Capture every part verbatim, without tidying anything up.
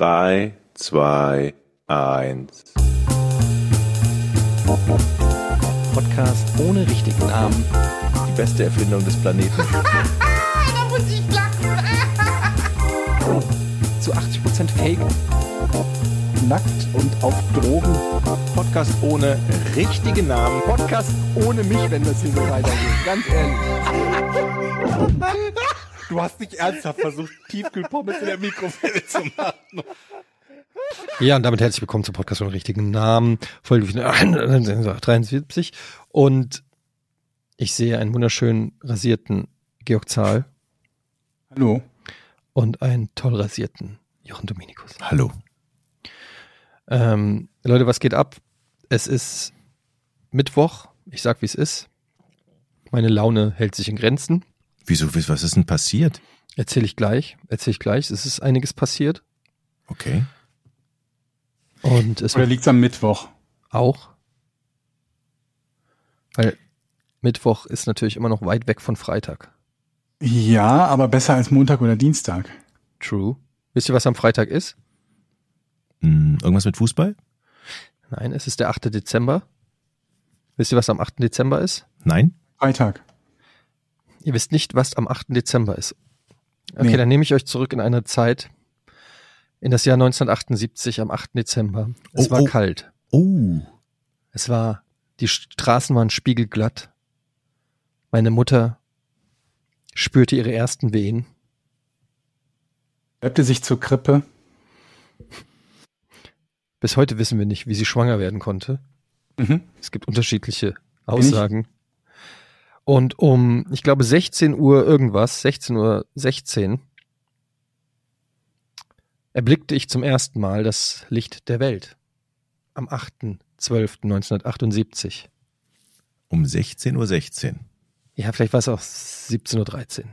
drei, zwei, eins. Podcast ohne richtigen Namen. Die beste Erfindung des Planeten. Da muss ich lachen. Zu achtzig Prozent Fake. Nackt und auf Drogen. Podcast ohne richtigen Namen. Podcast ohne mich, wenn das hier so weitergeht. Ganz ehrlich. Du hast nicht ernsthaft versucht, Tiefkühlpommes in der Mikrowelle zu machen. Ja, und damit herzlich willkommen zum Podcast ohne richtigen Namen. Folge dreiundsiebzig. Und ich sehe einen wunderschön rasierten Georg Zahl. Hallo. Und einen toll rasierten Jochen Dominikus. Hallo. Ähm, Leute, was geht ab? Es ist Mittwoch. Ich sag, wie es ist. Meine Laune hält sich in Grenzen. Wieso, was ist denn passiert? Erzähle ich gleich. Erzähle ich gleich. Es ist einiges passiert. Okay. Und es Oder liegt's am Mittwoch? auch. Weil Mittwoch ist natürlich immer noch weit weg von Freitag. Ja, aber besser als Montag oder Dienstag. True. Wisst ihr, was am Freitag ist? Hm, irgendwas mit Fußball? Nein, es ist der achte Dezember. Wisst ihr, was am achten Dezember ist? Nein? Freitag. Ihr wisst nicht, was am achten Dezember ist. Okay, Nee. dann nehme ich euch zurück in eine Zeit, in das Jahr neunzehnhundertachtundsiebzig am achten Dezember. Es Oh, war oh. kalt. Oh. Es war, die Straßen waren spiegelglatt. Meine Mutter spürte ihre ersten Wehen. Schleppte sich zur Krippe. Bis heute wissen wir nicht, wie sie schwanger werden konnte. Mhm. Es gibt unterschiedliche Aussagen. Und um, ich glaube, sechzehn Uhr irgendwas, sechzehn Uhr sechzehn, erblickte ich zum ersten Mal das Licht der Welt. Am achten zwölften neunzehnhundertachtundsiebzig. Um sechzehn Uhr sechzehn. Ja, vielleicht war es auch siebzehn Uhr dreizehn.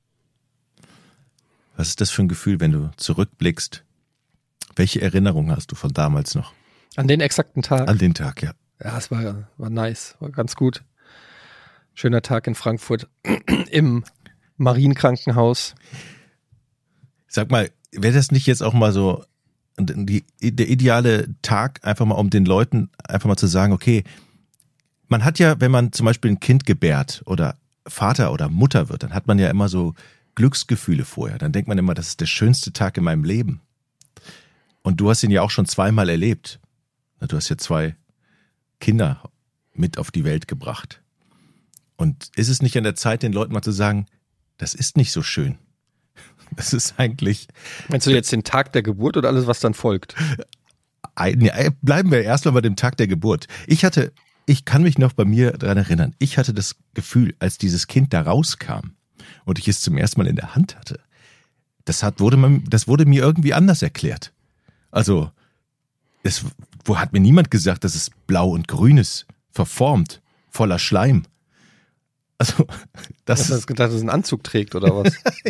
Was ist das für ein Gefühl, wenn du zurückblickst? Welche Erinnerung hast du von damals noch? An den exakten Tag. An den Tag, ja. Ja, es war, war nice, war ganz gut. Schöner Tag in Frankfurt im Marienkrankenhaus. Sag mal, wäre das nicht jetzt auch mal so die, der ideale Tag, einfach mal um den Leuten einfach mal zu sagen, okay, man hat ja, wenn man zum Beispiel ein Kind gebärt oder Vater oder Mutter wird, dann hat man ja immer so Glücksgefühle vorher. Dann denkt man immer, das ist der schönste Tag in meinem Leben. Und du hast ihn ja auch schon zweimal erlebt. Du hast ja zwei Kinder mit auf die Welt gebracht. Und ist es nicht an der Zeit, den Leuten mal zu sagen, das ist nicht so schön. Das ist eigentlich... Meinst du jetzt den Tag der Geburt oder alles, was dann folgt? Ein, ja, bleiben wir erstmal bei dem Tag der Geburt. Ich hatte, ich kann mich noch bei mir daran erinnern, ich hatte das Gefühl, als dieses Kind da rauskam und ich es zum ersten Mal in der Hand hatte, das hat, wurde man, das wurde mir irgendwie anders erklärt. Also, es wo hat mir niemand gesagt, dass es blau und grün ist, verformt, voller Schleim. Also, das Hast du das gedacht, dass es einen Anzug trägt oder was?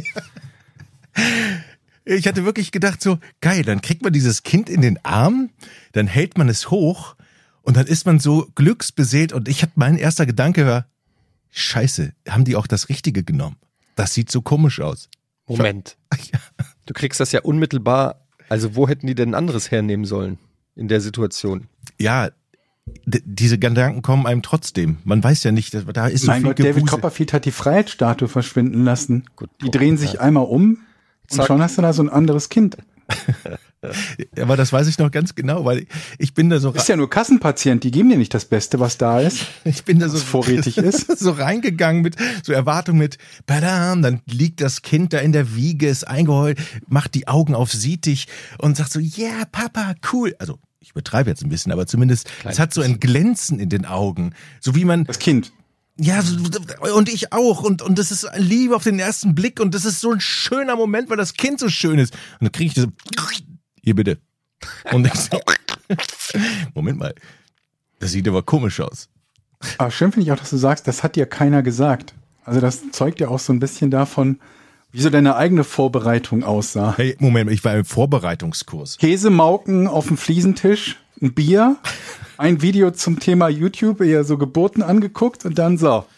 Ich hatte wirklich gedacht so, geil, dann kriegt man dieses Kind in den Arm, dann hält man es hoch und dann ist man so glücksbeseelt und ich hatte, mein erster Gedanke war, scheiße, haben die auch das Richtige genommen? Das sieht so komisch aus. Moment. Du kriegst das ja unmittelbar, also wo hätten die denn ein anderes hernehmen sollen in der Situation? Ja, d- diese Gedanken kommen einem trotzdem. Man weiß ja nicht, da ist so Mein viel Gott, David Gewusel. Copperfield hat die Freiheitsstatue verschwinden lassen. Gut, Die drehen sich einmal um und Zack. schon hast du da so ein anderes Kind. Aber das weiß ich noch ganz genau, weil ich bin da so, Du bist ja nur Kassenpatient, die geben dir nicht das Beste, was da ist. ich bin da so was vorrätig ist. so reingegangen mit so Erwartung mit, badam, dann liegt das Kind da in der Wiege, ist eingeheult, macht die Augen auf, sieht dich und sagt so, yeah, Papa, cool. Also ich übertreibe jetzt ein bisschen, aber zumindest es hat so ein Glänzen in den Augen, so wie man Das Kind. ja so, und ich auch und und das ist Liebe auf den ersten Blick und das ist so ein schöner Moment, weil das Kind so schön ist und dann kriege ich das so, hier bitte. Und ich so, Moment mal, das sieht aber komisch aus. Aber schön finde ich auch, dass du sagst, das hat dir keiner gesagt. Also das zeugt ja auch so ein bisschen davon, wie so deine eigene Vorbereitung aussah. Hey, Moment, ich war im Vorbereitungskurs. Käsemauken auf dem Fliesentisch, ein Bier, ein Video zum Thema YouTube, eher so Geburten angeguckt und dann so,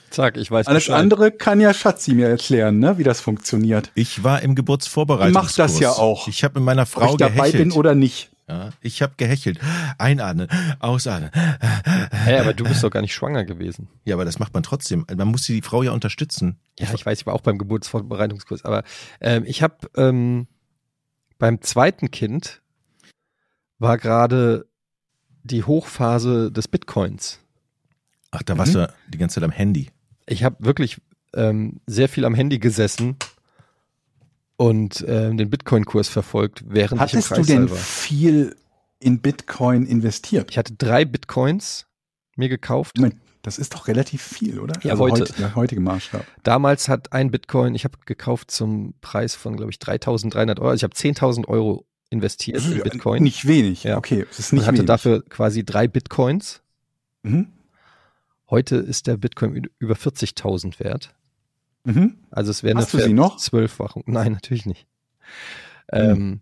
Zack, ich weiß Alles Bescheid. andere kann ja Schatzi mir erklären, ne, wie das funktioniert. Ich war im Geburtsvorbereitungskurs. Die macht das ja auch. Ich habe mit meiner Ob Frau ich dabei gehechelt. bin oder nicht. Ja, ich habe gehechelt. Einatmen, ausatmen. Hä, aber du bist doch gar nicht schwanger gewesen. Ja, aber das macht man trotzdem. Man muss die Frau ja unterstützen. Ja, ich weiß, ich war auch beim Geburtsvorbereitungskurs, aber ähm, ich habe ähm, beim zweiten Kind war gerade die Hochphase des Bitcoins. Ach, da warst Mhm. du die ganze Zeit am Handy. Ich habe wirklich ähm, sehr viel am Handy gesessen und ähm, den Bitcoin-Kurs verfolgt, während Hattest ich im du denn Kreissaal war. viel in Bitcoin investiert? Ich hatte drei Bitcoins mir gekauft. Moment, das ist doch relativ viel, oder? Ja, also heute. heute. Nach heutigem Maßstab. Damals hat ein Bitcoin, ich habe gekauft zum Preis von, glaube ich, dreitausenddreihundert Euro. Also ich habe zehntausend Euro investiert in Bitcoin. Nicht wenig. Ja. Okay, es ist und nicht hatte wenig. dafür quasi drei Bitcoins. Mhm. Heute ist der Bitcoin ü- über vierzigtausend wert. Mhm. Also es wäre Hast eine du sie noch? Zwölffachung. Nein, natürlich nicht. Ähm,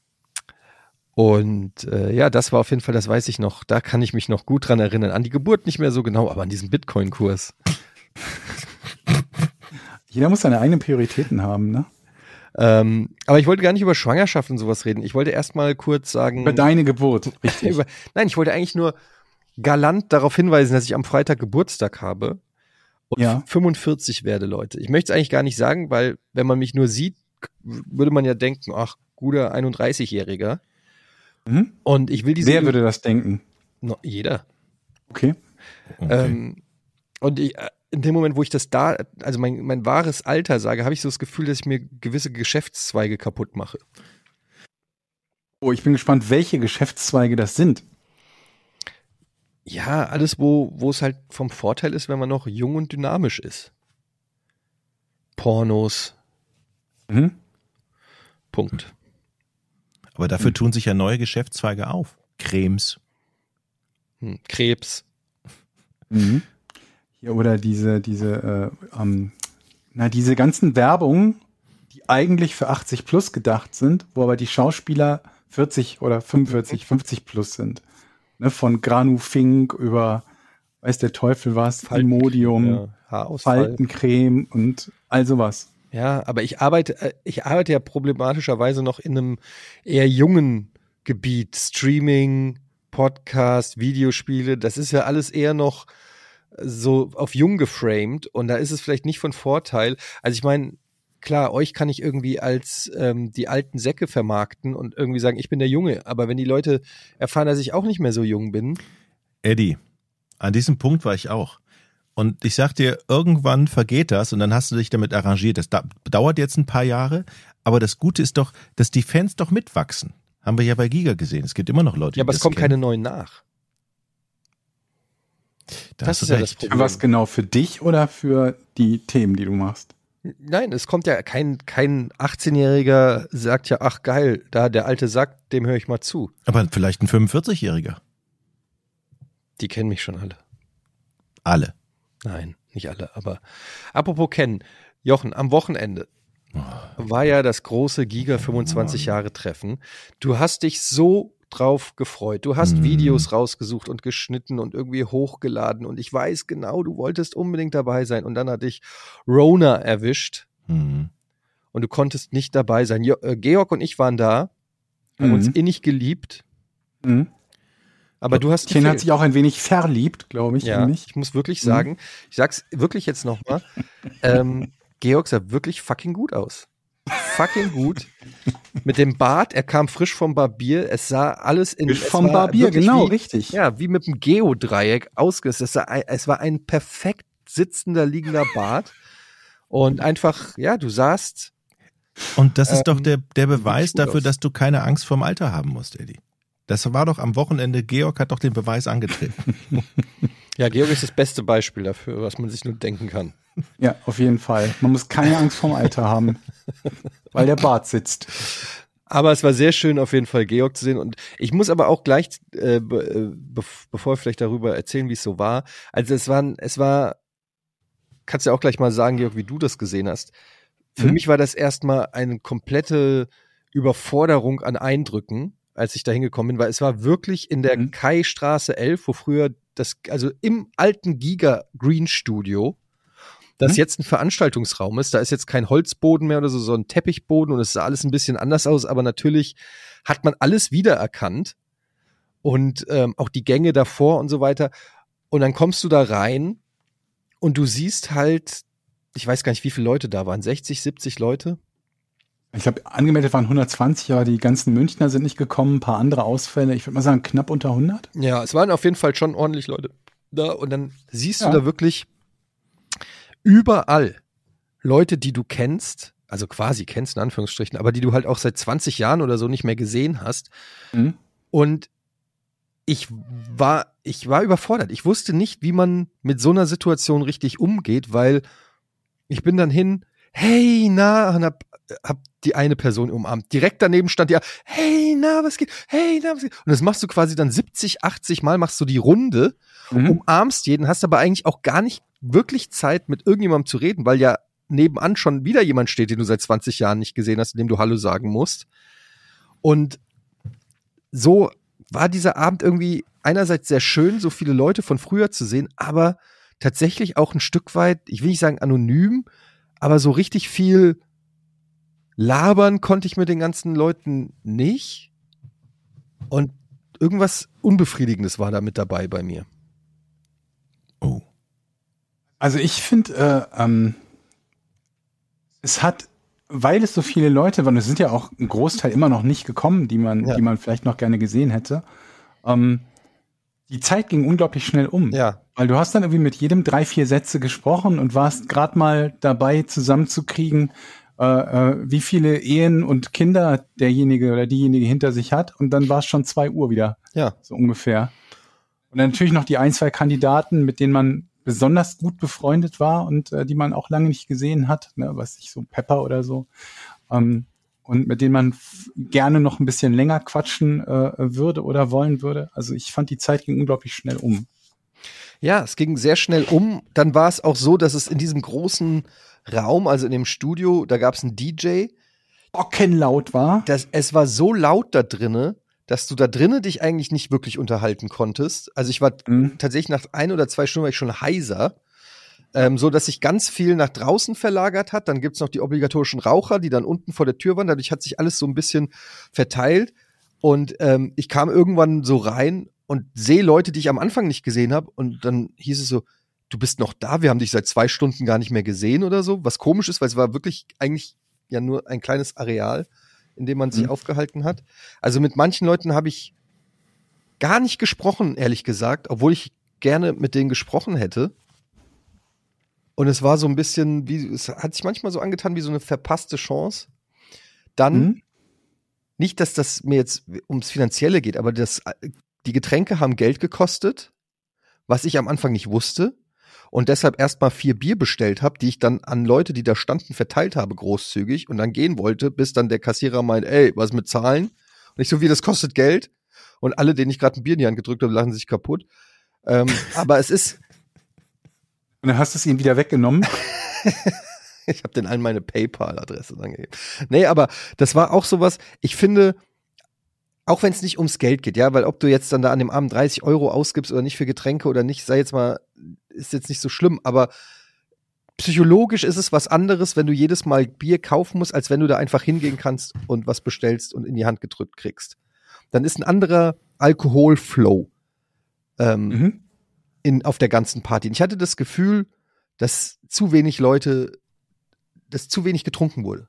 und äh, ja, das war auf jeden Fall, das weiß ich noch. Da kann ich mich noch gut dran erinnern. An die Geburt nicht mehr so genau, aber an diesen Bitcoin-Kurs. Jeder muss seine eigenen Prioritäten haben, ne? Ähm, aber ich wollte gar nicht über Schwangerschaft und sowas reden. Ich wollte erst mal kurz sagen. Über deine Geburt, richtig. über, nein, ich wollte eigentlich nur galant darauf hinweisen, dass ich am Freitag Geburtstag habe und Ja. fünfundvierzig werde, Leute. Ich möchte es eigentlich gar nicht sagen, weil wenn man mich nur sieht, k- würde man ja denken, ach, guter einunddreißigjähriger. Mhm. Und ich will diese Wer würde das denken? no, jeder. Okay. Okay. Ähm, und ich, äh, in dem Moment, wo ich das da, also mein, mein wahres Alter sage, habe ich so das Gefühl, dass ich mir gewisse Geschäftszweige kaputt mache. Oh, ich bin gespannt, welche Geschäftszweige das sind. Ja, alles, wo, wo es halt vom Vorteil ist, wenn man noch jung und dynamisch ist. Pornos, Mhm. Punkt. Aber dafür tun sich ja neue Geschäftszweige auf. Cremes. Hm, Krebs. Mhm. Ja, oder diese, diese, äh, ähm, na, diese ganzen Werbungen, die eigentlich für achtzig plus gedacht sind, wo aber die Schauspieler vierzig oder fünfundvierzig, fünfzig plus sind. Ne, von Granu Fink über, weiß der Teufel was, Imodium, Ja, Haarausfall. Faltencreme und all sowas. Ja, aber ich arbeite, äh, ich arbeite ja problematischerweise noch in einem eher jungen Gebiet. Streaming, Podcast, Videospiele, das ist ja alles eher noch so auf jung geframed und da ist es vielleicht nicht von Vorteil. Also ich meine, klar, euch kann ich irgendwie als ähm, die alten Säcke vermarkten und irgendwie sagen, ich bin der Junge, aber wenn die Leute erfahren, dass ich auch nicht mehr so jung bin, Eddie, an diesem Punkt war ich auch. Und ich sag dir, irgendwann vergeht das und dann hast du dich damit arrangiert. Das da, dauert jetzt ein paar Jahre, aber das Gute ist doch, dass die Fans doch mitwachsen. Haben wir ja bei Giga gesehen. Es gibt immer noch Leute, ja, aber die es das kommen kennen. keine neuen nach. Da das hast du ist ja recht. das Problem. Für was genau? Für dich oder für die Themen, die du machst? Nein, es kommt ja kein, kein achtzehnjähriger sagt ja, ach geil, da der alte sagt, dem höre ich mal zu. Aber vielleicht ein fünfundvierzigjähriger. Die kennen mich schon alle. Alle. Nein, nicht alle, aber apropos kennen, Jochen, am Wochenende war ja das große Giga fünfundzwanzig Jahre Treffen. Du hast dich so drauf gefreut. Du hast Mhm. Videos rausgesucht und geschnitten und irgendwie hochgeladen und ich weiß genau, du wolltest unbedingt dabei sein und dann hat dich Rona erwischt Hm. und du konntest nicht dabei sein. Jo äh, Georg und ich waren da, haben Mhm. uns innig geliebt, Mhm. aber du hast Chen gefehlt. hat sich auch ein wenig verliebt, glaube ich, Ja, in mich. ich muss wirklich sagen, ich sag's wirklich jetzt nochmal, ähm, Georg sah wirklich fucking gut aus. Fucking gut. Mit dem Bart, er kam frisch vom Barbier, es sah alles in Frisch es vom war Barbier, wirklich genau, wie, richtig. Ja, wie mit einem Geodreieck ausgesetzt. Es, sah ein- es war ein perfekt sitzender, liegender Bart. Und einfach, ja, du sahst, Und das ist Ähm, doch der, der Beweis gut dafür, aus. dass du keine Angst vorm Alter haben musst, Eddie. Das war doch am Wochenende, Georg hat doch den Beweis angetreten. ja, Georg ist das beste Beispiel dafür, was man sich nur denken kann. Ja, auf jeden Fall. Man muss keine Angst vorm Alter haben, weil der Bart sitzt. Aber es war sehr schön, auf jeden Fall Georg zu sehen. Und ich muss aber auch gleich, äh, be, äh, bev- bevor wir vielleicht darüber erzählen, wie es so war. Also es war, es war, kannst du ja auch gleich mal sagen, Georg, wie du das gesehen hast. Für Mhm. mich war das erstmal eine komplette Überforderung an Eindrücken, als ich da hingekommen bin, weil es war wirklich in der Mhm. Kai-Straße elf, wo früher das, also im alten Giga Green Studio, dass Hm? jetzt ein Veranstaltungsraum ist. Da ist jetzt kein Holzboden mehr oder so, sondern ein Teppichboden und es sah alles ein bisschen anders aus, aber natürlich hat man alles wiedererkannt und ähm, auch die Gänge davor und so weiter. Und dann kommst du da rein und du siehst halt, ich weiß gar nicht, wie viele Leute da waren, sechzig, siebzig Leute? Ich glaube, angemeldet waren hundertzwanzig, aber die ganzen Münchner sind nicht gekommen, ein paar andere Ausfälle. Ich würde mal sagen, knapp unter hundert. Ja, es waren auf jeden Fall schon ordentlich Leute da und dann siehst Ja. du da wirklich überall Leute, die du kennst, also quasi kennst in Anführungsstrichen, aber die du halt auch seit zwanzig Jahren oder so nicht mehr gesehen hast. Mhm. Und ich war, ich war überfordert. Ich wusste nicht, wie man mit so einer Situation richtig umgeht, weil ich bin dann hin, hey, na, und hab, hab die eine Person umarmt. Direkt daneben stand ja, hey, na, was geht? Hey, na, was geht? Und das machst du quasi dann siebzig, achtzig Mal, machst du die Runde, Mhm. umarmst jeden, hast aber eigentlich auch gar nicht wirklich Zeit, mit irgendjemandem zu reden, weil ja nebenan schon wieder jemand steht, den du seit zwanzig Jahren nicht gesehen hast, dem du Hallo sagen musst. Und so war dieser Abend irgendwie einerseits sehr schön, so viele Leute von früher zu sehen, aber tatsächlich auch ein Stück weit, ich will nicht sagen anonym, aber so richtig viel labern konnte ich mit den ganzen Leuten nicht. Und irgendwas Unbefriedigendes war da mit dabei bei mir. Oh. Also ich finde, äh, ähm, es hat, weil es so viele Leute waren, es sind ja auch ein Großteil immer noch nicht gekommen, die man, Ja. die man vielleicht noch gerne gesehen hätte. Ähm, die Zeit ging unglaublich schnell um. Ja, Weil du hast dann irgendwie mit jedem drei, vier Sätze gesprochen und warst gerade mal dabei, zusammenzukriegen, äh, äh, wie viele Ehen und Kinder derjenige oder diejenige hinter sich hat. Und dann war es schon zwei Uhr wieder, ja. so ungefähr. Und dann natürlich noch die ein, zwei Kandidaten, mit denen man besonders gut befreundet war und äh, die man auch lange nicht gesehen hat, ne, was ich so Pepper oder so. Ähm, und mit denen man f- gerne noch ein bisschen länger quatschen äh, würde oder wollen würde. Also ich fand, die Zeit ging unglaublich schnell um. Ja, es ging sehr schnell um. Dann war es auch so, dass es in diesem großen Raum, also in dem Studio, da gab es einen D J. Bockenlaut war. Das, es war so laut da drinne, dass du da drinnen dich eigentlich nicht wirklich unterhalten konntest. Also ich war Mhm. tatsächlich nach ein oder zwei Stunden war ich schon heiser, ähm, so dass sich ganz viel nach draußen verlagert hat. Dann gibt's noch die obligatorischen Raucher, die dann unten vor der Tür waren. Dadurch hat sich alles so ein bisschen verteilt. Und ähm, ich kam irgendwann so rein und sehe Leute, die ich am Anfang nicht gesehen habe. Und dann hieß es so, du bist noch da, wir haben dich seit zwei Stunden gar nicht mehr gesehen oder so. Was komisch ist, weil es war wirklich eigentlich ja nur ein kleines Areal, in dem man sich Mhm. aufgehalten hat. Also mit manchen Leuten habe ich gar nicht gesprochen, ehrlich gesagt, obwohl ich gerne mit denen gesprochen hätte. Und es war so ein bisschen, wie, es hat sich manchmal so angetan wie so eine verpasste Chance. Dann, Mhm. nicht, dass das mir jetzt ums Finanzielle geht, aber das, die Getränke haben Geld gekostet, was ich am Anfang nicht wusste. Und deshalb erst mal vier Bier bestellt habe, die ich dann an Leute, die da standen, verteilt habe, großzügig und dann gehen wollte, bis dann der Kassierer meint, ey, was mit Zahlen? Und ich so, wie, das kostet Geld? Und alle, denen ich gerade ein Bier in die Hand gedrückt habe, lachen sich kaputt. Ähm, aber es ist, Und dann hast du es ihm wieder weggenommen. ich habe den allen meine PayPal-Adresse dann gegeben. Nee, aber das war auch sowas, ich finde, auch wenn es nicht ums Geld geht, ja, weil ob du jetzt dann da an dem Abend dreißig Euro ausgibst oder nicht für Getränke oder nicht, sei jetzt mal, ist jetzt nicht so schlimm, aber psychologisch ist es was anderes, wenn du jedes Mal Bier kaufen musst, als wenn du da einfach hingehen kannst und was bestellst und in die Hand gedrückt kriegst. Dann ist ein anderer Alkoholflow ähm, Mhm. in, auf der ganzen Party. Und ich hatte das Gefühl, dass zu wenig Leute, dass zu wenig getrunken wurde.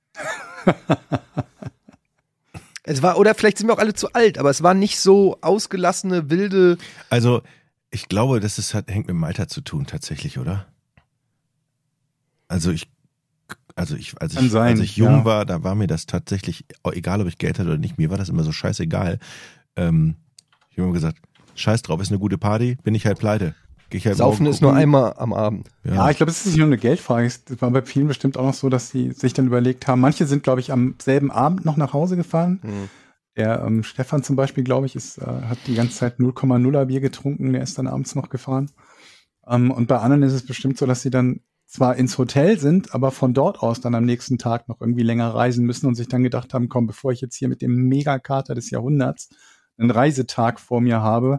Es war, oder vielleicht sind wir auch alle zu alt, aber es war nicht so ausgelassene, wilde. Also, ich glaube, das ist, hat, hängt mit dem Alter zu tun, tatsächlich, oder? Also ich, also ich, als Kann ich, sein, als ich jung ja. war, da war mir das tatsächlich, egal ob ich Geld hatte oder nicht, mir war das immer so scheißegal. Ähm, ich habe immer gesagt, scheiß drauf, ist eine gute Party, bin ich halt pleite. Geh ich halt Saufen morgen ist nur gucken. einmal am Abend. Ja, Ja, ich glaube, es ist nicht nur eine Geldfrage. Es war bei vielen bestimmt auch noch so, dass sie sich dann überlegt haben. Manche sind, glaube ich, am selben Abend noch nach Hause gefahren. Hm. Der ähm, Stefan zum Beispiel, glaube ich, ist, äh, hat die ganze Zeit null Komma nuller Bier getrunken. Der ist dann abends noch gefahren. Ähm, und bei anderen ist es bestimmt so, dass sie dann zwar ins Hotel sind, aber von dort aus dann am nächsten Tag noch irgendwie länger reisen müssen und sich dann gedacht haben, komm, bevor ich jetzt hier mit dem Megakater des Jahrhunderts einen Reisetag vor mir habe,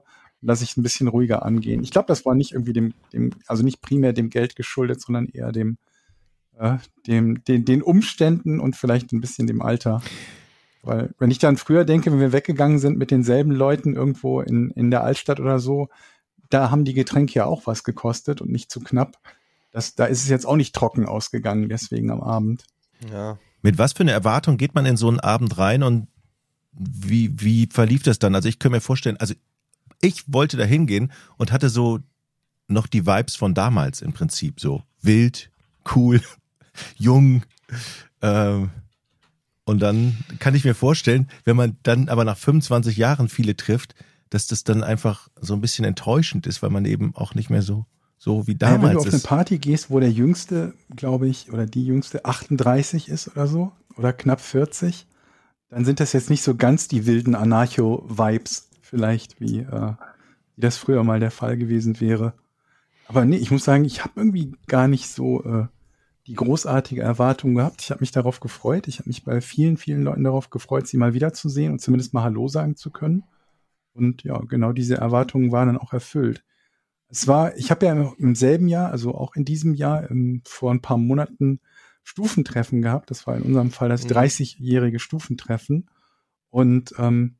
lasse ich es ein bisschen ruhiger angehen. Ich glaube, das war nicht irgendwie dem, dem, also nicht primär dem Geld geschuldet, sondern eher dem, äh, dem, den, den Umständen und vielleicht ein bisschen dem Alter. Weil, wenn ich dann früher denke, wenn wir weggegangen sind mit denselben Leuten irgendwo in, in der Altstadt oder so, da haben die Getränke ja auch was gekostet und nicht zu knapp. Das, da ist es jetzt auch nicht trocken ausgegangen, deswegen am Abend. Ja. Mit was für eine Erwartung geht man in so einen Abend rein und wie, wie verlief das dann? Also ich kann mir vorstellen, also ich wollte da hingehen und hatte so noch die Vibes von damals im Prinzip, so wild, cool, jung, ähm, und dann kann ich mir vorstellen, wenn man dann aber nach fünfundzwanzig Jahren viele trifft, dass das dann einfach so ein bisschen enttäuschend ist, weil man eben auch nicht mehr so, so wie damals ist. Ja, wenn du auf eine Party gehst, wo der Jüngste, glaube ich, oder die Jüngste achtunddreißig ist oder so, oder knapp vierzig, dann sind das jetzt nicht so ganz die wilden Anarcho-Vibes vielleicht, wie, äh, wie das früher mal der Fall gewesen wäre. Aber nee, ich muss sagen, ich habe irgendwie gar nicht so äh, die großartige Erwartung gehabt. Ich habe mich darauf gefreut. Ich habe mich bei vielen, vielen Leuten darauf gefreut, sie mal wiederzusehen und zumindest mal Hallo sagen zu können. Und ja, genau diese Erwartungen waren dann auch erfüllt. Es war, ich habe ja im selben Jahr, also auch in diesem Jahr, im, vor ein paar Monaten Stufentreffen gehabt. Das war in unserem Fall das dreißigjährige Stufentreffen. Und ähm,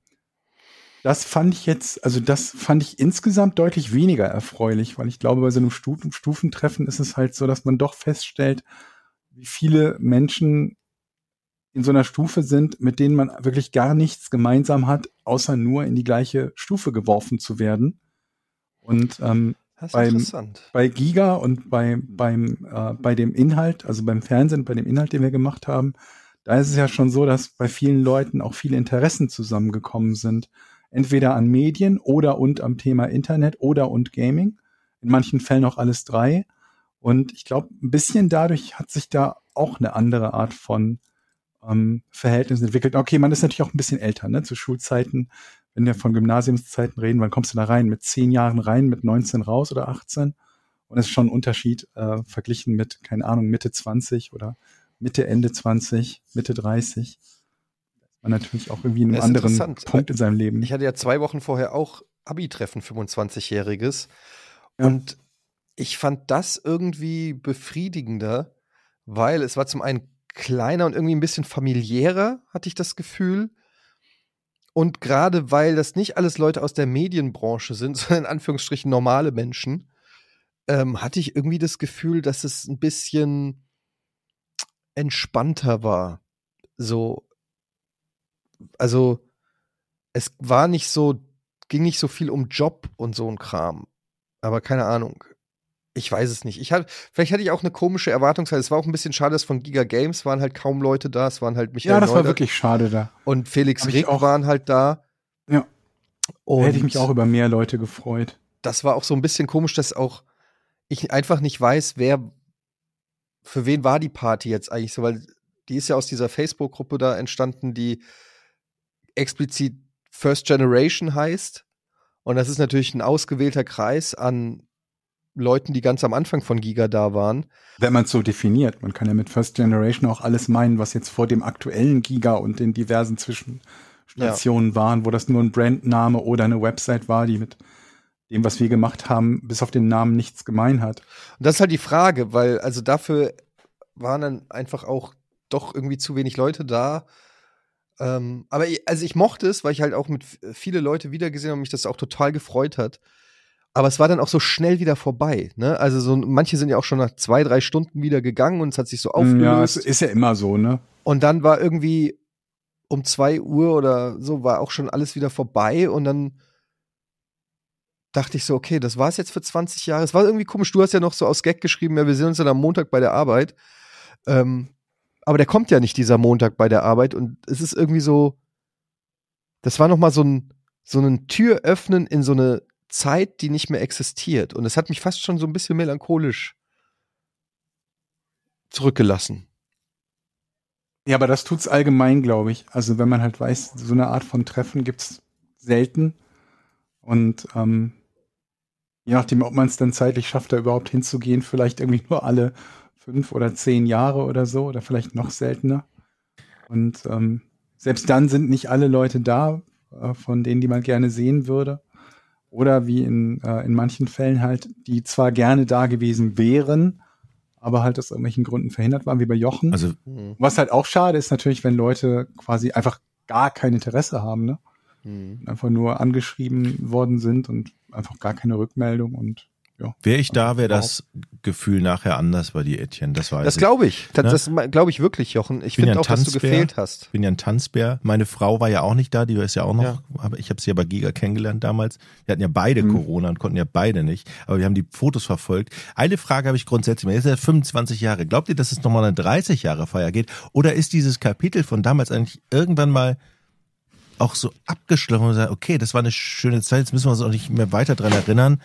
das fand ich jetzt, also das fand ich insgesamt deutlich weniger erfreulich, weil ich glaube, bei so einem Stufen, Stufentreffen ist es halt so, dass man doch feststellt, wie viele Menschen in so einer Stufe sind, mit denen man wirklich gar nichts gemeinsam hat, außer nur in die gleiche Stufe geworfen zu werden. Und ähm, Das ist beim, interessant. bei Giga und bei, beim, äh, bei dem Inhalt, also beim Fernsehen, bei dem Inhalt, den wir gemacht haben, da ist es ja schon so, dass bei vielen Leuten auch viele Interessen zusammengekommen sind. Entweder an Medien oder und am Thema Internet oder und Gaming. In manchen Fällen auch alles drei. Und ich glaube, ein bisschen dadurch hat sich da auch eine andere Art von ähm, Verhältnis entwickelt. Okay, man ist natürlich auch ein bisschen älter, ne? Zu Schulzeiten, wenn wir von Gymnasiumszeiten reden, wann kommst du da rein? Mit zehn Jahren rein, mit neunzehn raus oder achtzehn? Und das ist schon ein Unterschied äh, verglichen mit, keine Ahnung, Mitte zwanzig oder Mitte, Ende zwanzig, Mitte dreißig. Man natürlich auch irgendwie in einem Das ist anderen interessant. Punkt in seinem Leben. Ich hatte ja zwei Wochen vorher auch Abi-Treffen, fünfundzwanzigjähriges. Ja. Und ich fand das irgendwie befriedigender, weil es war zum einen kleiner und irgendwie ein bisschen familiärer, hatte ich das Gefühl. Und gerade weil das nicht alles Leute aus der Medienbranche sind, sondern in Anführungsstrichen normale Menschen, ähm, hatte ich irgendwie das Gefühl, dass es ein bisschen entspannter war. So, also es war nicht so, ging nicht so viel um Job und so ein Kram. Aber keine Ahnung. Ich weiß es nicht. Ich hatte, vielleicht hatte ich auch eine komische Erwartungshaltung. Es war auch ein bisschen schade, dass von Giga Games waren halt kaum Leute da. Es waren halt Michael Ja, das war Neudert wirklich schade da. und Felix Hab ich Rick auch- waren halt da. Ja. Und Da hätte ich mich auch über mehr Leute gefreut. das war auch so ein bisschen komisch, dass auch ich einfach nicht weiß, wer, für wen war die Party jetzt eigentlich so, weil die ist ja aus dieser Facebook-Gruppe da entstanden, die explizit First Generation heißt. Und das ist natürlich ein ausgewählter Kreis an Leuten, die ganz am Anfang von Giga da waren. Wenn man es so definiert. Man kann ja mit First Generation auch alles meinen, was jetzt vor dem aktuellen Giga und den diversen Zwischenstationen waren, wo das nur ein Brandname oder eine Website war, die mit dem, was wir gemacht haben, bis auf den Namen nichts gemein hat. Und das ist halt die Frage, weil also dafür waren dann einfach auch doch irgendwie zu wenig Leute da. Ähm, aber ich, also ich mochte es, weil ich halt auch mit f- viele Leute wiedergesehen habe und mich das auch total gefreut hat. Aber es war dann auch so schnell wieder vorbei. Ne? Also so manche sind ja auch schon nach zwei, drei Stunden wieder gegangen und es hat sich so aufgelöst. Ja, es ist ja immer so, ne? Und dann war irgendwie um zwei Uhr oder so war auch schon alles wieder vorbei und dann dachte ich so, okay, das war's jetzt für zwanzig Jahre. Es war irgendwie komisch. Du hast ja noch so aus Gag geschrieben, ja, wir sehen uns dann am Montag bei der Arbeit. Ähm, aber der kommt ja nicht, dieser Montag bei der Arbeit. Und es ist irgendwie so, das war noch mal so ein, so ein Türöffnen in so eine Zeit, die nicht mehr existiert. Und es hat mich fast schon so ein bisschen melancholisch zurückgelassen. Ja, aber das tut's allgemein, glaube ich. Also wenn man halt weiß, so eine Art von Treffen gibt's selten. Und ähm, je nachdem, ob man es dann zeitlich schafft, da überhaupt hinzugehen, vielleicht irgendwie nur alle fünf oder zehn Jahre oder so oder vielleicht noch seltener. Und ähm, selbst dann sind nicht alle Leute da, äh, von denen, die man gerne sehen würde. Oder wie in, äh, in manchen Fällen halt, die zwar gerne da gewesen wären, aber halt aus irgendwelchen Gründen verhindert waren, wie bei Jochen. Also, was halt auch schade ist natürlich, wenn Leute quasi einfach gar kein Interesse haben, ne? Mhm. Einfach nur angeschrieben worden sind und einfach gar keine Rückmeldung und ja. wäre ich da, wäre das Gefühl nachher anders bei dir, Etienne. Das weiß Das ich. glaube ich. Das, Ne? das glaube ich wirklich, Jochen. Ich bin ja finde ein auch, dass du Tanzbär. gefehlt hast. Ich bin ja ein Tanzbär. Meine Frau war ja auch nicht da, die ist ja auch noch, Ja. aber ich habe sie ja bei Giga kennengelernt damals. Wir hatten ja beide Mhm. Corona und konnten ja beide nicht, aber wir haben die Fotos verfolgt. Eine Frage habe ich grundsätzlich, jetzt ist ja fünfundzwanzig Jahre. Glaubt ihr, dass es nochmal eine dreißig Jahre Feier geht? Oder ist dieses Kapitel von damals eigentlich irgendwann mal auch so abgeschlossen und sagen, okay, das war eine schöne Zeit, jetzt müssen wir uns auch nicht mehr weiter dran erinnern.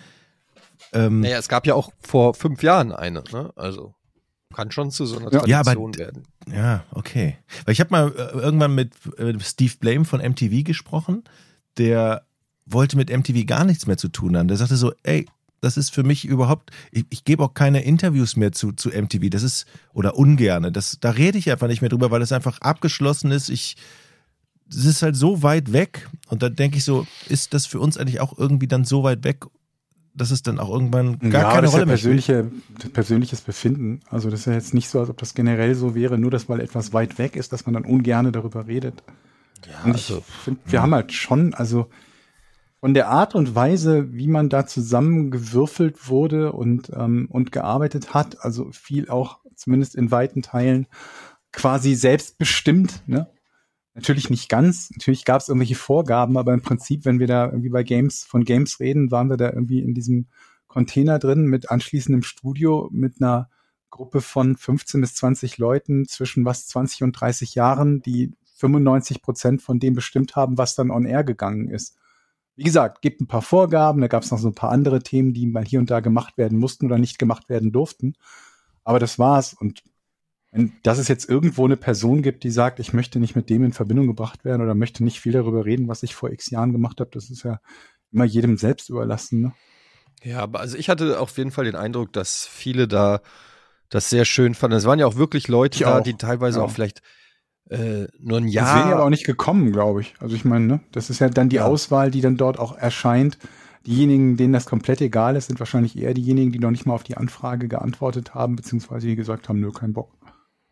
Ähm, Naja, es gab ja auch vor fünf Jahren eine, ne? Also kann schon zu so einer Ja. Ja, aber- Tradition werden. Ja, okay. Weil ich habe mal äh, irgendwann mit äh, Steve Blame von M T V gesprochen, der wollte mit M T V gar nichts mehr zu tun haben. Der sagte so, ey, das ist für mich überhaupt, ich, ich gebe auch keine Interviews mehr zu, zu M T V, das ist, oder ungerne, das, da rede ich einfach nicht mehr drüber, weil das einfach abgeschlossen ist. Ich, es ist halt so weit weg und da denke ich so, ist das für uns eigentlich auch irgendwie dann so weit weg, dass es dann auch irgendwann gar ja, keine das Rolle ist mehr ja spielt? persönliche, persönliches Befinden. Also das ist ja jetzt nicht so, als ob das generell so wäre, nur dass weil etwas weit weg ist, dass man dann ungerne darüber redet. Ja, Und ich also, finde, wir haben halt schon, also von der Art und Weise, wie man da zusammengewürfelt wurde und, ähm, und gearbeitet hat, also viel auch, zumindest in weiten Teilen, quasi selbstbestimmt, ne? Natürlich nicht ganz, natürlich gab es irgendwelche Vorgaben, aber im Prinzip, wenn wir da irgendwie bei Games, von Games reden, waren wir da irgendwie in diesem Container drin mit anschließendem Studio, mit einer Gruppe von fünfzehn bis zwanzig Leuten zwischen was zwanzig und dreißig Jahren, die fünfundneunzig Prozent von dem bestimmt haben, was dann on air gegangen ist. Wie gesagt, gibt ein paar Vorgaben, da gab es noch so ein paar andere Themen, die mal hier und da gemacht werden mussten oder nicht gemacht werden durften. Aber das war's. Und wenn, dass es jetzt irgendwo eine Person gibt, die sagt, ich möchte nicht mit dem in Verbindung gebracht werden oder möchte nicht viel darüber reden, was ich vor x Jahren gemacht habe, das ist ja immer jedem selbst überlassen. Ne? ja, aber also ich hatte auf jeden Fall den Eindruck, dass viele da das sehr schön fanden. Es waren ja auch wirklich Leute Ich da, auch, die teilweise ja. auch vielleicht äh, nur ein Das Jahr. wäre ja aber auch nicht gekommen, glaube ich. Also ich meine, ne? Das ist ja dann die Ja. Auswahl, die dann dort auch erscheint. Diejenigen, denen das komplett egal ist, sind wahrscheinlich eher diejenigen, die noch nicht mal auf die Anfrage geantwortet haben, beziehungsweise die gesagt haben, nö, kein Bock.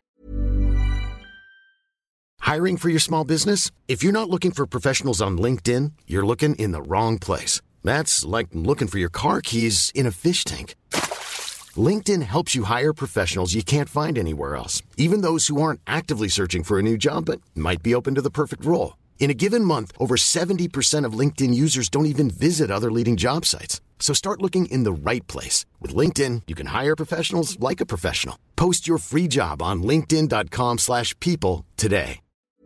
Hiring for your small business? If you're not looking for professionals on LinkedIn, you're looking in the wrong place. That's like looking for your car keys in a fish tank. LinkedIn helps you hire professionals you can't find anywhere else, even those who aren't actively searching for a new job but might be open to the perfect role. In a given month, over seventy percent of LinkedIn users don't even visit other leading job sites. So start looking in the right place. With LinkedIn, you can hire professionals like a professional. Post your free job on linkedin dot com slash people today.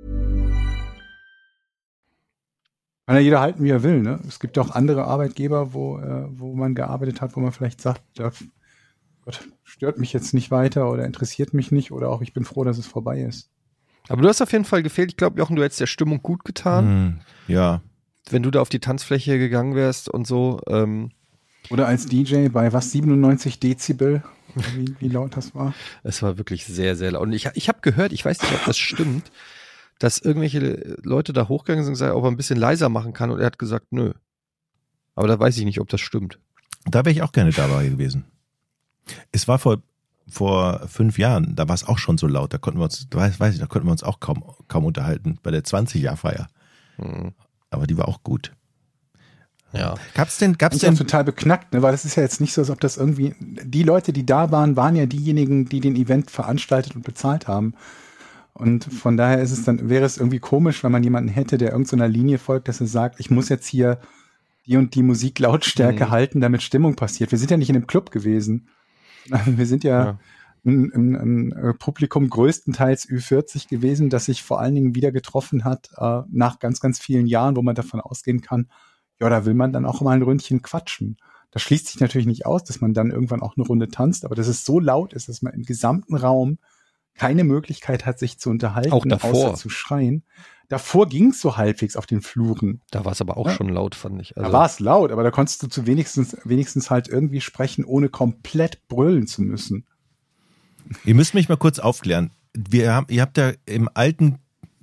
Kann ja jeder halten, wie er will. Ne? Es gibt ja auch andere Arbeitgeber, wo, äh, wo man gearbeitet hat, wo man vielleicht sagt, das Gott, stört mich jetzt nicht weiter oder interessiert mich nicht oder auch ich bin froh, dass es vorbei ist. Aber du hast auf jeden Fall gefehlt. Ich glaube, Jochen, du hättest der Stimmung gut getan, Hm, ja. wenn du da auf die Tanzfläche gegangen wärst und so. Ähm, Oder als D J bei was, siebenundneunzig Dezibel, wie, wie laut das war. Es war wirklich sehr, sehr laut. Und ich, ich habe gehört, ich weiß nicht, ob das stimmt, dass irgendwelche Leute da hochgegangen sind und gesagt, ob er ein bisschen leiser machen kann. Und er hat gesagt, nö. Aber da weiß ich nicht, ob das stimmt. Da wäre ich auch gerne dabei gewesen. Es war vor, vor fünf Jahren, da war es auch schon so laut, da konnten wir uns, weiß, weiß ich, da konnten wir uns auch kaum, kaum unterhalten, bei der zwanzig-Jahr-Feier. Hm. Aber die war auch gut. Ja. Gab's denn, gab's Das ist ja denn, total beknackt, ne? Weil das ist ja jetzt nicht so, als ob das irgendwie, die Leute, die da waren, waren ja diejenigen, die den Event veranstaltet und bezahlt haben. Und von daher ist es dann, wäre es irgendwie komisch, wenn man jemanden hätte, der irgendeiner Linie folgt, dass er sagt, ich muss jetzt hier die und die Musiklautstärke Mhm. halten, damit Stimmung passiert. Wir sind ja nicht in einem Club gewesen. Wir sind ja, Ja. Ein, ein, ein Publikum größtenteils Ü vierzig gewesen, das sich vor allen Dingen wieder getroffen hat, äh, nach ganz, ganz vielen Jahren, wo man davon ausgehen kann, ja, da will man dann auch mal ein Ründchen quatschen. Das schließt sich natürlich nicht aus, dass man dann irgendwann auch eine Runde tanzt, aber dass es so laut ist, dass man im gesamten Raum keine Möglichkeit hat, sich zu unterhalten, Auch davor. außer zu schreien. Davor ging es so halbwegs auf den Fluren. Da war es aber auch Ja. schon laut, fand ich. Also, Da war es laut, aber da konntest du zu wenigstens, wenigstens halt irgendwie sprechen, ohne komplett brüllen zu müssen. ihr müsst mich mal kurz aufklären. Wir haben, ihr habt ja im alten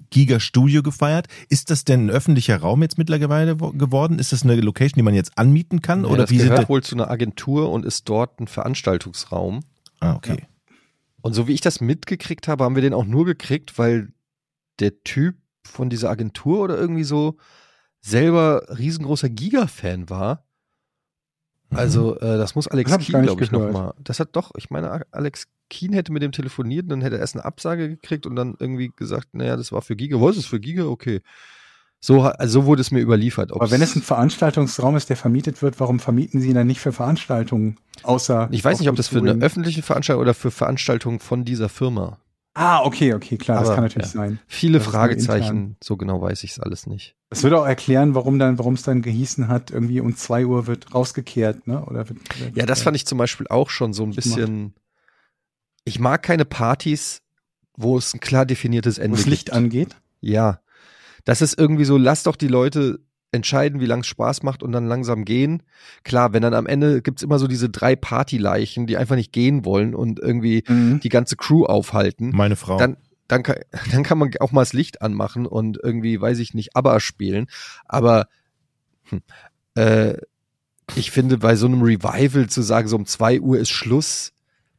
Giga-Studio gefeiert. Ist das denn ein öffentlicher Raum jetzt mittlerweile wo- geworden? Ist das eine Location, die man jetzt anmieten kann? Ja, oder das wie sind gehört da- wohl zu einer Agentur und ist dort ein Veranstaltungsraum. Ah, okay. Und so wie ich das mitgekriegt habe, haben wir den auch nur gekriegt, weil der Typ von dieser Agentur oder irgendwie so selber riesengroßer Giga-Fan war. Also äh, das muss Alex Das hab ich Keen, gar nicht glaube ich, gehört. nochmal. Das hat doch, ich meine, Alex Keen hätte mit dem telefoniert und dann hätte er erst eine Absage gekriegt und dann irgendwie gesagt, naja, das war für Giga. Was ist für Giga? Okay. So, ha- also so wurde es mir überliefert. Aber wenn es ein Veranstaltungsraum ist, der vermietet wird, warum vermieten sie ihn dann nicht für Veranstaltungen? Außer ich weiß nicht, ob das für eine Touring? öffentliche Veranstaltung oder für Veranstaltungen von dieser Firma. Ah, okay, okay, klar, das Aber, kann natürlich ja. sein. Viele Das ist nur Fragezeichen, intern. so genau weiß ich es alles nicht. Das würde auch erklären, warum dann, warum es dann gehießen hat, irgendwie um zwei Uhr wird rausgekehrt, ne? Oder wird, wird, Ja, das fand ich zum Beispiel auch schon so ein bisschen. Ich mag keine Partys, wo es ein klar definiertes wo Ende das Licht gibt. angeht. Ja. Das ist irgendwie so, lass doch die Leute entscheiden, wie lang es Spaß macht und dann langsam gehen. Klar, wenn dann am Ende gibt's immer so diese drei Partyleichen, die einfach nicht gehen wollen und irgendwie Mhm. die ganze Crew aufhalten. Meine Frau. Dann, dann, kann, dann kann man auch mal das Licht anmachen und irgendwie, weiß ich nicht, ABBA spielen. Aber hm, äh, ich finde, bei so einem Revival zu sagen, so um zwei Uhr ist Schluss,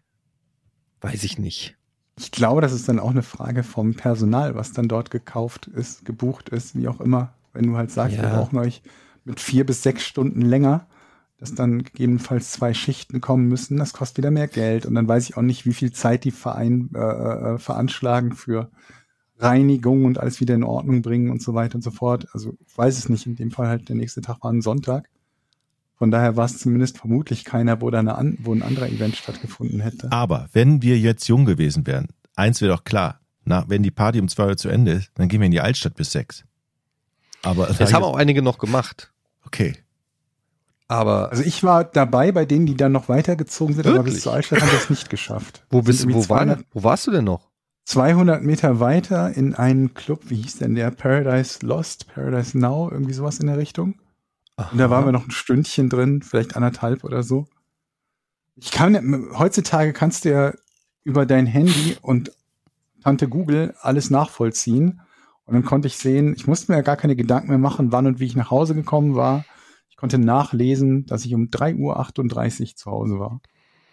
weiß ich nicht. Ich glaube, das ist dann auch eine Frage vom Personal, was dann dort gekauft ist, gebucht ist, wie auch immer. Wenn du halt sagst, Ja. wir brauchen euch mit vier bis sechs Stunden länger, dass dann gegebenenfalls zwei Schichten kommen müssen, das kostet wieder mehr Geld. Und dann weiß ich auch nicht, wie viel Zeit die Verein, äh, äh, veranschlagen für Reinigung und alles wieder in Ordnung bringen und so weiter und so fort. Also ich weiß es nicht. In dem Fall halt der nächste Tag war ein Sonntag. Von daher war es zumindest vermutlich keiner, wo, da eine an, wo ein anderer Event stattgefunden hätte. Aber wenn wir jetzt jung gewesen wären, eins wäre doch klar, na, wenn die Party um zwei Uhr zu Ende ist, dann gehen wir in die Altstadt bis sechs. Aber Das haben auch einige noch gemacht. okay. Aber Also ich war dabei bei denen, die dann noch weitergezogen sind, aber Wirklich? bis zur Altstadt haben wir es nicht geschafft. wo, Sind bist, irgendwie wo, war, zweihundert wo warst du denn noch? zweihundert Meter weiter in einen Club, wie hieß denn der? Paradise Lost, Paradise Now, irgendwie sowas in der Richtung. Und da waren wir noch ein Stündchen drin, vielleicht anderthalb oder so. Ich kann, heutzutage kannst du ja über dein Handy und Tante Google alles nachvollziehen. Und dann konnte ich sehen, ich musste mir ja gar keine Gedanken mehr machen, wann und wie ich nach Hause gekommen war. Ich konnte nachlesen, dass ich um drei Uhr achtunddreißig zu Hause war.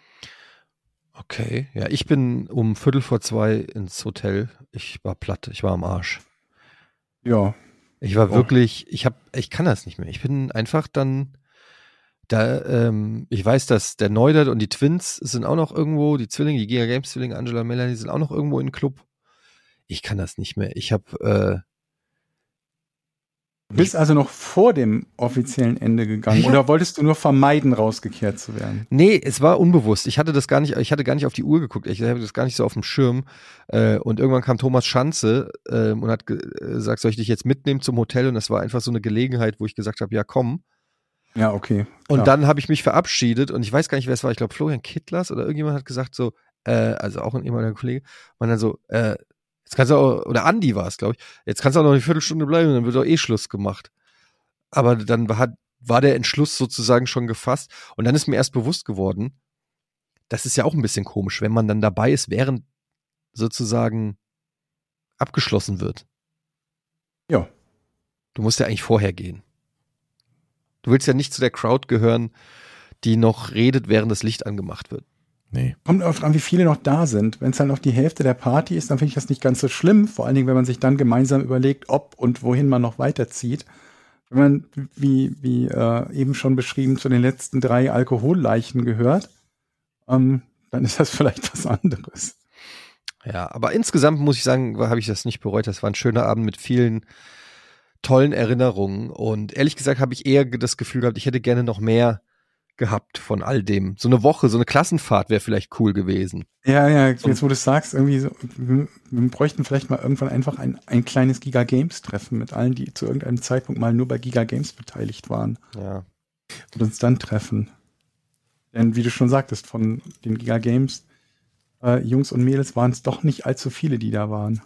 Okay, ja, ich bin um Viertel vor zwei ins Hotel. Ich war platt, ich war am Arsch. Ja. Ich war Oh. wirklich, ich hab, ich kann das nicht mehr. Ich bin einfach dann da, ähm, ich weiß, dass der Neudert und die Twins sind auch noch irgendwo, die Zwillinge, die Giga Games Zwillinge, Angela Melanie sind auch noch irgendwo in Club. Ich kann das nicht mehr. Ich habe, äh, Du bist also noch vor dem offiziellen Ende gegangen Ja. oder wolltest du nur vermeiden, rausgekehrt zu werden? nee, es war unbewusst. Ich hatte das gar nicht, ich hatte gar nicht auf die Uhr geguckt. Ich hatte das gar nicht so auf dem Schirm. Äh, und irgendwann kam Thomas Schanze äh, und hat ge- gesagt, soll ich dich jetzt mitnehmen zum Hotel? Und das war einfach so eine Gelegenheit, wo ich gesagt habe, ja komm. Ja, okay. Und klar. dann habe ich mich verabschiedet und ich weiß gar nicht, wer es war. Ich glaube, Florian Kittlers oder irgendjemand hat gesagt so, äh, also auch ein ehemaliger Kollege, und dann so, äh, jetzt kannst du auch, oder Andi war es, glaube ich, jetzt kannst du auch noch eine Viertelstunde bleiben, dann wird doch eh Schluss gemacht. Aber dann war, war der Entschluss sozusagen schon gefasst und dann ist mir erst bewusst geworden, das ist ja auch ein bisschen komisch, wenn man dann dabei ist, während sozusagen abgeschlossen wird. Ja. Du musst ja eigentlich vorher gehen. Du willst ja nicht zu der Crowd gehören, die noch redet, während das Licht angemacht wird. Nee. Kommt oft an, wie viele noch da sind. Wenn es halt noch die Hälfte der Party ist, dann finde ich das nicht ganz so schlimm. Vor allen Dingen, wenn man sich dann gemeinsam überlegt, ob und wohin man noch weiterzieht. Wenn man, wie, wie äh, eben schon beschrieben, zu den letzten drei Alkoholleichen gehört, ähm, dann ist das vielleicht was anderes. Ja, aber insgesamt muss ich sagen, habe ich das nicht bereut. Das war ein schöner Abend mit vielen tollen Erinnerungen. Und ehrlich gesagt habe ich eher das Gefühl gehabt, ich hätte gerne noch mehr gehabt von all dem. So eine Woche, so eine Klassenfahrt wäre vielleicht cool gewesen. Ja, ja, jetzt wo du es sagst, irgendwie so, wir, wir bräuchten vielleicht mal irgendwann einfach ein, ein kleines Giga Games Treffen mit allen, die zu irgendeinem Zeitpunkt mal nur bei Giga Games beteiligt waren Ja. und uns dann treffen. Denn wie du schon sagtest, von den Giga Games äh, Jungs und Mädels waren es doch nicht allzu viele, die da waren.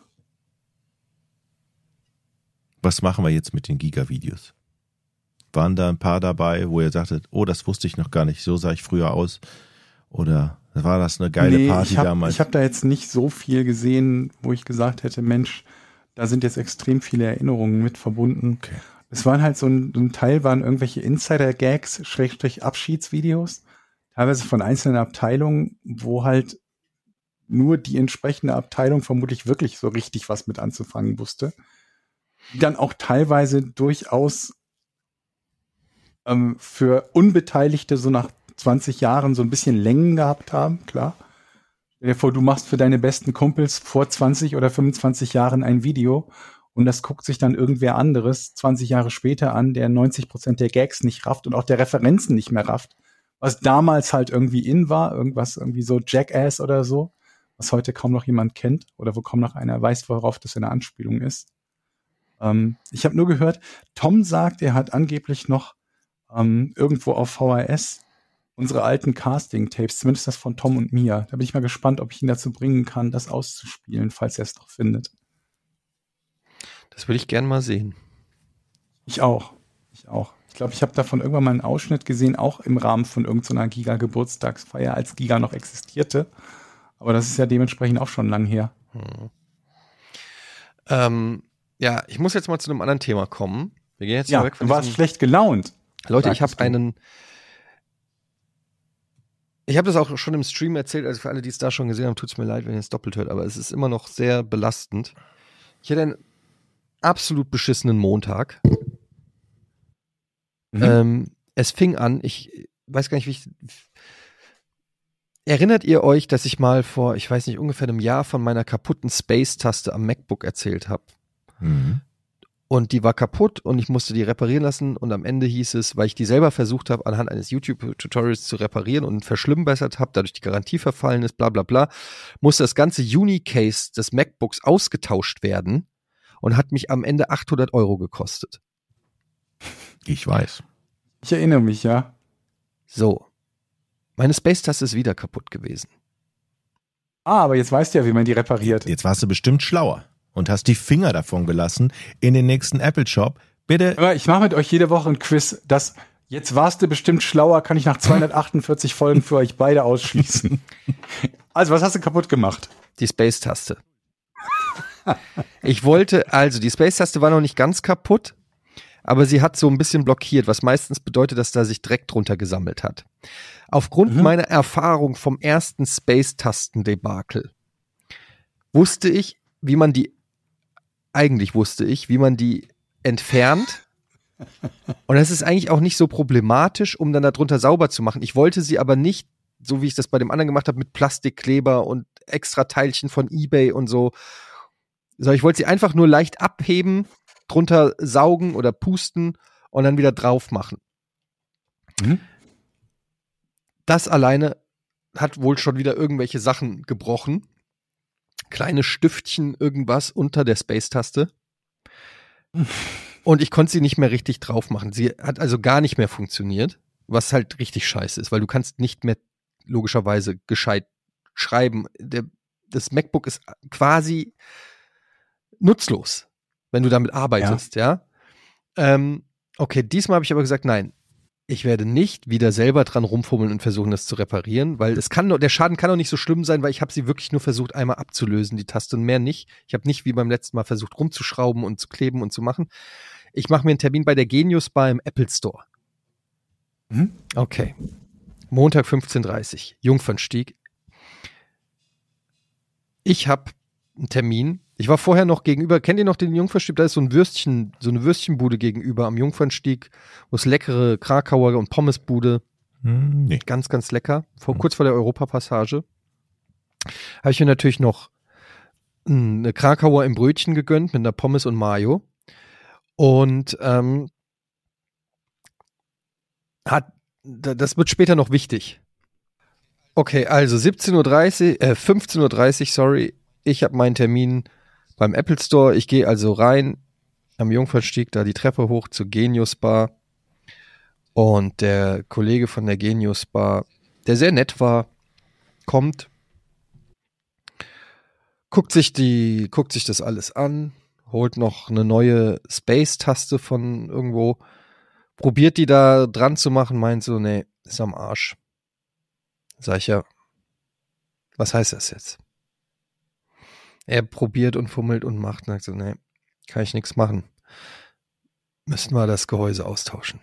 Was machen wir jetzt mit den Giga-Videos? Waren da ein paar dabei, wo ihr sagtet, oh, das wusste ich noch gar nicht, so sah ich früher aus? Oder war das eine geile Nee, Party ich hab, damals? Ich habe da jetzt nicht so viel gesehen, wo ich gesagt hätte, Mensch, Da sind jetzt extrem viele Erinnerungen mit verbunden. Okay. Es waren halt so ein, ein Teil, waren irgendwelche Insider-Gags, Schrägstrich Abschiedsvideos, teilweise von einzelnen Abteilungen, wo halt nur die entsprechende Abteilung vermutlich wirklich so richtig was mit anzufangen wusste. Die dann auch teilweise durchaus ähm, für Unbeteiligte so nach zwanzig Jahren so ein bisschen Längen gehabt haben, klar. Stell dir vor, du machst für deine besten Kumpels vor zwanzig oder fünfundzwanzig Jahren ein Video und das guckt sich dann irgendwer anderes zwanzig Jahre später an, der neunzig Prozent der Gags nicht rafft und auch der Referenzen nicht mehr rafft. Was damals halt irgendwie in war, irgendwas irgendwie so Jackass oder so, was heute kaum noch jemand kennt oder wo kaum noch einer weiß, worauf das eine Anspielung ist. Ähm, ich habe nur gehört, Tom sagt, er hat angeblich noch ähm, irgendwo auf V H S unsere alten Casting-Tapes, zumindest das von Tom und mir. Da bin ich mal gespannt, ob ich ihn dazu bringen kann, das auszuspielen, falls er es noch findet. Das würde ich gern mal sehen. Ich auch. Ich auch. Ich glaube, ich habe davon irgendwann mal einen Ausschnitt gesehen, auch im Rahmen von irgendeiner Giga-Geburtstagsfeier, als Giga noch existierte. Aber das ist ja dementsprechend auch schon lang her. Hm. Ähm, ja, ich muss jetzt mal zu einem anderen Thema kommen. Wir gehen jetzt Ja, mal weg von du warst diesem- schlecht gelaunt. Leute, ich habe sagtest du. einen. Ich habe das auch schon im Stream erzählt, also für alle, die es da schon gesehen haben, tut es mir leid, wenn ihr es doppelt hört, aber es ist immer noch sehr belastend. Ich hatte einen absolut beschissenen Montag. Mhm. Ähm, es fing an, ich weiß gar nicht, wie ich. Erinnert ihr euch, dass ich mal vor, ich weiß nicht, ungefähr einem Jahr von meiner kaputten Space-Taste am MacBook erzählt habe? Mhm. Und die war kaputt und ich musste die reparieren lassen und am Ende hieß es, weil ich die selber versucht habe, anhand eines YouTube-Tutorials zu reparieren und verschlimmbessert habe, dadurch die Garantie verfallen ist, bla bla bla, musste das ganze Uni-Case des MacBooks ausgetauscht werden und hat mich am Ende achthundert Euro gekostet. Ich weiß. Ich erinnere mich, ja. So. Meine Space-Taste ist wieder kaputt gewesen. Ah, aber jetzt weißt du ja, wie man die repariert. Jetzt warst du bestimmt schlauer und hast die Finger davon gelassen in den nächsten Apple Shop. Bitte. Aber ich mache mit euch jede Woche ein Quiz, das jetzt warst du bestimmt schlauer, kann ich nach zweihundertachtundvierzig Folgen für euch beide ausschließen. Also, was hast du kaputt gemacht? Die Space-Taste. Ich wollte, also die Space-Taste war noch nicht ganz kaputt, aber sie hat so ein bisschen blockiert, was meistens bedeutet, dass da sich Dreck drunter gesammelt hat. Aufgrund Mhm. meiner Erfahrung vom ersten Space-Tasten-Debakel wusste ich, wie man die, eigentlich wusste ich, wie man die entfernt. Und das ist eigentlich auch nicht so problematisch, um dann darunter sauber zu machen. Ich wollte sie aber nicht, so wie ich das bei dem anderen gemacht habe, mit Plastikkleber und extra Teilchen von eBay und so. So, ich wollte sie einfach nur leicht abheben, drunter saugen oder pusten und dann wieder drauf machen. Mhm. Das alleine hat wohl schon wieder irgendwelche Sachen gebrochen. Kleine Stiftchen, irgendwas unter der Space-Taste. Und ich konnte sie nicht mehr richtig drauf machen. Sie hat also gar nicht mehr funktioniert, was halt richtig scheiße ist, weil du kannst nicht mehr logischerweise gescheit schreiben. Der, das MacBook ist quasi nutzlos, wenn du damit arbeitest, ja. ja? Ähm, okay, diesmal habe ich aber gesagt, nein, ich werde nicht wieder selber dran rumfummeln und versuchen, das zu reparieren, weil es kann, der Schaden kann doch nicht so schlimm sein, weil ich habe sie wirklich nur versucht, einmal abzulösen, die Taste, und mehr nicht. Ich habe nicht wie beim letzten Mal versucht, rumzuschrauben und zu kleben und zu machen. Ich mache mir einen Termin bei der Genius Bar im Apple Store. Mhm. Okay. Montag fünfzehn Uhr dreißig, Jungfernstieg. Ich habe einen Termin. Ich war vorher noch gegenüber, kennt ihr noch den Jungfernstieg? Da ist so ein Würstchen, so eine Würstchenbude gegenüber am Jungfernstieg, wo es leckere Krakauer und Pommesbude. Hm, nee. Ganz, ganz lecker. Vor, kurz vor der Europapassage. Habe ich mir natürlich noch eine Krakauer im Brötchen gegönnt mit einer Pommes und Mayo. Und ähm, hat, das wird später noch wichtig. Okay, also siebzehn Uhr dreißig, äh, fünfzehn Uhr dreißig, sorry. Ich habe meinen Termin beim Apple Store. Ich gehe also rein am Jungfernstieg, da die Treppe hoch zur Genius Bar. Und der Kollege von der Genius Bar, der sehr nett war, kommt, guckt sich die, guckt sich das alles an, holt noch eine neue Space-Taste von irgendwo, probiert die da dran zu machen, meint so, nee, ist am Arsch. Sag ich, ja, was heißt das jetzt? Er probiert und fummelt und macht und sagt so, nee, kann ich nichts machen. Müssten wir das Gehäuse austauschen.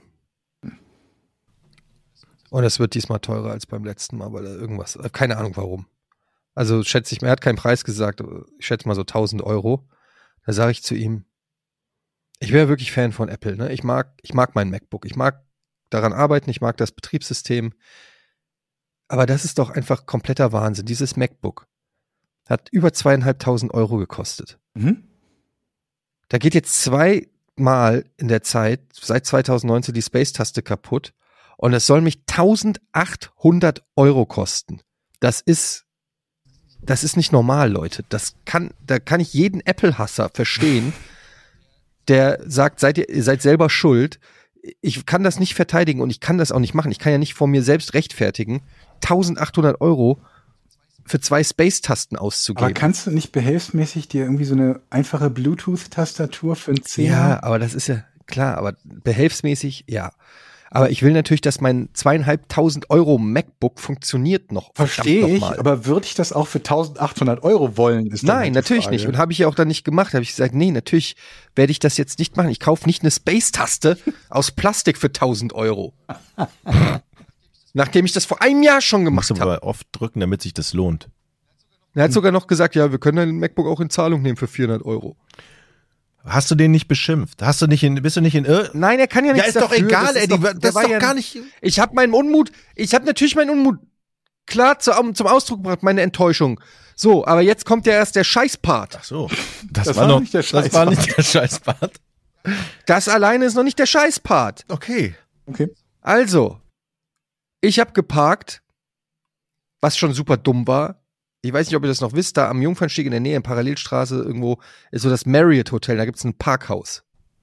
Und es wird diesmal teurer als beim letzten Mal, weil er irgendwas, keine Ahnung warum. Also schätze ich, er hat keinen Preis gesagt, ich schätze mal so tausend Euro. Da sage ich zu ihm, ich wäre wirklich Fan von Apple, ne? Ich mag, ich mag mein MacBook, ich mag daran arbeiten, ich mag das Betriebssystem. Aber das ist doch einfach kompletter Wahnsinn. Dieses MacBook hat über zweieinhalbtausend Euro gekostet. Mhm. Da geht jetzt zweimal in der Zeit, seit zweitausendneunzehn, die Space-Taste kaputt und es soll mich eintausendachthundert Euro kosten. Das ist, das ist nicht normal, Leute. Das kann, da kann ich jeden Apple-Hasser verstehen, der sagt, seid ihr, ihr seid selber schuld. Ich kann das nicht verteidigen und ich kann das auch nicht machen. Ich kann ja nicht vor mir selbst rechtfertigen, eintausendachthundert Euro für zwei Space-Tasten auszugeben. Aber kannst du nicht behelfsmäßig dir irgendwie so eine einfache Bluetooth-Tastatur für einen Zehner? Ja, aber das ist ja klar, aber behelfsmäßig, ja. Aber ich will natürlich, dass mein zweieinhalbtausend Euro MacBook funktioniert noch. Verstehe ich, aber würde ich das auch für eintausendachthundert Euro wollen? Ist Nein, natürlich Frage. Nicht. Und habe ich ja auch dann nicht gemacht. Habe ich gesagt, nee, natürlich werde ich das jetzt nicht machen. Ich kaufe nicht eine Space-Taste aus Plastik für tausend Euro. Nachdem ich das vor einem Jahr schon gemacht habe. Musst du aber oft drücken, damit sich das lohnt. Er hat sogar noch gesagt, ja, wir können dein MacBook auch in Zahlung nehmen für vierhundert Euro. Hast du den nicht beschimpft? Hast du nicht in, bist du nicht in Ir- Nein, er kann ja nichts Ja, ist doch dafür. egal, das ey, ist die, doch, das ist doch ja, gar nicht. Ich habe meinen Unmut, ich habe natürlich meinen Unmut klar zu, zum Ausdruck gebracht, meine Enttäuschung. So, aber jetzt kommt ja erst der Scheißpart. Ach so. Das, Das war, war noch nicht der Das war Scheißpart. nicht der Scheißpart. Das alleine ist noch nicht der Scheißpart. Okay. Okay. Also, ich habe geparkt, was schon super dumm war. Ich weiß nicht, ob ihr das noch wisst, da am Jungfernstieg in der Nähe, in Parallelstraße irgendwo, ist so das Marriott Hotel, da gibt's ein Parkhaus.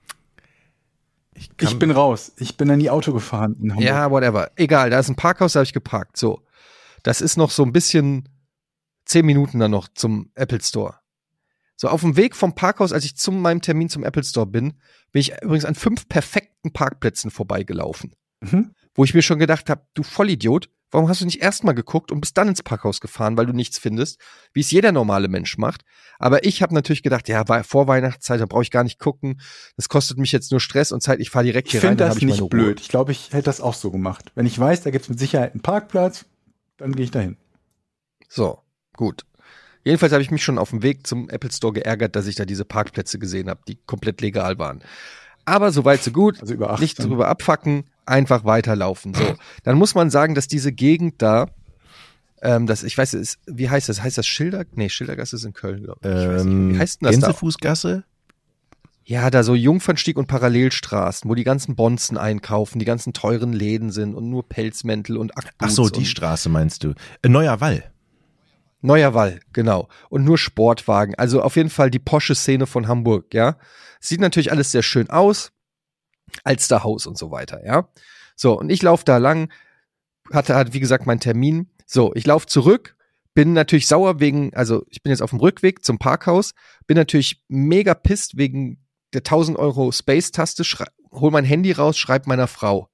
Ich, Ich bin raus. Ich bin da nie Auto gefahren in Hamburg. Ja, whatever. Egal, da ist ein Parkhaus, da habe ich geparkt. So, das ist noch so ein bisschen zehn Minuten dann noch zum Apple Store. So, auf dem Weg vom Parkhaus, als ich zu meinem Termin zum Apple Store bin, bin ich übrigens an fünf perfekten Parkplätzen vorbeigelaufen. Mhm. Wo ich mir schon gedacht habe, du Vollidiot, warum hast du nicht erst mal geguckt und bist dann ins Parkhaus gefahren, weil du nichts findest, wie es jeder normale Mensch macht. Aber ich habe natürlich gedacht, ja, vor Weihnachtszeit, da brauche ich gar nicht gucken. Das kostet mich jetzt nur Stress und Zeit. Ich fahre direkt Ich hier rein, finde dann das habe ich meine nicht Ruhe. blöd. Ich glaube, ich hätte das auch so gemacht. Wenn ich weiß, da gibt es mit Sicherheit einen Parkplatz, dann gehe ich dahin. So, gut. Jedenfalls habe ich mich schon auf dem Weg zum Apple Store geärgert, dass ich da diese Parkplätze gesehen habe, die komplett legal waren. Aber soweit so gut, Also über achtzehn. nicht drüber abfacken, einfach weiterlaufen. So, dann muss man sagen, dass diese Gegend da, ähm, das, ich weiß, ist, wie heißt das? Heißt das Schilder? Nee, Schildergasse ist in Köln, glaube ich. Ich weiß nicht, wie heißt denn das da? Gänsefußgasse? Ja, da so Jungfernstieg und Parallelstraßen, wo die ganzen Bonzen einkaufen, die ganzen teuren Läden sind und nur Pelzmäntel und Ackboots. Ach so, die und Straße meinst du. Äh, Neuer Wall. Neuer Wall, genau. Und nur Sportwagen. Also auf jeden Fall die Porsche-Szene von Hamburg, ja. Sieht natürlich alles sehr schön aus. Alsterhaus und so weiter, ja. So, und ich laufe da lang, hatte halt, wie gesagt, meinen Termin. So, ich laufe zurück, bin natürlich sauer wegen, also ich bin jetzt auf dem Rückweg zum Parkhaus, bin natürlich mega pisst wegen der tausend Euro Space-Taste, schrei- hol mein Handy raus, schreib meiner Frau.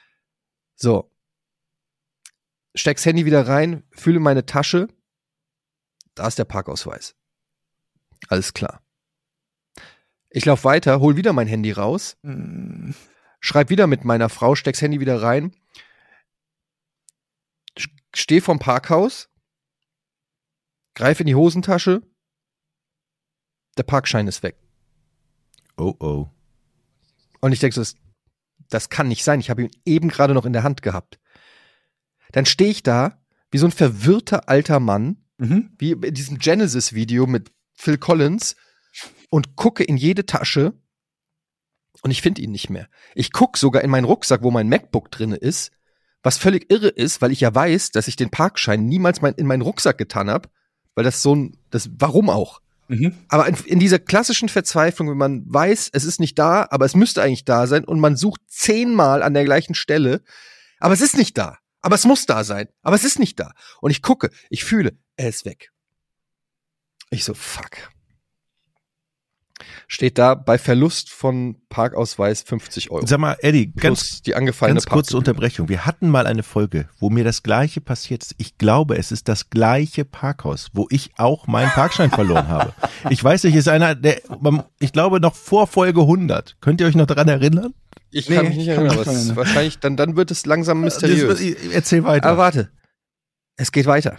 So. Steck's Handy wieder rein, fühle meine Tasche. Da ist der Parkausweis. Alles klar. Ich laufe weiter, hol wieder mein Handy raus, Hm. schreib wieder mit meiner Frau, steck's Handy wieder rein, steh vorm Parkhaus, greif in die Hosentasche, der Parkschein ist weg. Oh, oh. Und ich denke so, das, das kann nicht sein, ich habe ihn eben gerade noch in der Hand gehabt. Dann stehe ich da, wie so ein verwirrter alter Mann, Mhm. wie in diesem Genesis-Video mit Phil Collins, und gucke in jede Tasche und ich finde ihn nicht mehr. Ich gucke sogar in meinen Rucksack, wo mein MacBook drin ist, was völlig irre ist, weil ich ja weiß, dass ich den Parkschein niemals mein, in meinen Rucksack getan habe, weil das so ein, das, warum auch? Mhm. Aber in, in dieser klassischen Verzweiflung, wenn man weiß, es ist nicht da, aber es müsste eigentlich da sein und man sucht zehnmal an der gleichen Stelle, aber es ist nicht da. Aber es muss da sein. Aber es ist nicht da. Und ich gucke, ich fühle, er ist weg. Ich so, fuck. Steht da bei Verlust von Parkausweis fünfzig Euro. Sag mal, Eddie, ganz, Plus die angefallene ganz kurze Parkgebühr. Unterbrechung. Wir hatten mal eine Folge, wo mir das Gleiche passiert ist. Ich glaube, es ist das gleiche Parkhaus, wo ich auch meinen Parkschein verloren habe. Ich weiß nicht, ist einer, der, ich glaube noch vor Folge hundert. Könnt ihr euch noch daran erinnern? Ich Nee, kann mich nicht ich kann erinnern, mich aber nicht es ist erinnern. wahrscheinlich, dann, dann wird es langsam mysteriös. Das, erzähl weiter. Aber warte, es geht weiter.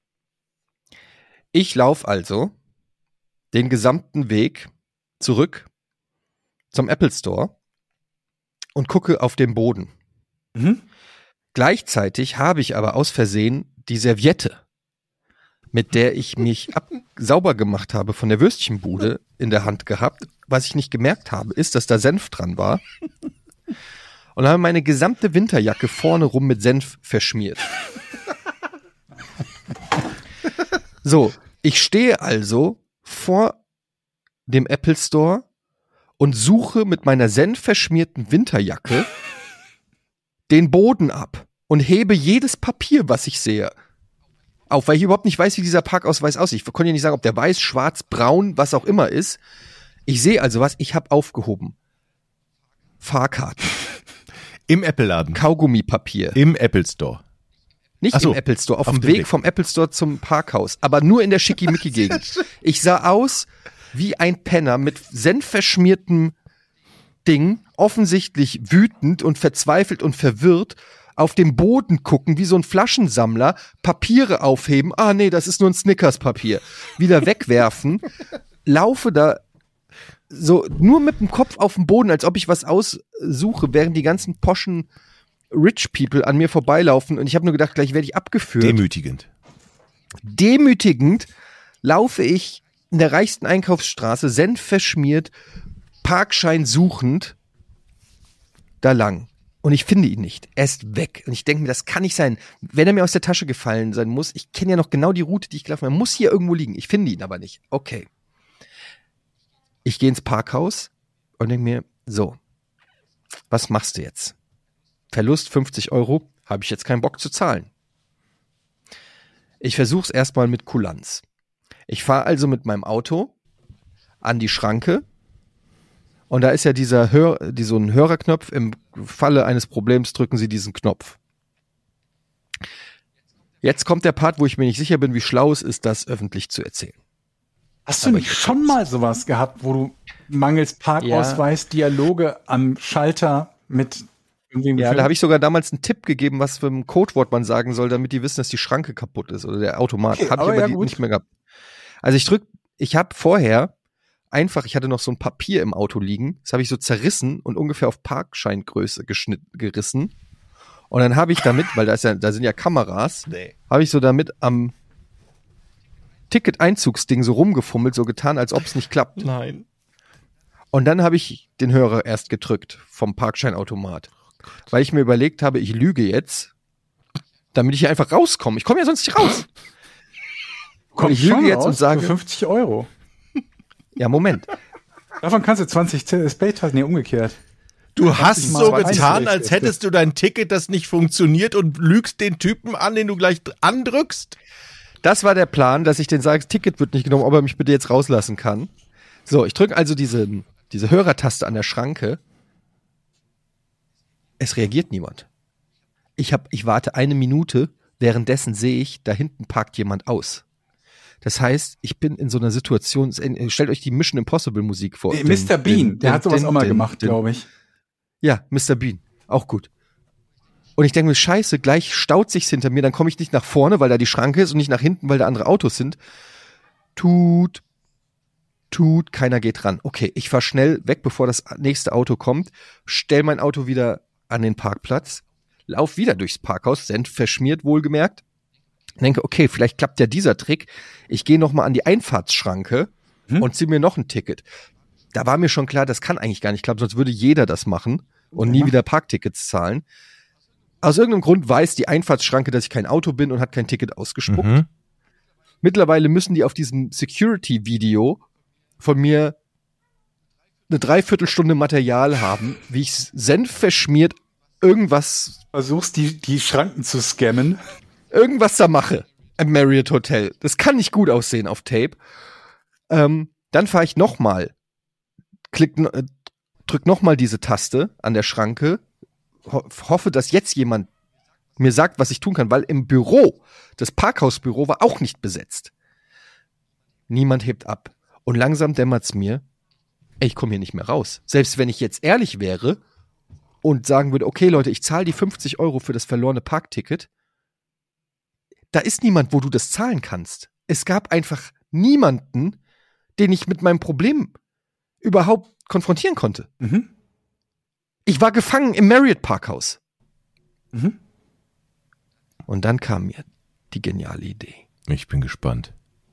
Ich laufe also den gesamten Weg zurück zum Apple Store und gucke auf den Boden. Mhm. Gleichzeitig habe ich aber aus Versehen die Serviette, mit der ich mich ab sauber gemacht habe von der Würstchenbude, in der Hand gehabt. Was ich nicht gemerkt habe, ist, dass da Senf dran war. Und habe meine gesamte Winterjacke vorne rum mit Senf verschmiert. So, ich stehe also vor dem Apple Store und suche mit meiner senfverschmierten Winterjacke den Boden ab und hebe jedes Papier, was ich sehe, auf, weil ich überhaupt nicht weiß, wie dieser Parkausweis aussieht. Ich konnte ja nicht sagen, ob der weiß, schwarz, braun, was auch immer ist. Ich sehe also was, ich habe aufgehoben. Fahrkarten, Im Apple-Laden. Kaugummipapier. Im Apple Store. Nicht Ach so, im Apple Store, auf, auf dem dem Weg, Weg. vom Apple Store zum Parkhaus, aber nur in der Schickimicki-Gegend. Ich sah aus wie ein Penner mit senfverschmiertem Ding, offensichtlich wütend und verzweifelt und verwirrt, auf dem Boden gucken, wie so ein Flaschensammler, Papiere aufheben, ah nee, das ist nur ein Snickers-Papier, wieder wegwerfen, laufe da so nur mit dem Kopf auf dem Boden, als ob ich was aussuche, während die ganzen poschen Rich People an mir vorbeilaufen und ich habe nur gedacht, gleich werde ich abgeführt. Demütigend. Demütigend laufe ich in der reichsten Einkaufsstraße, senfverschmiert, Parkschein suchend, da lang. Und ich finde ihn nicht. Er ist weg. Und ich denke mir, das kann nicht sein. Wenn er mir aus der Tasche gefallen sein muss, ich kenne ja noch genau die Route, die ich gelaufen habe, er muss hier irgendwo liegen. Ich finde ihn aber nicht. Okay. Ich gehe ins Parkhaus und denke mir, so, was machst du jetzt? Verlust fünfzig Euro, habe ich jetzt keinen Bock zu zahlen. Ich versuche es erstmal mit Kulanz. Ich fahre also mit meinem Auto an die Schranke und da ist ja dieser Hör, die, so ein Hörerknopf. Im Falle eines Problems drücken Sie diesen Knopf. Jetzt kommt der Part, wo ich mir nicht sicher bin, wie schlau es ist, das öffentlich zu erzählen. Hast du Aber nicht ich- schon mal sowas gehabt, wo du mangels Parkausweis Dialoge am Schalter mit irgendwem Ja, geführt da habe ich sogar damals einen Tipp gegeben, was für ein Codewort man sagen soll, damit die wissen, dass die Schranke kaputt ist oder der Automat. Okay, Hab ich aber aber ja, die gut. nicht mehr gehabt. Also ich drück, ich habe vorher einfach, ich hatte noch so ein Papier im Auto liegen, das habe ich so zerrissen und ungefähr auf Parkscheingröße geschnitten, gerissen. Und dann habe ich damit, weil da ist ja, da sind ja Kameras, Nee. habe ich so damit am Ticket-Einzugsding so rumgefummelt, so getan, als ob es nicht klappt. Nein. Und dann habe ich den Hörer erst gedrückt vom Parkscheinautomat. Weil ich mir überlegt habe, ich lüge jetzt, damit ich hier einfach rauskomme. Ich komme ja sonst nicht raus. Komm, ich lüge schon jetzt raus und sage- für fünfzig Euro. Ja, Moment. Davon kannst du zwanzig C S Pay, nee, umgekehrt. Du hast dich mal so mal getan, einzurichten. als hättest du dein Ticket, das nicht funktioniert und lügst den Typen an, den du gleich andrückst. Das war der Plan, dass ich den sage, das Ticket wird nicht genommen, ob er mich bitte jetzt rauslassen kann. So, ich drücke also diese, diese Hörertaste an der Schranke. Es reagiert niemand. Ich, hab, ich warte eine Minute, währenddessen sehe ich, da hinten parkt jemand aus. Das heißt, ich bin in so einer Situation, stellt euch die Mission Impossible Musik vor. Nee, Mister Bean, der hat sowas auch mal gemacht, glaube ich. Ja, Mister Bean, auch gut. Und ich denke mir, scheiße, gleich staut sich's hinter mir, dann komme ich nicht nach vorne, weil da die Schranke ist und nicht nach hinten, weil da andere Autos sind. Tut, tut, keiner geht ran. Okay, ich fahr schnell weg, bevor das nächste Auto kommt, stell mein Auto wieder an den Parkplatz, lauf wieder durchs Parkhaus, Senf verschmiert, wohlgemerkt. Denke, okay, vielleicht klappt ja dieser Trick. Ich gehe nochmal an die Einfahrtsschranke Hm? und zieh mir noch ein Ticket. Da war mir schon klar, das kann eigentlich gar nicht klappen, sonst würde jeder das machen und nie Ja. wieder Parktickets zahlen. Aus irgendeinem Grund weiß die Einfahrtsschranke, dass ich kein Auto bin und hat kein Ticket ausgespuckt. Mhm. Mittlerweile müssen die auf diesem Security-Video von mir eine Dreiviertelstunde Material haben, wie ich Senf verschmiert irgendwas, Versuchst, die, die Schranken zu scammen. irgendwas da mache im Marriott Hotel. Das kann nicht gut aussehen auf Tape. Ähm, dann fahre ich nochmal klick, äh, drück nochmal diese Taste an der Schranke, ho- hoffe, dass jetzt jemand mir sagt, was ich tun kann, weil im Büro, das Parkhausbüro war auch nicht besetzt. Niemand hebt ab. Und langsam dämmert's mir, ey, ich komme hier nicht mehr raus. Selbst wenn ich jetzt ehrlich wäre und sagen würde, okay Leute, ich zahle die fünfzig Euro für das verlorene Parkticket, da ist niemand, wo du das zahlen kannst. Es gab einfach niemanden, den ich mit meinem Problem überhaupt konfrontieren konnte. Mhm. Ich war gefangen im Marriott Parkhaus. Mhm. Und dann kam mir die geniale Idee. Ich bin gespannt.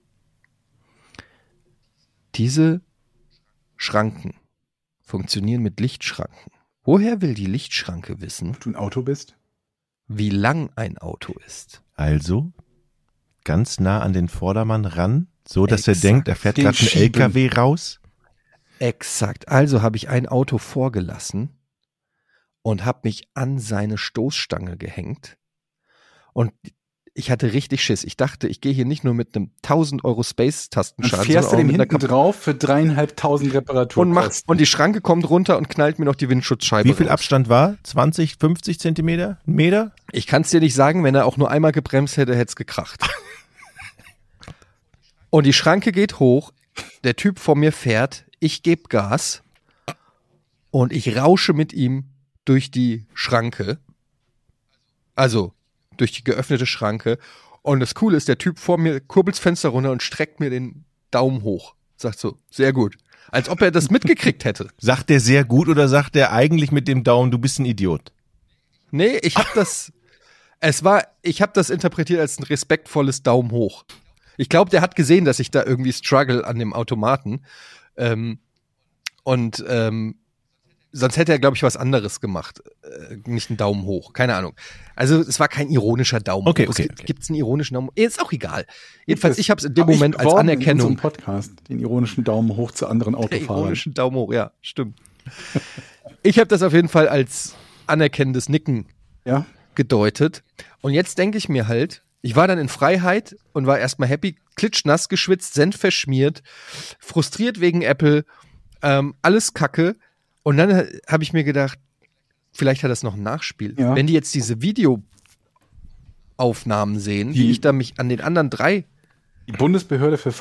Diese Schranken funktionieren mit Lichtschranken. Woher will die Lichtschranke wissen, Ob du ein Auto bist? wie lang ein Auto ist? Also ganz nah an den Vordermann ran, so dass er Exakt. denkt, er fährt Den gerade ein schieben. L K W raus. Exakt. Also habe ich ein Auto vorgelassen und habe mich an seine Stoßstange gehängt. Und ich hatte richtig Schiss. Ich dachte, ich gehe hier nicht nur mit einem tausend Euro Dann Space-Tastenschaden, fährst du sondern den auch mit hinten einer Kap- drauf für dreieinhalbtausend Reparaturkosten. und, macht, und die Schranke kommt runter und knallt mir noch die Windschutzscheibe Wie viel raus. Abstand war? zwanzig, fünfzig Zentimeter? Ein Meter? Ich kann es dir nicht sagen, wenn er auch nur einmal gebremst hätte, hätte es gekracht. Und die Schranke geht hoch, der Typ vor mir fährt, ich gebe Gas und ich rausche mit ihm durch die Schranke. Also durch die geöffnete Schranke. Und das Coole ist, der Typ vor mir kurbelt's Fenster runter und streckt mir den Daumen hoch. Sagt so, sehr gut. Als ob er das mitgekriegt hätte. Sagt der sehr gut oder sagt der eigentlich mit dem Daumen, du bist ein Idiot? Nee, ich hab das, es war, ich hab das interpretiert als ein respektvolles Daumen hoch. Ich glaube, der hat gesehen, dass ich da irgendwie struggle an dem Automaten. Ähm, und ähm, sonst hätte er, glaube ich, was anderes gemacht. Äh, nicht einen Daumen hoch, keine Ahnung. Also es war kein ironischer Daumen Okay, hoch. okay, es gibt, okay. gibt's einen ironischen Daumen hoch? Ist auch egal. Jedenfalls, ich habe es in dem Hab ich Moment als beworben In Anerkennung. unserem Podcast, den ironischen Daumen hoch zu anderen Der Autofahrern. ironischen Daumen hoch, ja, stimmt. Ich habe das auf jeden Fall als anerkennendes Nicken Ja, gedeutet. Und jetzt denke ich mir halt, ich war dann in Freiheit und war erstmal happy, klitschnass geschwitzt, Senf verschmiert, frustriert wegen Apple, ähm, alles Kacke. Und dann äh, habe ich mir gedacht, vielleicht hat das noch ein Nachspiel. Ja. Wenn die jetzt diese Videoaufnahmen sehen, wie Die- ich da mich an den anderen drei, die Bundesbehörde für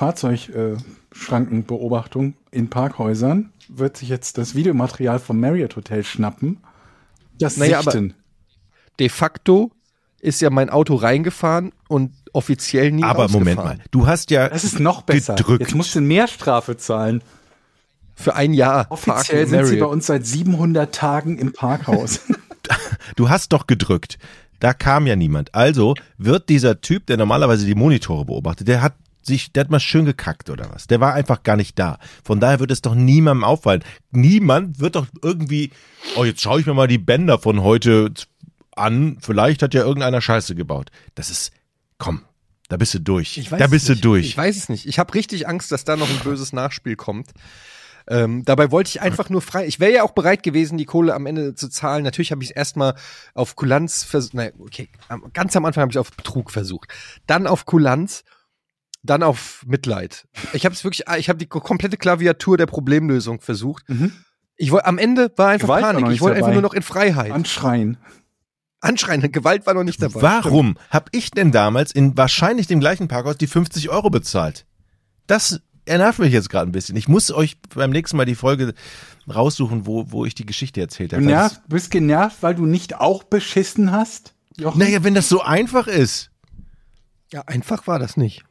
Fahrzeugschrankenbeobachtung in Parkhäusern wird sich jetzt das Videomaterial vom Marriott Hotel schnappen. Das Naja, aber- sichten. de facto ist ja mein Auto reingefahren und offiziell nie Aber Moment rausgefahren. mal, du hast ja Das ist noch besser. gedrückt. Jetzt musst du mehr Strafe zahlen. Für ein Jahr. Offiziell Parken sind sie bei Marriott. uns seit siebenhundert Tagen im Parkhaus. Du hast doch gedrückt. Da kam ja niemand. Also wird dieser Typ, der normalerweise die Monitore beobachtet, der hat sich, der hat mal schön gekackt oder was. Der war einfach gar nicht da. Von daher wird es doch niemandem auffallen. Niemand wird doch irgendwie, oh, jetzt schaue ich mir mal die Bänder von heute an. Vielleicht hat ja irgendeiner Scheiße gebaut. Das ist, komm, da bist du durch. Ich weiß Da es bist du nicht. durch. Ich weiß es nicht. Ich habe richtig Angst, dass da noch ein böses Nachspiel kommt. Ähm, dabei wollte ich einfach nur frei. Ich wäre ja auch bereit gewesen, die Kohle am Ende zu zahlen. Natürlich habe ich es erstmal auf Kulanz versucht. Nein, okay. Am- Ganz am Anfang habe ich auf Betrug versucht. Dann auf Kulanz. Dann auf Mitleid. Ich habe es wirklich, ich habe die komplette Klaviatur der Problemlösung versucht. Mhm. Ich wollte, am Ende war einfach Gewalt war noch Panik. nicht Ich wollte einfach dabei. nur noch in Freiheit. Anschreien. Anschreien, Gewalt war noch nicht dabei. Warum habe ich denn damals in wahrscheinlich dem gleichen Parkhaus die fünfzig Euro bezahlt? Das nervt mich jetzt gerade ein bisschen. Ich muss euch beim nächsten Mal die Folge raussuchen, wo, wo ich die Geschichte erzählt Du habe. nervt, bist genervt, weil du nicht auch beschissen hast? Jochen? Naja, wenn das so einfach ist. Ja, einfach war das nicht.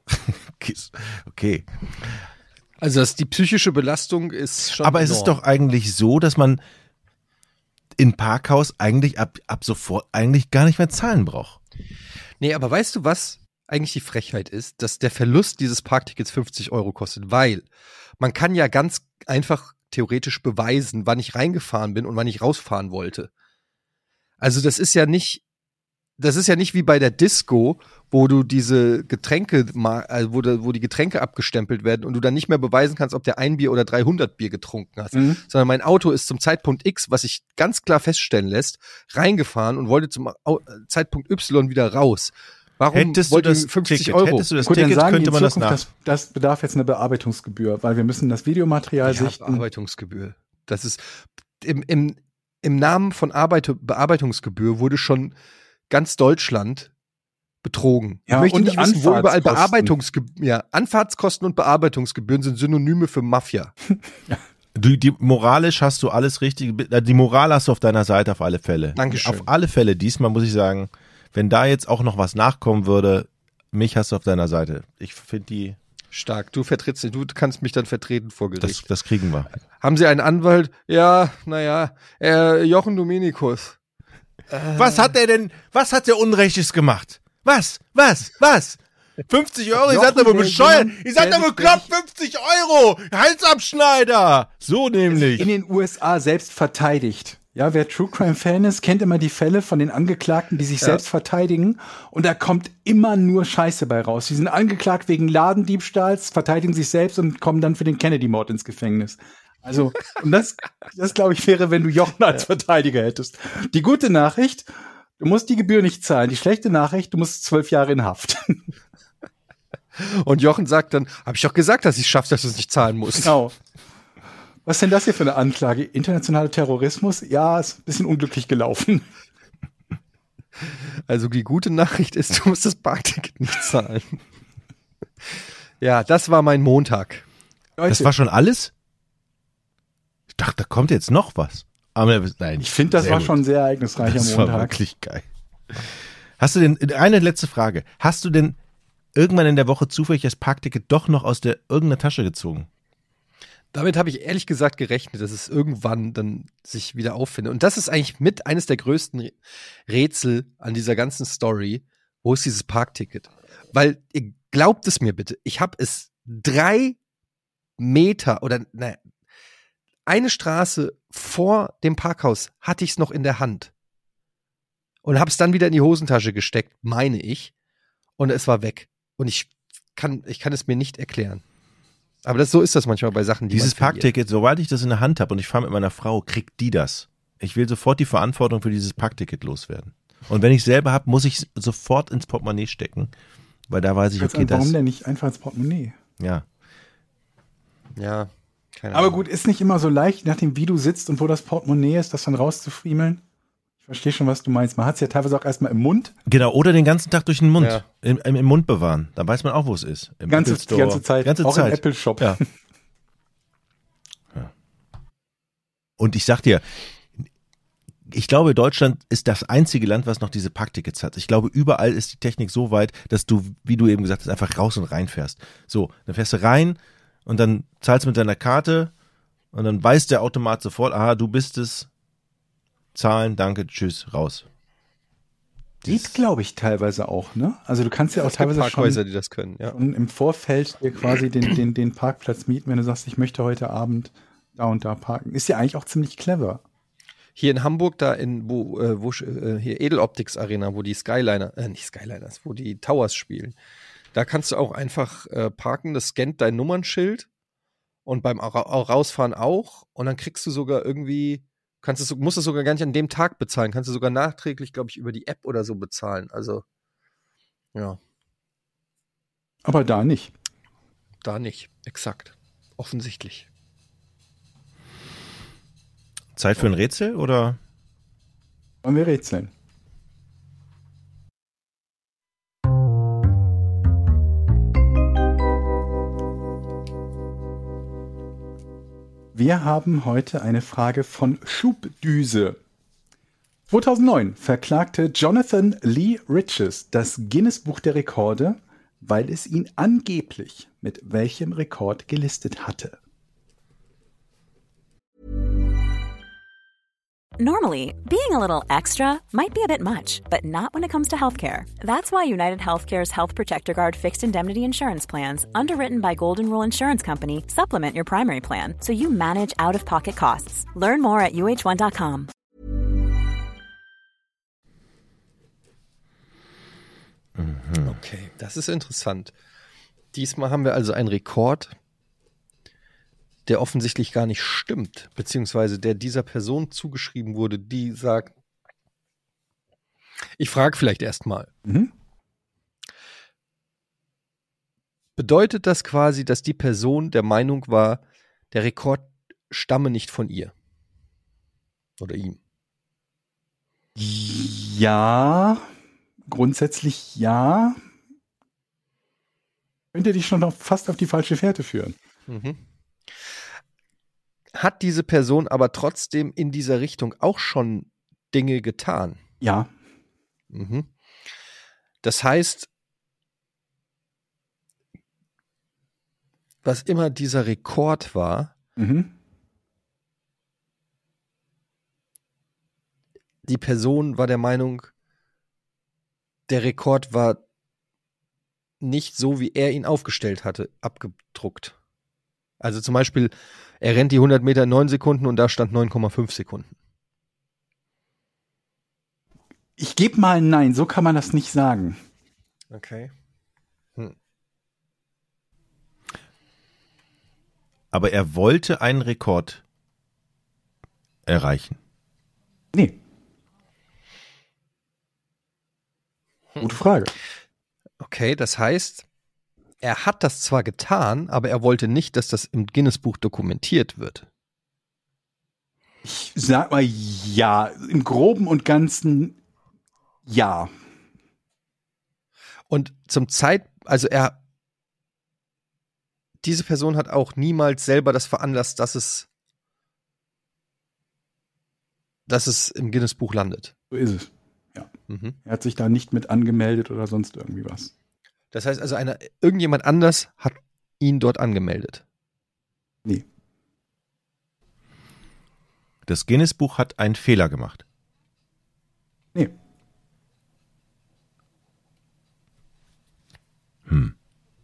Okay. Also das, die psychische Belastung ist schon Aber es ist enorm. doch eigentlich so, dass man in Parkhaus eigentlich ab, ab sofort eigentlich gar nicht mehr zahlen braucht. Nee, aber weißt du, was eigentlich die Frechheit ist? Dass der Verlust dieses Parktickets fünfzig Euro kostet, weil man kann ja ganz einfach theoretisch beweisen, wann ich reingefahren bin und wann ich rausfahren wollte. Also das ist ja nicht, das ist ja nicht wie bei der Disco, wo du diese Getränke, ma- also wo, da, wo die Getränke abgestempelt werden und du dann nicht mehr beweisen kannst, ob der ein Bier oder dreihundert Bier getrunken hast. Mhm. Sondern mein Auto ist zum Zeitpunkt X, was sich ganz klar feststellen lässt, reingefahren und wollte zum Au- Zeitpunkt Y wieder raus. Warum Hättest du wollt ihr das fünfzig Ticket, Euro? hättest du das Gut, dann Ticket, sagen die könnte in man das Zukunft, nach. das, das bedarf jetzt einer Bearbeitungsgebühr, weil wir müssen das Videomaterial Ja, sichten. Bearbeitungsgebühr. Das ist im, im, im Namen von Arbeit, Bearbeitungsgebühr wurde schon ganz Deutschland betrogen. Ja, ich möchte und nicht wissen, wo überall Anfahrtskosten. Bearbeitungsgebühren, ja, Anfahrtskosten und Bearbeitungsgebühren sind Synonyme für Mafia. Du, die, moralisch hast du alles richtig, die Moral hast du auf deiner Seite auf alle Fälle. Dankeschön. Auf alle Fälle, diesmal muss ich sagen, wenn da jetzt auch noch was nachkommen würde, mich hast du auf deiner Seite. Ich finde die, Stark. Du vertrittst, du kannst mich dann vertreten vor Gericht. das, das kriegen wir. Haben Sie einen Anwalt? Ja, naja, äh, Jochen Dominikus. Was hat der denn, was hat der Unrechtes gemacht? Was, was, was? fünfzig Euro, ihr seid Jochen, aber der bescheuert, jemand, ihr seid der aber sich- bekloppt, fünfzig Euro, Halsabschneider. So nämlich. In den U S A selbst verteidigt. Ja, wer True Crime Fan ist, kennt immer die Fälle von den Angeklagten, die sich Ja. selbst verteidigen. Und da kommt immer nur Scheiße bei raus. Die sind angeklagt wegen Ladendiebstahls, verteidigen sich selbst und kommen dann für den Kennedy-Mord ins Gefängnis. Also, und das, das glaube ich, wäre, wenn du Jochen als Verteidiger hättest. Die gute Nachricht, du musst die Gebühr nicht zahlen. Die schlechte Nachricht, du musst zwölf Jahre in Haft. Und Jochen sagt dann, habe ich doch gesagt, dass ich es schaffe, dass du es nicht zahlen musst. Genau. Was ist denn das hier für eine Anklage? Internationaler Terrorismus? Ja, ist ein bisschen unglücklich gelaufen. Also die gute Nachricht ist, du musst das Parkticket nicht zahlen. Ja, das war mein Montag. Das war schon alles? Ich dachte, da kommt jetzt noch was. Aber nein, Ich finde, das sehr war gut. schon ein sehr ereignisreicher Das war Montag. wirklich geil. Hast du denn, eine letzte Frage, hast du denn irgendwann in der Woche zufällig das Parkticket doch noch aus der irgendeiner Tasche gezogen? Damit habe ich ehrlich gesagt gerechnet, dass es irgendwann dann sich wieder auffindet. Und das ist eigentlich mit eines der größten Re- Rätsel an dieser ganzen Story. Wo ist dieses Parkticket? Weil, ihr glaubt es mir bitte, ich habe es drei Meter oder naja, eine Straße vor dem Parkhaus hatte ich es noch in der Hand. Und habe es dann wieder in die Hosentasche gesteckt, meine ich. Und es war weg. Und ich kann, ich kann es mir nicht erklären. Aber das, so ist das manchmal bei Sachen, die Dieses man verliert. Parkticket, sobald ich das in der Hand habe und ich fahre mit meiner Frau, kriegt die das. Ich will sofort die Verantwortung für dieses Parkticket loswerden. Und wenn ich selber habe, muss ich sofort ins Portemonnaie stecken, weil da weiß ich, Jetzt, okay, warum das, denn nicht einfach ins Portemonnaie? ja. Ja, keine Aber Ahnung. gut, ist nicht immer so leicht, je nachdem, wie du sitzt und wo das Portemonnaie ist, das dann rauszufriemeln. Ich verstehe schon, was du meinst. Man hat es ja teilweise auch erstmal im Mund. Genau, oder den ganzen Tag durch den Mund, Ja. im, im, im Mund bewahren. Da weiß man auch, wo es ist. Im Ganze, Apple die Store. ganze Zeit. Ganze auch Zeit. im Apple Shop. Ja. Ja. Und ich sag dir, ich glaube, Deutschland ist das einzige Land, was noch diese Parktickets hat. Ich glaube, überall ist die Technik so weit, dass du, wie du eben gesagt hast, einfach raus und rein fährst. So, dann fährst du rein und dann zahlst du mit deiner Karte und dann weiß der Automat sofort, aha, du bist es, zahlen, danke, tschüss, raus. Geht, glaube ich, teilweise auch, ne? Also du kannst ja auch Es gibt teilweise Parkhäuser, schon, die das können, ja. schon im Vorfeld dir quasi den, den, den Parkplatz mieten, wenn du sagst, ich möchte heute Abend da und da parken. Ist ja eigentlich auch ziemlich clever. Hier in Hamburg, da in, wo, äh, wo äh, hier Edeloptics Arena, wo die Skyliner, äh, nicht Skyliners, wo die Towers spielen, da kannst du auch einfach äh, parken, das scannt dein Nummernschild und beim Ra Rausfahren auch und dann kriegst du sogar irgendwie, kannst du, musst du sogar gar nicht an dem Tag bezahlen, kannst du sogar nachträglich, glaube ich, über die App oder so bezahlen. Also, ja, Aber da nicht. da nicht, exakt, offensichtlich. Zeit für ein Rätsel oder? Wollen wir rätseln? Wir haben heute eine Frage von Schubdüse. zweitausendneun verklagte Jonathan Lee Riches das Guinness-Buch der Rekorde, weil es ihn angeblich mit welchem Rekord gelistet hatte. Normally, being a little extra might be a bit much, but not when it comes to healthcare. That's why United Healthcare's Health Protector Guard fixed indemnity insurance plans, underwritten by Golden Rule Insurance Company, supplement your primary plan so you manage out-of-pocket costs. Learn more at U H one dot com. Okay, das ist interessant. Diesmal haben wir also einen Rekord, der offensichtlich gar nicht stimmt, beziehungsweise der dieser Person zugeschrieben wurde, die sagt, ich frage vielleicht erstmal, Mhm. bedeutet das quasi, dass die Person der Meinung war, der Rekord stamme nicht von ihr? Oder ihm? Ja, grundsätzlich ja. Könnte dich schon noch fast auf die falsche Fährte führen. Mhm. Hat diese Person aber trotzdem in dieser Richtung auch schon Dinge getan? Ja. Mhm. Das heißt, was immer dieser Rekord war, Mhm. die Person war der Meinung, der Rekord war nicht so, wie er ihn aufgestellt hatte, abgedruckt. Also zum Beispiel, er rennt die hundert Meter in neun Sekunden und da stand neun Komma fünf Sekunden. Ich gebe mal ein Nein, so kann man das nicht sagen. Okay. Hm. Aber er wollte einen Rekord erreichen. Nee. Gute Frage. Okay, das heißt, er hat das zwar getan, aber er wollte nicht, dass das im Guinness-Buch dokumentiert wird. Ich sag mal ja, im Groben und Ganzen ja. Und zum Zeit, also er, diese Person hat auch niemals selber das veranlasst, dass es, dass es im Guinness-Buch landet. So ist es. Ja. Mhm. Er hat sich da nicht mit angemeldet oder sonst irgendwie was. Das heißt also, einer, irgendjemand anders hat ihn dort angemeldet. Nee. Das Guinness-Buch hat einen Fehler gemacht. Nee. Hm.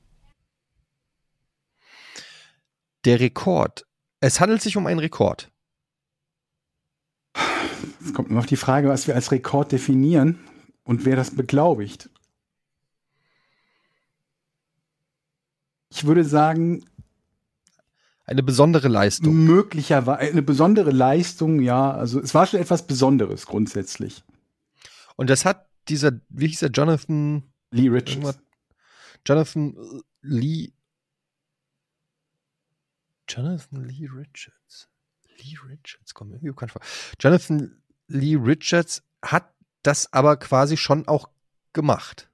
Der Rekord. Es handelt sich um einen Rekord. Es kommt nur auf die Frage, was wir als Rekord definieren und wer das beglaubigt. Ich würde sagen, Eine besondere Leistung. möglicherweise eine besondere Leistung, ja. Also es war schon etwas Besonderes grundsätzlich. Und das hat dieser, wie hieß der, Jonathan, Lee Richards. irgendwas- Jonathan Lee, Jonathan Lee Richards. Lee Richards, komm irgendwie bekannt vor. Jonathan Lee Richards hat das aber quasi schon auch gemacht.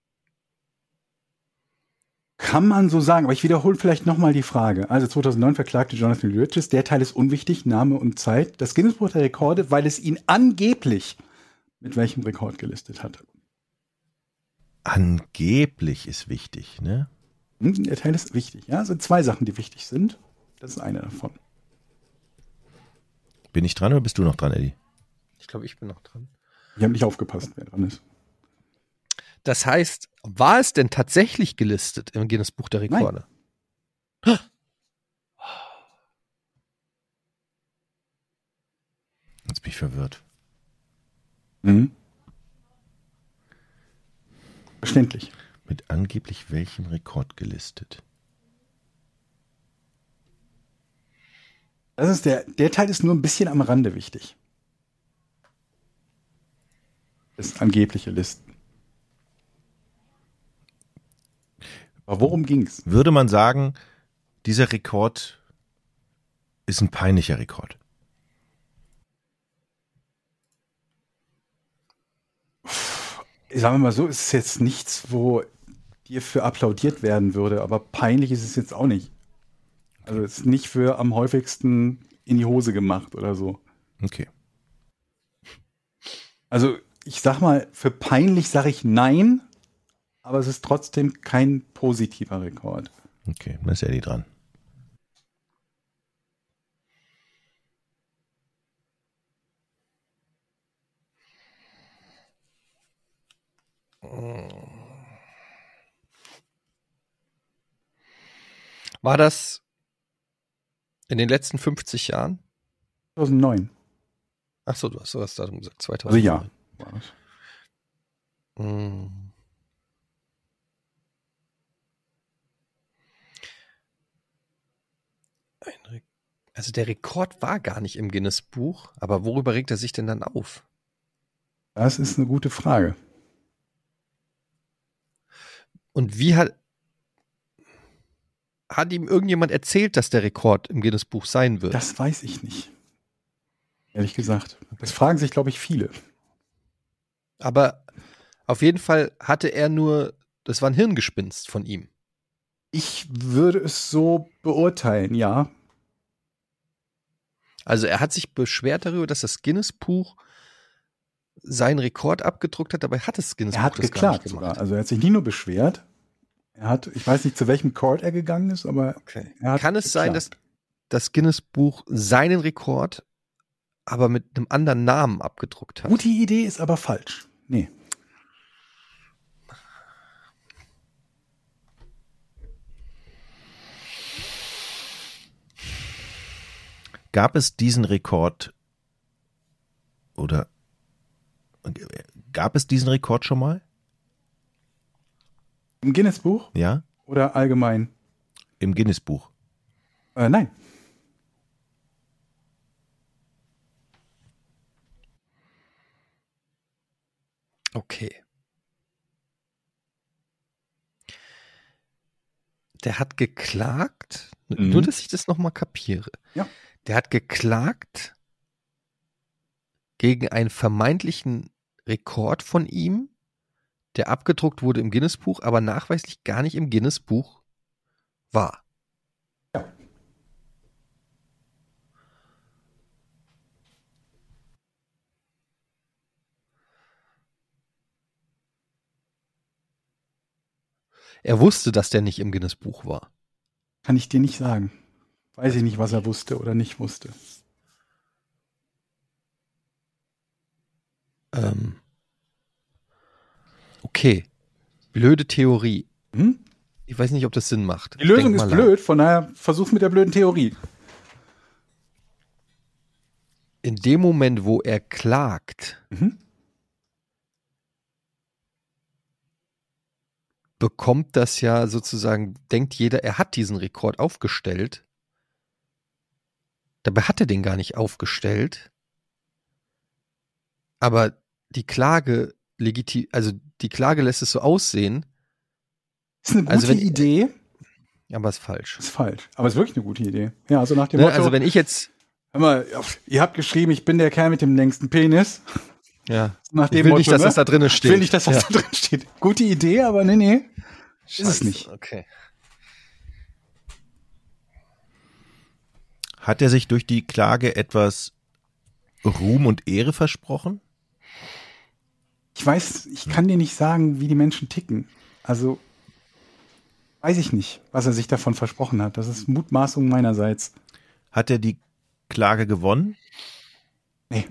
Kann man so sagen, aber ich wiederhole vielleicht nochmal die Frage. Also zweitausendneun verklagte Jonathan Lee Richards, der Teil ist unwichtig, Name und Zeit, das Guinness-Buch der Rekorde, weil es ihn angeblich mit welchem Rekord gelistet hat. Angeblich ist wichtig, ne? Hm, Der Teil ist wichtig. Ja, es sind zwei Sachen, die wichtig sind. Das ist eine davon. Bin ich dran oder bist du noch dran, Eddie? Ich glaube, ich bin noch dran. Ich habe nicht aufgepasst, wer dran ist. Das heißt, war es denn tatsächlich gelistet im Guinness-Buch der Rekorde? Jetzt bin ich verwirrt. Mhm. Verständlich. Mit angeblich welchem Rekord gelistet? Das ist der, der Teil ist nur ein bisschen am Rande wichtig. Das angebliche Listen. Aber worum ging's? Würde man sagen, dieser Rekord ist ein peinlicher Rekord? Sagen wir mal so, es ist jetzt nichts, wo dir für applaudiert werden würde, aber peinlich ist es jetzt auch nicht. Also es ist nicht für am häufigsten in die Hose gemacht oder so. Okay. Also ich sag mal, für peinlich sage ich nein, aber es ist trotzdem kein positiver Rekord. Okay, dann ist Eddie dran. War das in den letzten fünfzig Jahren? zweitausendneun. Ach so, du hast sowas darum gesagt, Also zweitausend. ja. War das. Hm. Ein Re- Also der Rekord war gar nicht im Guinness-Buch, aber worüber regt er sich denn dann auf? Das ist eine gute Frage. Und wie hat... hat ihm irgendjemand erzählt, dass der Rekord im Guinness-Buch sein wird? Das weiß ich nicht. Ehrlich gesagt. Das fragen sich, glaube ich, viele. Aber auf jeden Fall hatte er nur, das war ein Hirngespinst von ihm. Ich würde es so beurteilen, ja. Also er hat sich beschwert darüber, dass das Guinness-Buch seinen Rekord abgedruckt hat, dabei hat das Guinness-Buch Er hat das gar geklagt nicht sogar. gemacht. Also er hat sich nie nur beschwert. Er hat, ich weiß nicht, zu welchem Court er gegangen ist, aber Okay. er hat Kann es sein, dass geklagt. das Guinness-Buch seinen Rekord aber mit einem anderen Namen abgedruckt hat? Gute Idee ist aber falsch. Nee. Gab es diesen Rekord oder gab es diesen Rekord schon mal? Im Guinness-Buch Ja? oder allgemein? Im Guinness-Buch. Äh, nein. Okay. Der hat geklagt, Mhm. nur dass ich das nochmal kapiere. Ja. Der hat geklagt gegen einen vermeintlichen Rekord von ihm, der abgedruckt wurde im Guinness-Buch, aber nachweislich gar nicht im Guinness-Buch war. Ja. Er wusste, dass der nicht im Guinness-Buch war. Kann ich dir nicht sagen. Weiß ich nicht, was er wusste oder nicht wusste. Ähm. Okay. Blöde Theorie. Hm? Ich weiß nicht, ob das Sinn macht. Die Lösung Denk ist mal blöd, von daher versuch's mit der blöden Theorie. nach. In dem Moment, wo er klagt, Mhm. bekommt das ja sozusagen, denkt jeder, er hat diesen Rekord aufgestellt. Dabei hat er den gar nicht aufgestellt. Aber die Klage legitim, also die Klage lässt es so aussehen, Ist eine gute Also wenn- Idee, aber ist falsch. ist falsch. Aber ist wirklich eine gute Idee. Ja, also nach dem Ne? Motto, Also wenn ich jetzt, hör mal, ihr habt geschrieben, ich bin der Kerl mit dem längsten Penis. ja, Nach ich dem will Motto, nicht, dass ne? das da drin Ich steht. will nicht, dass das ja. da drin steht. Gute Idee, aber nee, nee. Ist es Scheiße, nicht. Okay. Hat er sich durch die Klage etwas Ruhm und Ehre versprochen? Ich weiß, ich kann dir nicht sagen, wie die Menschen ticken. Also weiß ich nicht, was er sich davon versprochen hat. Das ist Mutmaßung meinerseits. Hat er die Klage gewonnen? Nee.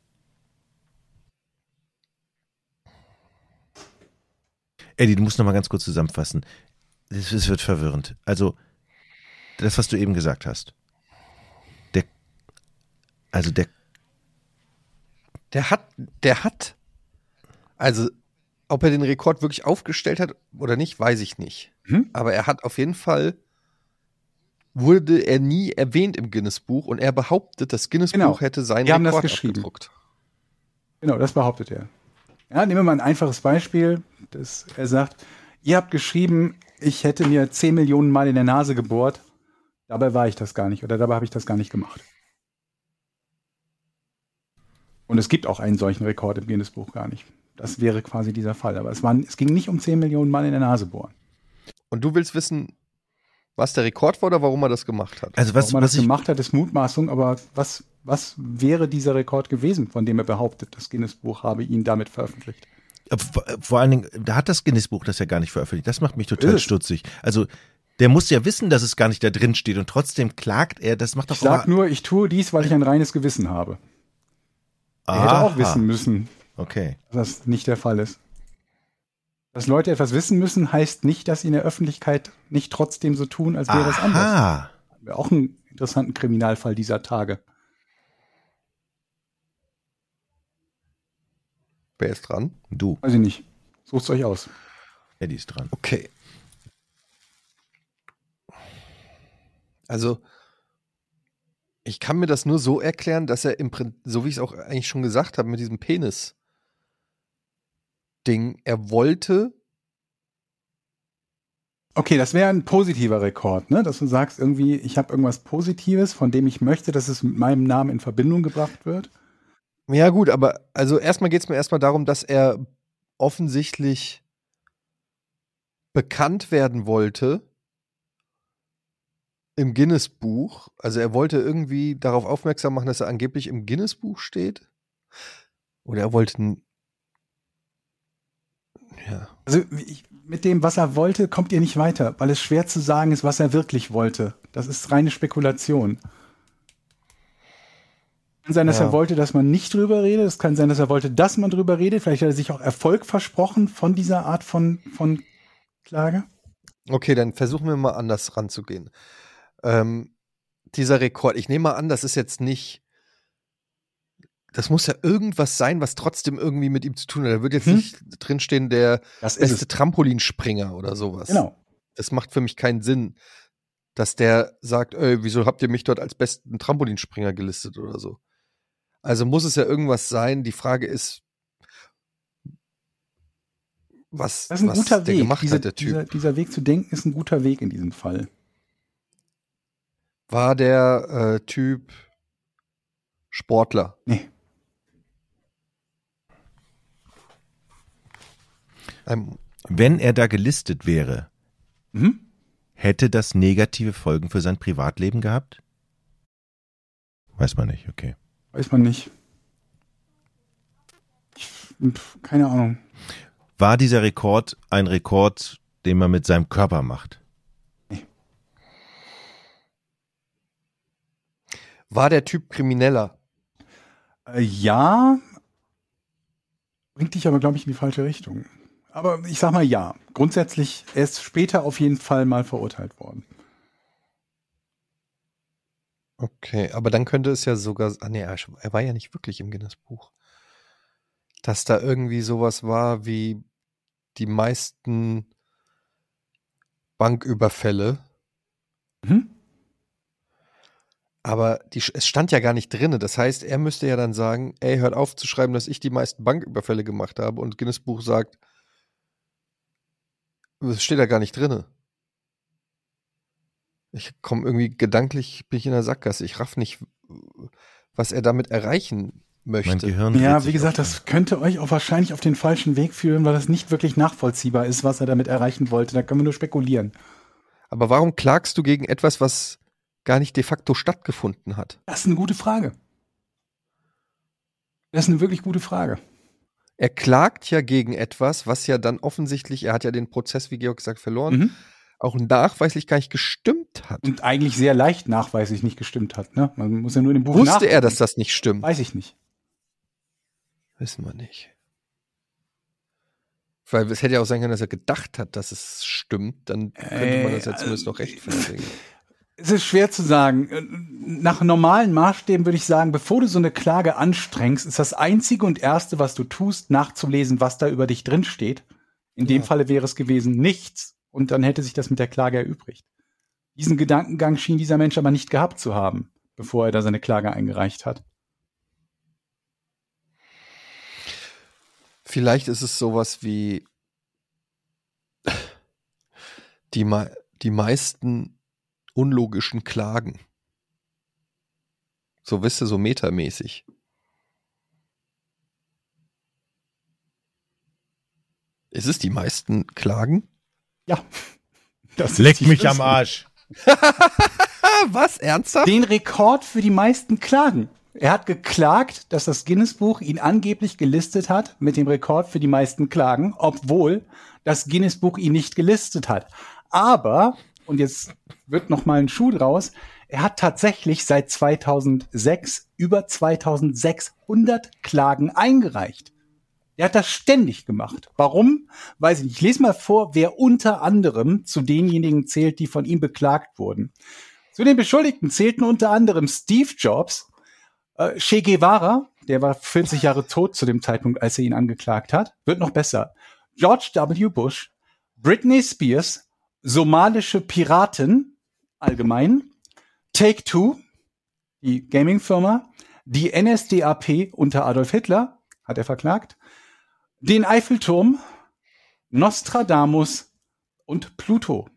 Eddie, du musst noch mal ganz kurz zusammenfassen. Es es wird verwirrend. Also, das, was du eben gesagt hast. Der, also der, Der hat, der hat, also ob er den Rekord wirklich aufgestellt hat oder nicht, weiß ich nicht. Hm? Aber er hat auf jeden Fall, wurde er nie erwähnt im Guinness-Buch und er behauptet, das Guinness-Buch Genau. hätte seinen Wir haben das Rekord geschrieben. abgedruckt. Genau, das behauptet er. Ja, nehmen wir mal ein einfaches Beispiel. Das, er sagt, ihr habt geschrieben, ich hätte mir zehn Millionen Mal in der Nase gebohrt. Dabei war ich das gar nicht oder dabei habe ich das gar nicht gemacht. Und es gibt auch einen solchen Rekord im Guinness-Buch gar nicht. Das wäre quasi dieser Fall. Aber es, waren, es ging nicht um zehn Millionen Mal in der Nase bohren. Und du willst wissen, was der Rekord war oder warum er das gemacht hat? also was, Warum man was das ich, gemacht hat, ist Mutmaßung. Aber was, was wäre dieser Rekord gewesen, von dem er behauptet, das Guinness-Buch habe ihn damit veröffentlicht? vor, vor allen Dingen, da hat das Guinness-Buch das ja gar nicht veröffentlicht. Das macht mich total Ist es. stutzig. Also, der muss ja wissen, dass es gar nicht da drin steht und trotzdem klagt er. Das macht doch Ich sag aber- nur, ich tue dies, weil ich ein reines Gewissen habe. Er hätte Aha. auch wissen müssen, Okay. dass das nicht der Fall ist. Dass Leute etwas wissen müssen, heißt nicht, dass sie in der Öffentlichkeit nicht trotzdem so tun, als wäre es anders. Aha. Wäre auch ein interessanten Kriminalfall dieser Tage. Wer ist dran? Du, Weiß ich nicht. Sucht's euch aus. Eddie ist dran. Okay. Also, ich kann mir das nur so erklären, dass er im Prinzip, so wie ich es auch eigentlich schon gesagt habe, mit diesem Penis-Ding, er wollte Okay, das wäre ein positiver Rekord, ne? Dass du sagst, irgendwie, ich habe irgendwas Positives, von dem ich möchte, dass es mit meinem Namen in Verbindung gebracht wird. Ja, gut, aber also erstmal geht es mir erstmal darum, dass er offensichtlich bekannt werden wollte im Guinness-Buch. Also er wollte irgendwie darauf aufmerksam machen, dass er angeblich im Guinness-Buch steht. Oder er wollte. n- Ja. Also ich, mit dem, was er wollte, kommt ihr nicht weiter, weil es schwer zu sagen ist, was er wirklich wollte. Das ist reine Spekulation. Kann sein, dass Ja. er wollte, dass man nicht drüber redet. Es kann sein, dass er wollte, dass man drüber redet. Vielleicht hat er sich auch Erfolg versprochen von dieser Art von, von Klage. Okay, dann versuchen wir mal anders ranzugehen. Ähm, dieser Rekord, ich nehme mal an, das ist jetzt nicht. Das muss ja irgendwas sein, was trotzdem irgendwie mit ihm zu tun hat. Da wird jetzt Hm? nicht drinstehen, der Das ist beste es. Trampolinspringer oder sowas. Genau. Das macht für mich keinen Sinn, dass der sagt, ey, wieso habt ihr mich dort als besten Trampolinspringer gelistet oder so. Also muss es ja irgendwas sein. Die Frage ist, was, Das ist ein was guter der Weg. gemacht Diese, hat, der Typ. dieser, dieser Weg zu denken ist ein guter Weg in diesem Fall. War der äh, Typ Sportler? Nee. Ein, Wenn er da gelistet wäre, Mhm. hätte das negative Folgen für sein Privatleben gehabt? Weiß man nicht, okay. Weiß man nicht. Ich, pf, keine Ahnung. War dieser Rekord ein Rekord, den man mit seinem Körper macht? war der Typ Krimineller? Äh, ja. Bringt dich aber, glaube ich, in die falsche Richtung. Aber ich sag mal ja. Grundsätzlich, er ist später auf jeden Fall mal verurteilt worden. Okay, aber dann könnte es ja sogar, ah nee, er er war ja nicht wirklich im Guinness-Buch. Dass da irgendwie sowas war wie die meisten Banküberfälle. Mhm. Aber die, es stand ja gar nicht drin. Das heißt, er müsste ja dann sagen, ey, hört auf zu schreiben, dass ich die meisten Banküberfälle gemacht habe. Und Guinness-Buch sagt, das steht da gar nicht drin. Ich komme irgendwie gedanklich, bin ich in der Sackgasse. Ich raff nicht, was er damit erreichen Mein möchte. Gehirn dreht Ja, sich wie gesagt, auf- das könnte euch auch wahrscheinlich auf den falschen Weg führen, weil das nicht wirklich nachvollziehbar ist, was er damit erreichen wollte. Da können wir nur spekulieren. Aber warum klagst du gegen etwas, was gar nicht de facto stattgefunden hat? Das ist eine gute Frage. Das ist eine wirklich gute Frage. Er klagt ja gegen etwas, was ja dann offensichtlich, er hat ja den Prozess, wie Georg sagt, verloren, Mhm. auch nachweislich gar nicht gestimmt hat. Und eigentlich sehr leicht nachweislich nicht gestimmt hat. Ne? Man muss ja nur in dem Buch Wusste nachgucken. er, dass das nicht stimmt? Weiß ich nicht. Wissen wir nicht. Weil es hätte ja auch sein können, dass er gedacht hat, dass es stimmt. Dann könnte man das ja Äh, zumindest noch rechtfertigen. Es ist schwer zu sagen. Nach normalen Maßstäben würde ich sagen, bevor du so eine Klage anstrengst, ist das Einzige und Erste, was du tust, nachzulesen, was da über dich drin steht. In dem Ja. Falle wäre es gewesen nichts. Und dann hätte sich das mit der Klage erübrigt. Diesen Gedankengang schien dieser Mensch aber nicht gehabt zu haben, bevor er da seine Klage eingereicht hat. Vielleicht ist es sowas wie die, mei- die meisten unlogischen Klagen. So, wisst ihr, so metamäßig. Ist es die meisten Klagen? Ja. Das Leck ist mich die am Arsch. Ah, was? Ernsthaft? Den Rekord für die meisten Klagen. Er hat geklagt, dass das Guinness-Buch ihn angeblich gelistet hat mit dem Rekord für die meisten Klagen, obwohl das Guinness-Buch ihn nicht gelistet hat. Aber, und jetzt wird noch mal ein Schuh draus, er hat tatsächlich seit zweitausendsechs über zweitausendsechshundert Klagen eingereicht. Er hat das ständig gemacht. Warum? Weiß ich nicht. Ich lese mal vor, wer unter anderem zu denjenigen zählt, die von ihm beklagt wurden. Zu den Beschuldigten zählten unter anderem Steve Jobs, äh, Che Guevara, der war vierzig Jahre tot zu dem Zeitpunkt, als er ihn angeklagt hat. Wird noch besser. George W. Bush, Britney Spears, somalische Piraten allgemein, Take-Two, die Gaming-Firma, die N S D A P unter Adolf Hitler, hat er verklagt, den Eiffelturm, Nostradamus und Pluto.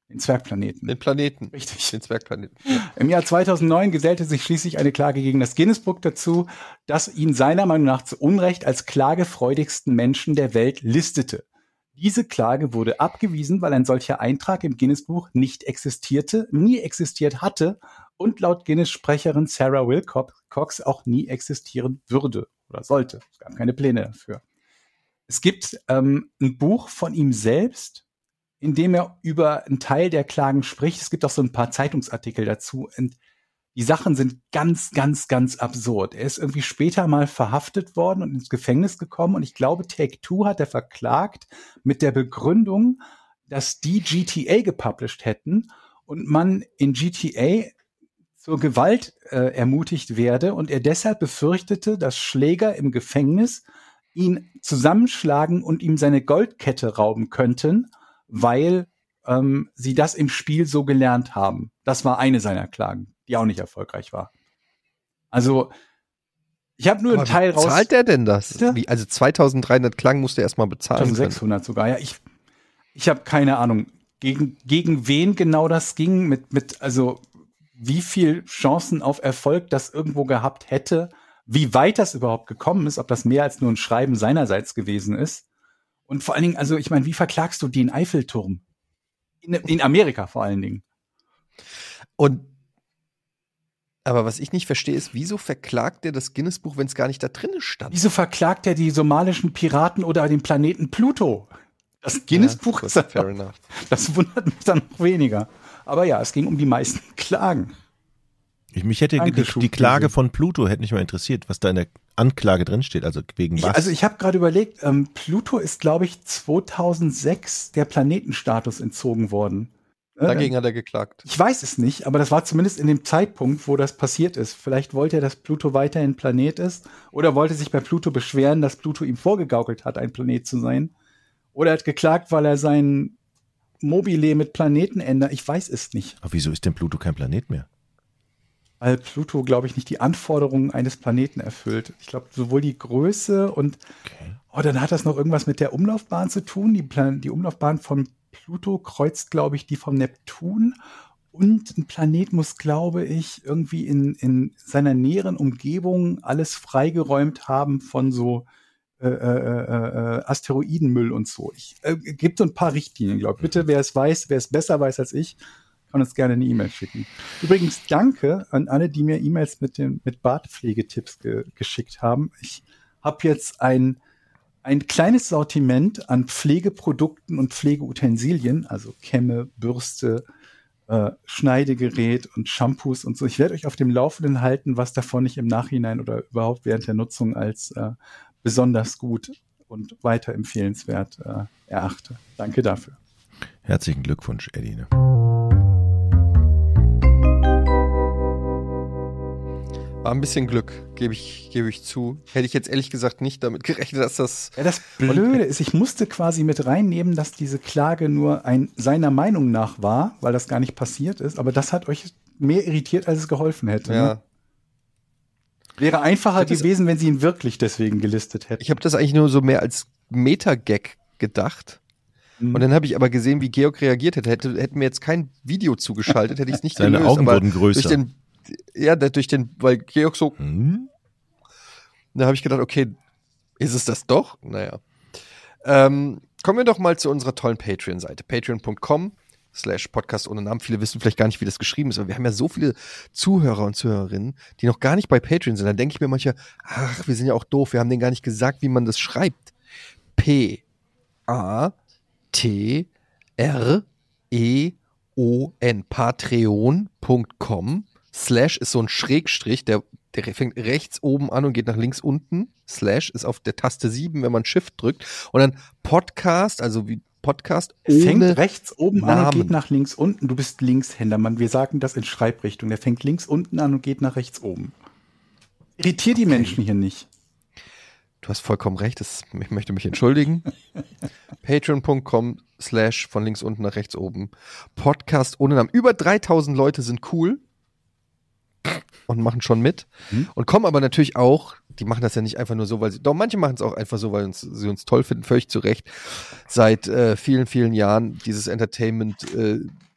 Den Zwergplaneten. Den Planeten. Richtig. Den Zwergplaneten. Ja. Im Jahr zweitausendneun gesellte sich schließlich eine Klage gegen das Guinness-Buch dazu, das ihn seiner Meinung nach zu Unrecht als klagefreudigsten Menschen der Welt listete. Diese Klage wurde abgewiesen, weil ein solcher Eintrag im Guinness-Buch nicht existierte, nie existiert hatte und laut Guinness-Sprecherin Sarah Wilcox auch nie existieren würde oder sollte. Es gab keine Pläne dafür. Es gibt ähm, ein Buch von ihm selbst, in dem er über einen Teil der Klagen spricht. Es gibt auch so ein paar Zeitungsartikel dazu. Und die Sachen sind ganz, ganz, ganz absurd. Er ist irgendwie später mal verhaftet worden und ins Gefängnis gekommen. Und ich glaube, Take-Two hat er verklagt mit der Begründung, dass die G T A gepublished hätten und man in G T A zur Gewalt äh, ermutigt werde. Und er deshalb befürchtete, dass Schläger im Gefängnis ihn zusammenschlagen und ihm seine Goldkette rauben könnten, weil ähm, sie das im Spiel so gelernt haben. Das war eine seiner Klagen, die auch nicht erfolgreich war. Also, ich habe nur Aber einen Teil wie raus. zahlt der denn das? Bitte? Wie, also zweitausenddreihundert Klang musste er erstmal bezahlen können. sechshundert sogar, ja. Ich, ich habe keine Ahnung, gegen, gegen wen genau das ging, mit, mit, also, wie viel Chancen auf Erfolg das irgendwo gehabt hätte, wie weit das überhaupt gekommen ist, ob das mehr als nur ein Schreiben seinerseits gewesen ist. Und vor allen Dingen, also ich meine, wie verklagst du den Eiffelturm? In, in Amerika vor allen Dingen. Und aber was ich nicht verstehe, ist, wieso verklagt er das Guinness-Buch, wenn es gar nicht da drin stand? Wieso verklagt er die somalischen Piraten oder den Planeten Pluto? Das Guinness-Buch ja, ist einfach, fair enough. Das wundert mich dann noch weniger. Aber ja, es ging um die meisten Klagen. Ich, mich hätte die, die Klage von Pluto hätte mich mal interessiert, was da in der Anklage drin steht, also wegen was. Ich, also ich habe gerade überlegt, ähm, Pluto ist, glaube ich, zweitausendsechs der Planetenstatus entzogen worden. Dagegen hat er geklagt. Ich weiß es nicht, aber das war zumindest in dem Zeitpunkt, wo das passiert ist. Vielleicht wollte er, dass Pluto weiterhin Planet ist oder wollte sich bei Pluto beschweren, dass Pluto ihm vorgegaukelt hat, ein Planet zu sein. Oder er hat geklagt, weil er sein Mobile mit Planeten ändert. Ich weiß es nicht. Aber wieso ist denn Pluto kein Planet mehr? Weil Pluto, glaube ich, nicht die Anforderungen eines Planeten erfüllt. Ich glaube, sowohl die Größe und Okay. oh, dann hat das noch irgendwas mit der Umlaufbahn zu tun. Die, Plan- die Umlaufbahn von Pluto kreuzt, glaube ich, die vom Neptun. Und ein Planet muss, glaube ich, irgendwie in, in seiner näheren Umgebung alles freigeräumt haben von so äh, äh, äh, Asteroidenmüll und so. Ich äh, gibt so ein paar Richtlinien, glaube ich. Bitte, wer es weiß, wer es besser weiß als ich, kann uns gerne eine E-Mail schicken. Übrigens, danke an alle, die mir E-Mails mit den mit Bartpflegetipps ge- geschickt haben. Ich habe jetzt ein ein kleines Sortiment an Pflegeprodukten und Pflegeutensilien, also Kämme, Bürste, äh, Schneidegerät und Shampoos und so. Ich werde euch auf dem Laufenden halten, was davon ich im Nachhinein oder überhaupt während der Nutzung als äh, besonders gut und weiter empfehlenswert äh, erachte. Danke dafür. Herzlichen Glückwunsch, Edine. War ein bisschen Glück, gebe ich, gebe ich zu. Hätte ich jetzt ehrlich gesagt nicht damit gerechnet, dass das. Ja, das Blöde ist, ich musste quasi mit reinnehmen, dass diese Klage nur ein seiner Meinung nach war, weil das gar nicht passiert ist. Aber das hat euch mehr irritiert, als es geholfen hätte. Ja. Ne? Wäre einfacher Ich hab das- gewesen, wenn sie ihn wirklich deswegen gelistet hätten. Ich habe das eigentlich nur so mehr als Meta-Gag gedacht. Mhm. Und dann habe ich aber gesehen, wie Georg reagiert hätte. Hätte hätten mir jetzt kein Video zugeschaltet, hätte ich es nicht Seine gelöst. Augen aber wurden größer. Durch den, ja, da- durch den, weil Georg so, Hm? da habe ich gedacht, okay, ist es das doch? Naja. Ähm, kommen wir doch mal zu unserer tollen Patreon-Seite. Patreon Punkt com slash Podcast ohne Namen. Viele wissen vielleicht gar nicht, wie das geschrieben ist, aber wir haben ja so viele Zuhörer und Zuhörerinnen, die noch gar nicht bei Patreon sind. Dann denke ich mir manchmal, ach, wir sind ja auch doof, wir haben denen gar nicht gesagt, wie man das schreibt. P A T R E O N Patreon Punkt com Slash ist so ein Schrägstrich, der, der fängt rechts oben an und geht nach links unten. Slash ist auf der Taste sieben, wenn man Shift drückt. Und dann Podcast, also wie Podcast ohne fängt rechts oben an und Namen. geht nach links unten. Du bist Linkshänder, Mann. Wir sagen das in Schreibrichtung. Der fängt links unten an und geht nach rechts oben. Irritiert die Menschen hier nicht. Du hast vollkommen recht, das, ich möchte mich entschuldigen. Patreon Punkt com slash von links unten nach rechts oben. Podcast ohne Namen. Über dreitausend Leute sind cool und machen schon mit. Mhm. Und kommen aber natürlich auch, die machen das ja nicht einfach nur so, weil sie, doch manche machen es auch einfach so, weil uns, sie uns toll finden, völlig zu Recht. Seit äh, vielen, vielen Jahren dieses Entertainment äh,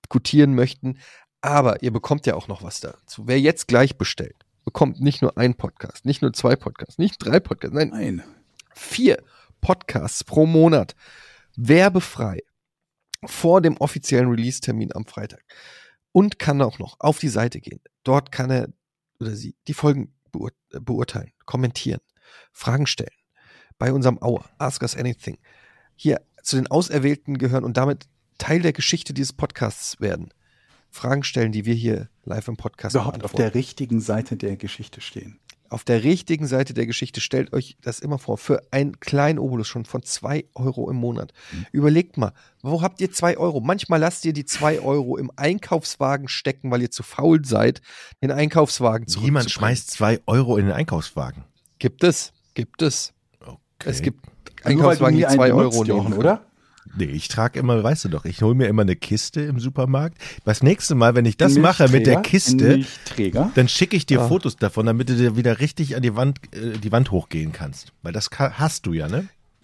diskutieren möchten. Aber ihr bekommt ja auch noch was dazu. Wer jetzt gleich bestellt, bekommt nicht nur einen Podcast, nicht nur zwei Podcasts, nicht drei Podcasts, nein, Nein. vier Podcasts pro Monat, werbefrei, vor dem offiziellen Release-Termin am Freitag. Und kann auch noch auf die Seite gehen. Dort kann er oder sie die Folgen beur- beurteilen, kommentieren, Fragen stellen. Bei unserem Hour, Ask Us Anything, hier zu den Auserwählten gehören und damit Teil der Geschichte dieses Podcasts werden. Fragen stellen, die wir hier live im Podcast Überhaupt auf beantworten. der richtigen Seite der Geschichte stehen. Auf der richtigen Seite der Geschichte, stellt euch das immer vor, für einen kleinen Obolus schon von zwei Euro im Monat. Mhm. Überlegt mal, wo habt ihr zwei Euro? Manchmal lasst ihr die zwei Euro im Einkaufswagen stecken, weil ihr zu faul seid, den Einkaufswagen zurückzubringen. Niemand schmeißt zwei Euro in den Einkaufswagen. Gibt es, gibt es. Okay. Es gibt Nur weil du Einkaufswagen, nie die einen zwei benutzt, Euro Jochen, nehmen, oder? Nee, ich trage immer, weißt du doch, ich hole mir immer eine Kiste im Supermarkt. Das nächste Mal, wenn ich das Ein mache mit der Milchträger, Kiste, ein Milchträger. dann schicke ich dir Ah. Fotos davon, damit du dir wieder richtig an die Wand, äh, die Wand hochgehen kannst. Weil das ka- hast du ja, ne?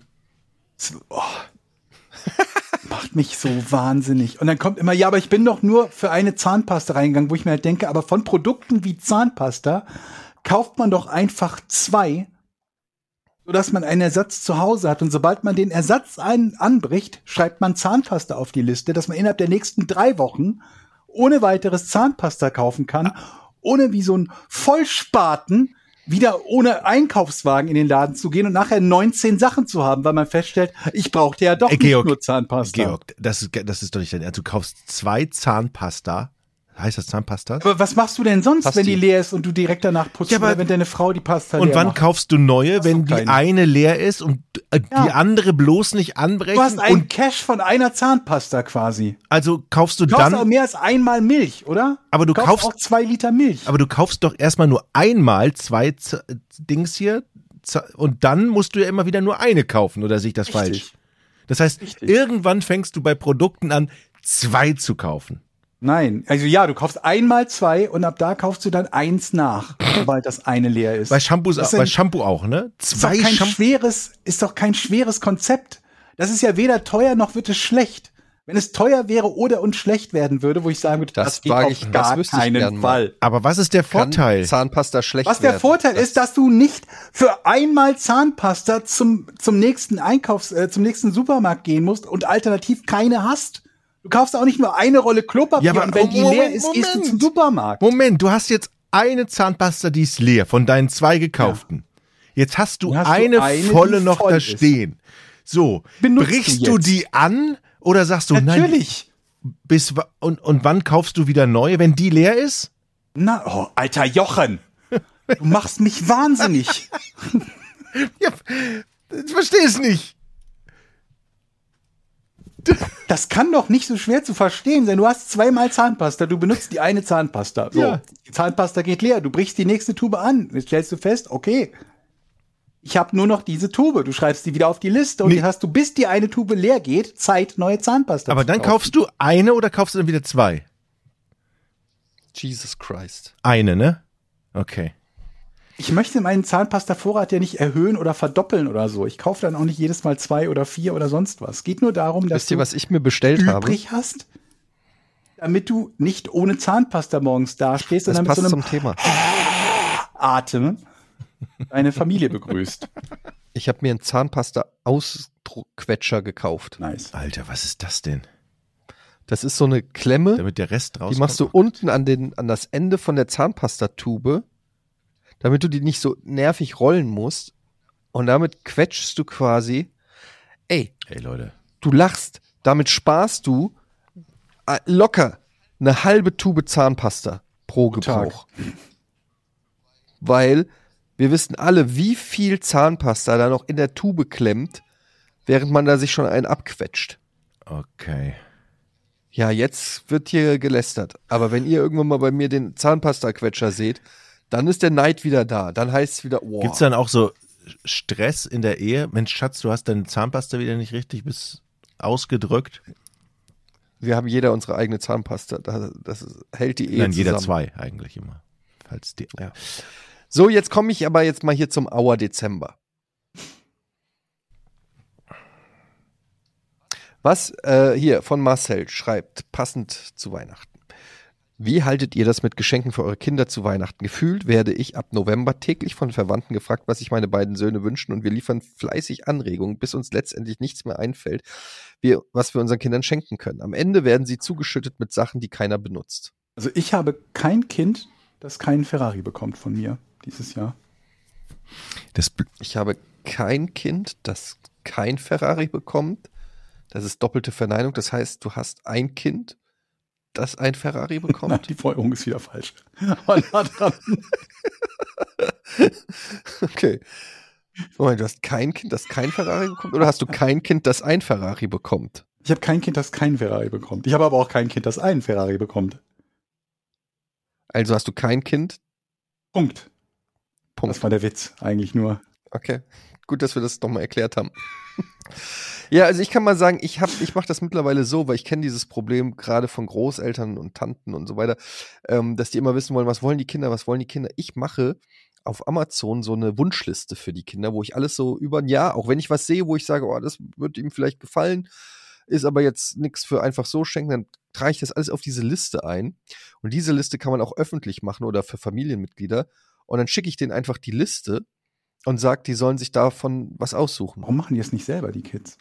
Oh. Macht mich so wahnsinnig. Und dann kommt immer, ja, aber ich bin doch nur für eine Zahnpasta reingegangen, wo ich mir halt denke, aber von Produkten wie Zahnpasta kauft man doch einfach zwei, sodass man einen Ersatz zu Hause hat. Und sobald man den Ersatz ein anbricht, schreibt man Zahnpasta auf die Liste, dass man innerhalb der nächsten drei Wochen ohne weiteres Zahnpasta kaufen kann, ohne wie so ein Vollspaten wieder ohne Einkaufswagen in den Laden zu gehen und nachher neunzehn Sachen zu haben, weil man feststellt, ich brauchte ja doch Äh, nicht Georg, nur Zahnpasta. Georg, das ist, das ist doch nicht dein Ernst. Du kaufst zwei Zahnpasta. Heißt das Zahnpasta? Aber was machst du denn sonst, Pasti. wenn die leer ist und du direkt danach putzt, Ja, aber- oder wenn deine Frau die Pasta Und leer wann macht? kaufst du neue, Hast wenn doch die keine. eine leer ist und äh, Ja. die andere bloß nicht anbrechen? Du hast einen und Cash von einer Zahnpasta quasi. also kaufst du Du kaufst auch dann, mehr als einmal Milch, oder? aber du kaufst kaufst, auch zwei Liter Milch. aber du kaufst doch erstmal nur einmal zwei Z Dings hier Z- und dann musst du ja immer wieder nur eine kaufen, oder sehe ich das falsch? Richtig. Das heißt, Richtig. irgendwann fängst du bei Produkten an, zwei zu kaufen. Nein, also ja, du kaufst einmal zwei und ab da kaufst du dann eins nach, sobald das eine leer ist. Bei Shampoos, Das bei sind- Shampoo auch, ne? ist doch Zwei kein Shampoo. schweres, ist doch kein schweres Konzept. Das ist ja weder teuer noch wird es schlecht. Wenn es teuer wäre oder und schlecht werden würde, wo ich sagen würde, Das das, geht wage auf ich- das gar wüsste ich keinen gern mal. Fall. Aber was ist der Kann Vorteil? Zahnpasta schlecht Was der werden. Vorteil Das- ist, dass du nicht für einmal Zahnpasta zum, zum nächsten Einkaufs-, äh, zum nächsten Supermarkt gehen musst und alternativ keine hast. Du kaufst auch nicht nur eine Rolle Klopapier Ja, aber und wenn die Moment, leer ist, gehst du Moment. zum Supermarkt. Moment, du hast jetzt eine Zahnpasta, die ist leer, von deinen zwei gekauften. Jetzt hast du, Dann hast du eine, eine, die volle noch voll da ist. stehen. So, Benutzt brichst du du jetzt? die an oder sagst du, Natürlich. nein, bis, wa- und, und wann kaufst du wieder neue, wenn die leer ist? Na, oh, alter Jochen. Du machst mich wahnsinnig. Ja, ich verstehe es nicht. Das kann doch nicht so schwer zu verstehen sein. Du hast zweimal Zahnpasta, du benutzt die eine Zahnpasta. So, Ja. die Zahnpasta geht leer, du brichst die nächste Tube an. Jetzt stellst du fest, okay, ich habe nur noch diese Tube. Du schreibst die wieder auf die Liste und Nee. die hast du, bis die eine Tube leer geht, Zeit, neue Zahnpasta Aber zu dann kaufen. kaufst du eine oder kaufst du dann wieder zwei? Jesus Christ. Eine, ne? Okay. Ich möchte meinen Zahnpasta-Vorrat ja nicht erhöhen oder verdoppeln oder so. Ich kaufe dann auch nicht jedes Mal zwei oder vier oder sonst was. Es geht nur darum, dass Wisst ihr, du was ich mir bestellt habe? übrig hast, damit du nicht ohne Zahnpasta morgens dastehst, Das sondern mit passt so einem zum Thema. Atem deine Familie begrüßt. Ich habe mir einen Zahnpasta-Ausquetscher gekauft. Nice. Alter, was ist das denn? Das ist so eine Klemme, Damit der Rest rauskommt. die machst du unten an, den, an das Ende von der Zahnpastatube, damit du die nicht so nervig rollen musst. Und damit quetschst du quasi, ey, Hey Leute. du lachst, damit sparst du äh, locker eine halbe Tube Zahnpasta pro Tag. Gebrauch. Weil wir wissen alle, wie viel Zahnpasta da noch in der Tube klemmt, während man da sich schon einen abquetscht. Okay. Ja, jetzt wird hier gelästert. Aber wenn ihr irgendwann mal bei mir den Zahnpasta-Quetscher seht, dann ist der Neid wieder da. Dann heißt es wieder, wow. Gibt's dann auch so Stress in der Ehe? Mensch, Schatz, du hast deine Zahnpasta wieder nicht richtig bis ausgedrückt. Wir haben jeder unsere eigene Zahnpasta. Das, das hält die Ehe Nein, jeder zusammen. zwei eigentlich immer. Falls die. Ja. So, jetzt komme ich aber jetzt mal hier zum Auer Dezember. Was äh, hier von Marcel schreibt, passend zu Weihnachten. Wie haltet ihr das mit Geschenken für eure Kinder zu Weihnachten? Gefühlt werde ich ab November täglich von Verwandten gefragt, was sich meine beiden Söhne wünschen, und wir liefern fleißig Anregungen, bis uns letztendlich nichts mehr einfällt, wir, was wir unseren Kindern schenken können. Am Ende werden sie zugeschüttet mit Sachen, die keiner benutzt. Also ich habe kein Kind, das keinen Ferrari bekommt von mir dieses Jahr. Das, Ich habe kein Kind, das kein Ferrari bekommt. Das ist doppelte Verneinung. Das heißt, du hast ein Kind, das ein Ferrari Na, bekommt. die Folgerung ist wieder falsch. Aber nah dran. Okay. Moment, du hast kein Kind, das kein Ferrari bekommt? Oder hast du kein Kind, das ein Ferrari bekommt? Ich habe kein Kind, das keinen Ferrari bekommt. Ich habe aber auch kein Kind, das einen Ferrari bekommt. Also hast du kein Kind? Punkt. Punkt. Das war der Witz, eigentlich nur. Okay. Gut, dass wir das doch mal erklärt haben. Ja, also ich kann mal sagen, ich hab, ich mache das mittlerweile so, weil ich kenne dieses Problem gerade von Großeltern und Tanten und so weiter, ähm, dass die immer wissen wollen, was wollen die Kinder, was wollen die Kinder. Ich mache auf Amazon so eine Wunschliste für die Kinder, wo ich alles so über ein Jahr, auch wenn ich was sehe, wo ich sage, oh, das wird ihm vielleicht gefallen, ist aber jetzt nichts für einfach so schenken, dann trage ich das alles auf diese Liste ein. Und diese Liste kann man auch öffentlich machen oder für Familienmitglieder. Und dann schicke ich denen einfach die Liste und sage, die sollen sich davon was aussuchen. Warum machen die es nicht selber, die Kids?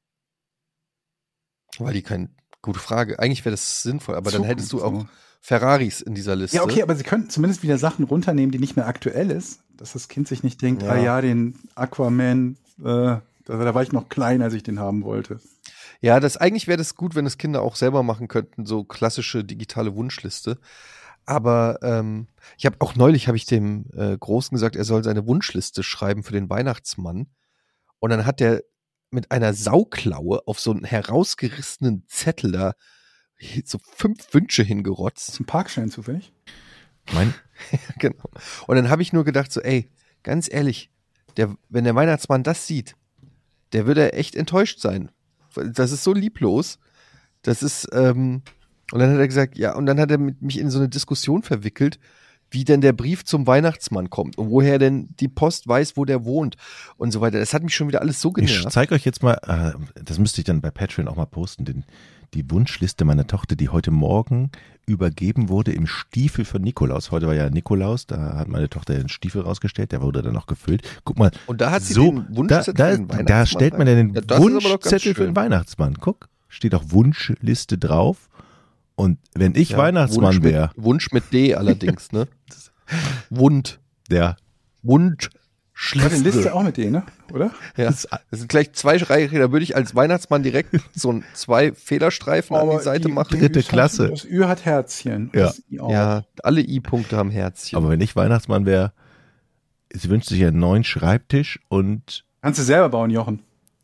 Weil die keine gute Frage. Eigentlich wäre das sinnvoll, aber dann hättest du auch Zukunft, Ferraris in dieser Liste. Ja, okay, aber sie könnten zumindest wieder Sachen runternehmen, die nicht mehr aktuell ist, dass das Kind sich nicht denkt, Ja. ah ja, den Aquaman, äh, da, da war ich noch klein, als ich den haben wollte. Ja, das eigentlich wäre das gut, wenn es Kinder auch selber machen könnten, so klassische digitale Wunschliste. Aber ähm, ich habe auch neulich habe ich dem äh, Großen gesagt, er soll seine Wunschliste schreiben für den Weihnachtsmann. Und dann hat er mit einer Sauklaue auf so einen herausgerissenen Zettel da so fünf Wünsche hingerotzt. Zum Parkschein zufällig? mein, Genau. Und dann habe ich nur gedacht so, ey, ganz ehrlich, der, wenn der Weihnachtsmann das sieht, der würde echt enttäuscht sein. Das ist so lieblos. Das ist, ähm, und dann hat er gesagt, ja, und dann hat er mit mich in so eine Diskussion verwickelt, wie denn der Brief zum Weihnachtsmann kommt und woher denn die Post weiß, wo der wohnt und so weiter. Das hat mich schon wieder alles so ich genervt. zeige euch jetzt mal, äh, das müsste ich dann bei Patreon auch mal posten, den, die Wunschliste meiner Tochter, die heute Morgen übergeben wurde im Stiefel von Nikolaus. Heute war ja Nikolaus, da hat meine Tochter den Stiefel rausgestellt, der wurde dann noch gefüllt. Guck mal, Und da hat sie so, den Wunschzettel da, für da, den Weihnachtsmann da stellt man ja den rein. Ja, das ist aber doch ganz Wunschzettel für schön. den Weihnachtsmann. Guck, steht auch Wunschliste drauf. Und wenn ich Ja, Weihnachtsmann Wunsch wäre, mit, Wunsch mit D allerdings, ne? Wund. der Wunsch. Ich hatte eine Liste auch mit denen, ne? Oder? Ja, das sind gleich zwei Reihe, da würde ich als Weihnachtsmann direkt so ein, zwei Federstreifen an die Seite machen. dritte Klasse. Das Ü hat Herzchen. Ja. Das I auch. Ja, alle I-Punkte haben Herzchen. aber wenn ich Weihnachtsmann wäre, sie wünscht sich einen neuen Schreibtisch und Kannst du selber bauen, Jochen.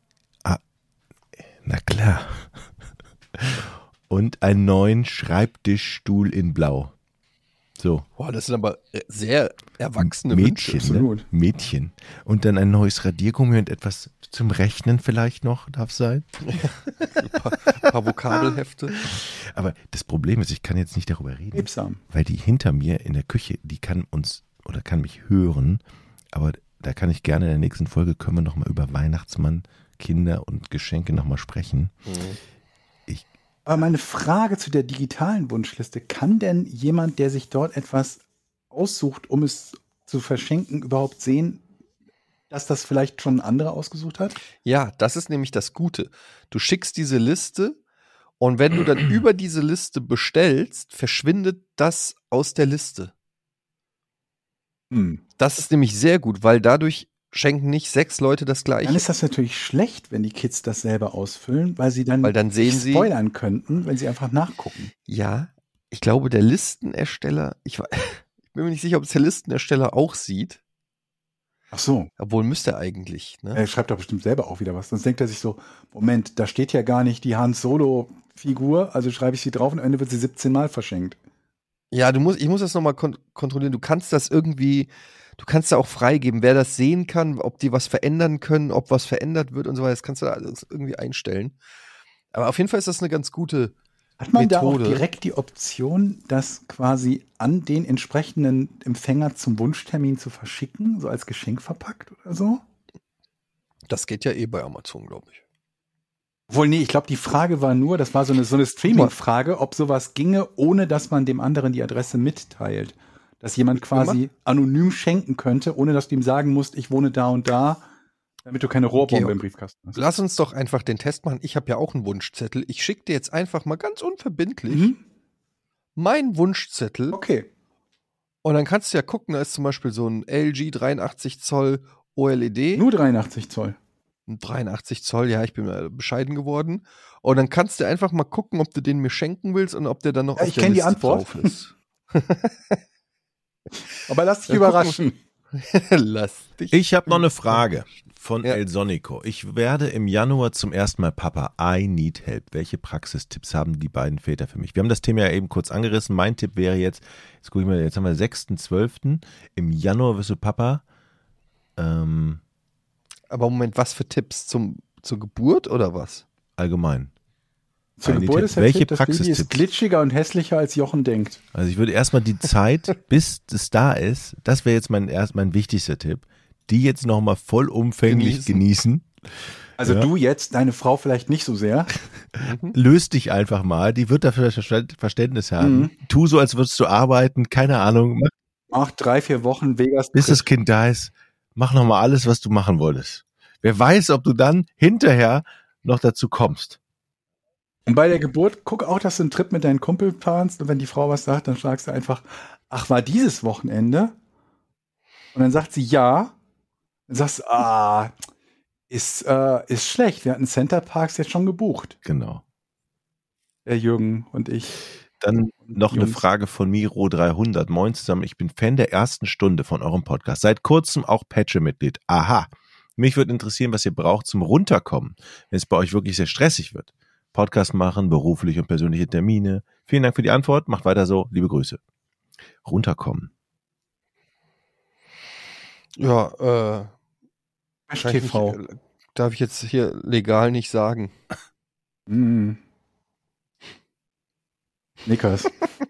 na klar. Und einen neuen Schreibtischstuhl in Blau. So. Boah, das sind aber sehr erwachsene Mädchen, Wünsche. ne? absolut. Mädchen. Und dann ein neues Radiergummi und etwas zum Rechnen vielleicht noch, darf sein. Ein paar, paar Vokabelhefte. Aber das Problem ist, ich kann jetzt nicht darüber reden, Krebsam. weil die hinter mir in der Küche, die kann uns oder kann mich hören, aber da kann ich gerne in der nächsten Folge, können wir nochmal über Weihnachtsmann, Kinder und Geschenke nochmal sprechen. Aber meine Frage zu der digitalen Wunschliste, kann denn jemand, der sich dort etwas aussucht, um es zu verschenken, überhaupt sehen, dass das vielleicht schon ein anderer ausgesucht hat? Ja, das ist nämlich das Gute. Du schickst diese Liste und wenn du dann über diese Liste bestellst, verschwindet das aus der Liste. Hm. Das ist nämlich sehr gut, weil dadurch schenken nicht sechs Leute das Dann Gleiche. ist das natürlich schlecht, wenn die Kids das selber ausfüllen, weil sie dann Weil dann sehen sich sie- spoilern könnten, wenn sie einfach nachgucken. Ja, ich glaube, der Listenersteller, ich, wa- ich bin mir nicht sicher, ob es der Listenersteller auch sieht, Ach so, obwohl müsste er eigentlich. Ne? er schreibt doch bestimmt selber auch wieder was. Sonst denkt er sich so, Moment, da steht ja gar nicht die Han Solo-Figur, also schreibe ich sie drauf und am Ende wird sie siebzehn Mal verschenkt. Ja, du musst, ich muss das nochmal kon kontrollieren. Du kannst das irgendwie, du kannst da auch freigeben, wer das sehen kann, ob die was verändern können, ob was verändert wird und so weiter. Das kannst du da alles irgendwie einstellen. Aber auf jeden Fall ist das eine ganz gute Hat man da auch Methode. direkt die Option, das quasi an den entsprechenden Empfänger zum Wunschtermin zu verschicken, so als Geschenk verpackt oder so? Das geht ja eh bei Amazon, glaube ich. Obwohl, nee, ich glaube, die Frage war nur, das war so eine, so eine Streaming-Frage, ob sowas ginge, ohne dass man dem anderen die Adresse mitteilt. Dass jemand quasi anonym schenken könnte, ohne dass du ihm sagen musst, ich wohne da und da, damit du keine Rohrbombe Georg, im Briefkasten hast. Lass uns doch einfach den Test machen. Ich habe ja auch einen Wunschzettel. Ich schicke dir jetzt einfach mal ganz unverbindlich Mhm. meinen Wunschzettel. Okay. Und dann kannst du ja gucken, da ist zum Beispiel so ein L G dreiundachtzig Zoll O L E D. Nur dreiundachtzig Zoll. dreiundachtzig Zoll, ja, ich bin mal bescheiden geworden. Und dann kannst du einfach mal gucken, ob du den mir schenken willst und ob der dann noch Ja, auf ich der kenn die Liste Antwort. drauf ist. Aber lass dich Dann überraschen. Lass dich. Ich habe noch eine Frage von Ja. El Sonico. Ich werde im Januar zum ersten Mal Papa. I need help. Welche Praxistipps haben die beiden Väter für mich? Wir haben das Thema ja eben kurz angerissen. Mein Tipp wäre jetzt, jetzt gucke ich mal, jetzt haben wir sechsten zwölften Im Januar wirst du Papa. Ähm, Aber Moment, was für Tipps zum, zur Geburt oder was? allgemein. Zur I need Geburt help. ist der Welche Tipp, das Baby ist Praxistipps? glitschiger und hässlicher, als Jochen denkt. Also ich würde erstmal die Zeit, bis es da ist, das wäre jetzt mein erst mein wichtigster Tipp, die jetzt nochmal vollumfänglich genießen. Also Ja. du jetzt, deine Frau vielleicht nicht so sehr. Löst dich einfach mal, die wird dafür Verständ- Verständnis haben. Mhm. Tu so, als würdest du arbeiten, keine Ahnung, mach, Ach, drei, vier Wochen Vegas. bis das Kind da ist, mach nochmal alles, was du machen wolltest. Wer weiß, ob du dann hinterher noch dazu kommst. Und bei der Geburt, guck auch, dass du einen Trip mit deinen Kumpel planst und wenn die Frau was sagt, dann fragst du einfach, ach, war dieses Wochenende? Und dann sagt sie ja. Dann sagst du, ah, ist, äh, ist schlecht. Wir hatten Center Parks jetzt schon gebucht. Genau. Der Jürgen und ich. Dann noch eine Jungs. Frage von Miro dreihundert. Moin zusammen, ich bin Fan der ersten Stunde von eurem Podcast. Seit kurzem auch Patreon-Mitglied. Aha. Mich würde interessieren, was ihr braucht zum Runterkommen, wenn es bei euch wirklich sehr stressig wird. Podcast machen, berufliche und persönliche Termine. Vielen Dank für die Antwort. Macht weiter so. Liebe Grüße. Runterkommen. Ja, äh, Trash kann ich T V. nicht, äh, darf ich jetzt hier legal nicht sagen. Mm. Nickers.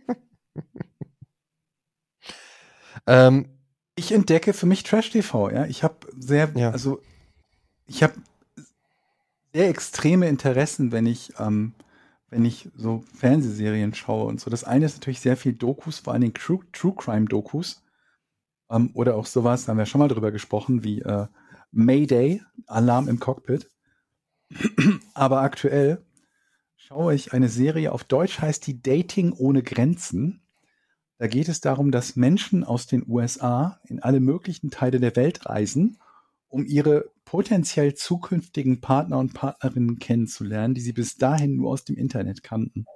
Ähm, Ich entdecke für mich Trash T V, ja. Ich habe sehr, Ja. also ich habe sehr extreme Interessen, wenn ich, ähm, wenn ich so Fernsehserien schaue und so. Das eine ist natürlich sehr viel Dokus, vor allen Dingen True, True Crime Dokus. Ähm, oder auch sowas, da haben wir schon mal drüber gesprochen, wie äh, Mayday, Alarm im Cockpit. Aber aktuell schaue ich eine Serie, auf Deutsch heißt die Dating ohne Grenzen. Da geht es darum, dass Menschen aus den U S A in alle möglichen Teile der Welt reisen, um ihre potenziell zukünftigen Partner und Partnerinnen kennenzulernen, die sie bis dahin nur aus dem Internet kannten.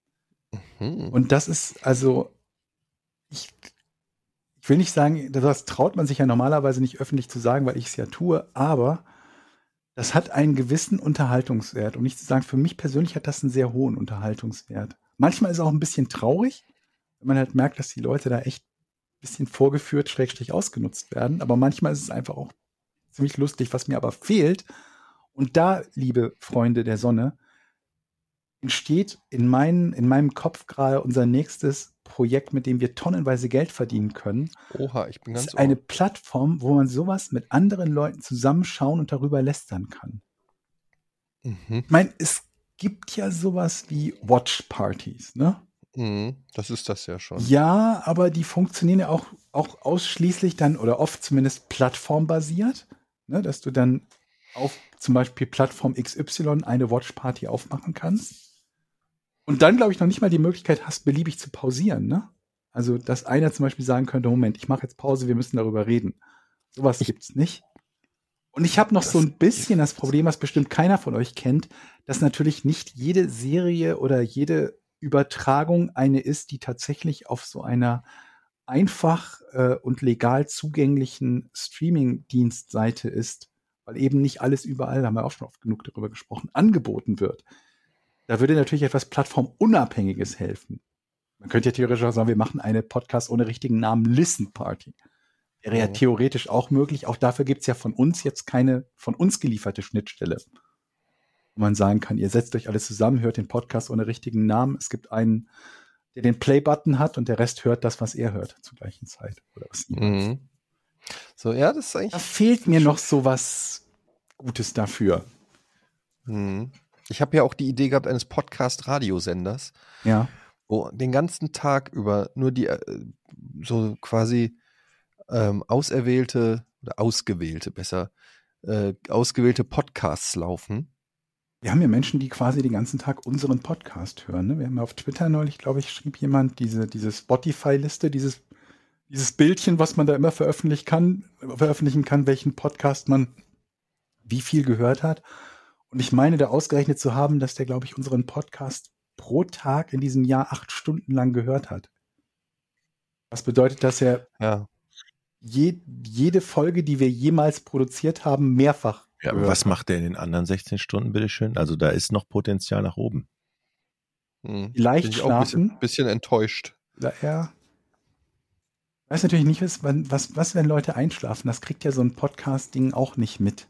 hm. Und das ist also, ich, ich will nicht sagen, das traut man sich ja normalerweise nicht öffentlich zu sagen, weil ich es ja tue, aber das hat einen gewissen Unterhaltungswert. Um nicht zu sagen, für mich persönlich hat das einen sehr hohen Unterhaltungswert. Manchmal ist es auch ein bisschen traurig, wenn man halt merkt, dass die Leute da echt ein bisschen vorgeführt, schrägstrich ausgenutzt werden. Aber manchmal ist es einfach auch ziemlich lustig, was mir aber fehlt. Und da, liebe Freunde der Sonne, entsteht in, mein, in meinem Kopf gerade unser nächstes Projekt, mit dem wir tonnenweise Geld verdienen können. Oha, ich bin Das ganz ist eine ohr. Plattform, wo man sowas mit anderen Leuten zusammenschauen und darüber lästern kann. Mhm. Ich meine, es gibt ja sowas wie Watch-Partys, ne? Mhm. Das ist das ja schon. Ja, aber die funktionieren ja auch, auch ausschließlich dann oder oft zumindest plattformbasiert, ne? Dass du dann auf zum Beispiel Plattform X Y eine Watch-Party aufmachen kannst. Und dann, glaube ich, noch nicht mal die Möglichkeit hast, beliebig zu pausieren, ne? Also, dass einer zum Beispiel sagen könnte, Moment, ich mache jetzt Pause, wir müssen darüber reden. Sowas gibt's nicht. Und ich habe noch so ein bisschen das Problem, was bestimmt keiner von euch kennt, dass natürlich nicht jede Serie oder jede Übertragung eine ist, die tatsächlich auf so einer einfach äh, und legal zugänglichen Streaming-Dienstseite ist, weil eben nicht alles überall, da haben wir auch schon oft genug darüber gesprochen, angeboten wird. Da würde natürlich etwas Plattformunabhängiges helfen. Man könnte ja theoretisch auch sagen, wir machen eine Podcast ohne richtigen Namen, Listen Party. Wäre ja Mhm. theoretisch auch möglich. Auch dafür gibt es ja von uns jetzt keine von uns gelieferte Schnittstelle. Wo man sagen kann, ihr setzt euch alle zusammen, hört den Podcast ohne richtigen Namen. Es gibt einen, der den Play-Button hat und der Rest hört das, was er hört zur gleichen Zeit. Oder was ihr hört. Mhm. So, ja, das ist Da eigentlich. fehlt mir noch so was Gutes dafür. Mhm. Ich habe ja auch die Idee gehabt eines Podcast-Radiosenders, Ja. wo den ganzen Tag über nur die äh, so quasi ähm, auserwählte oder ausgewählte, besser, äh, ausgewählte Podcasts laufen. Wir haben ja Menschen, die quasi den ganzen Tag unseren Podcast hören. Ne? Wir haben ja auf Twitter neulich, glaube ich, schrieb jemand diese, diese Spotify-Liste, dieses, dieses Bildchen, was man da immer veröffentlichen kann, veröffentlichen kann, welchen Podcast man wie viel gehört hat. Und ich meine, da ausgerechnet zu haben, dass der, glaube ich, unseren Podcast pro Tag in diesem Jahr acht Stunden lang gehört hat. Was bedeutet, dass er Ja. je, jede Folge, die wir jemals produziert haben, mehrfach Ja, aber gehört was macht der in den anderen sechzehn Stunden, bitteschön? Also da ist noch Potenzial nach oben. Hm. Vielleicht Bin ich auch ein bisschen, schlafen. bisschen enttäuscht. Ja. Ich weiß natürlich nicht, was, was, was, wenn Leute einschlafen. Das kriegt ja so ein Podcast-Ding auch nicht mit.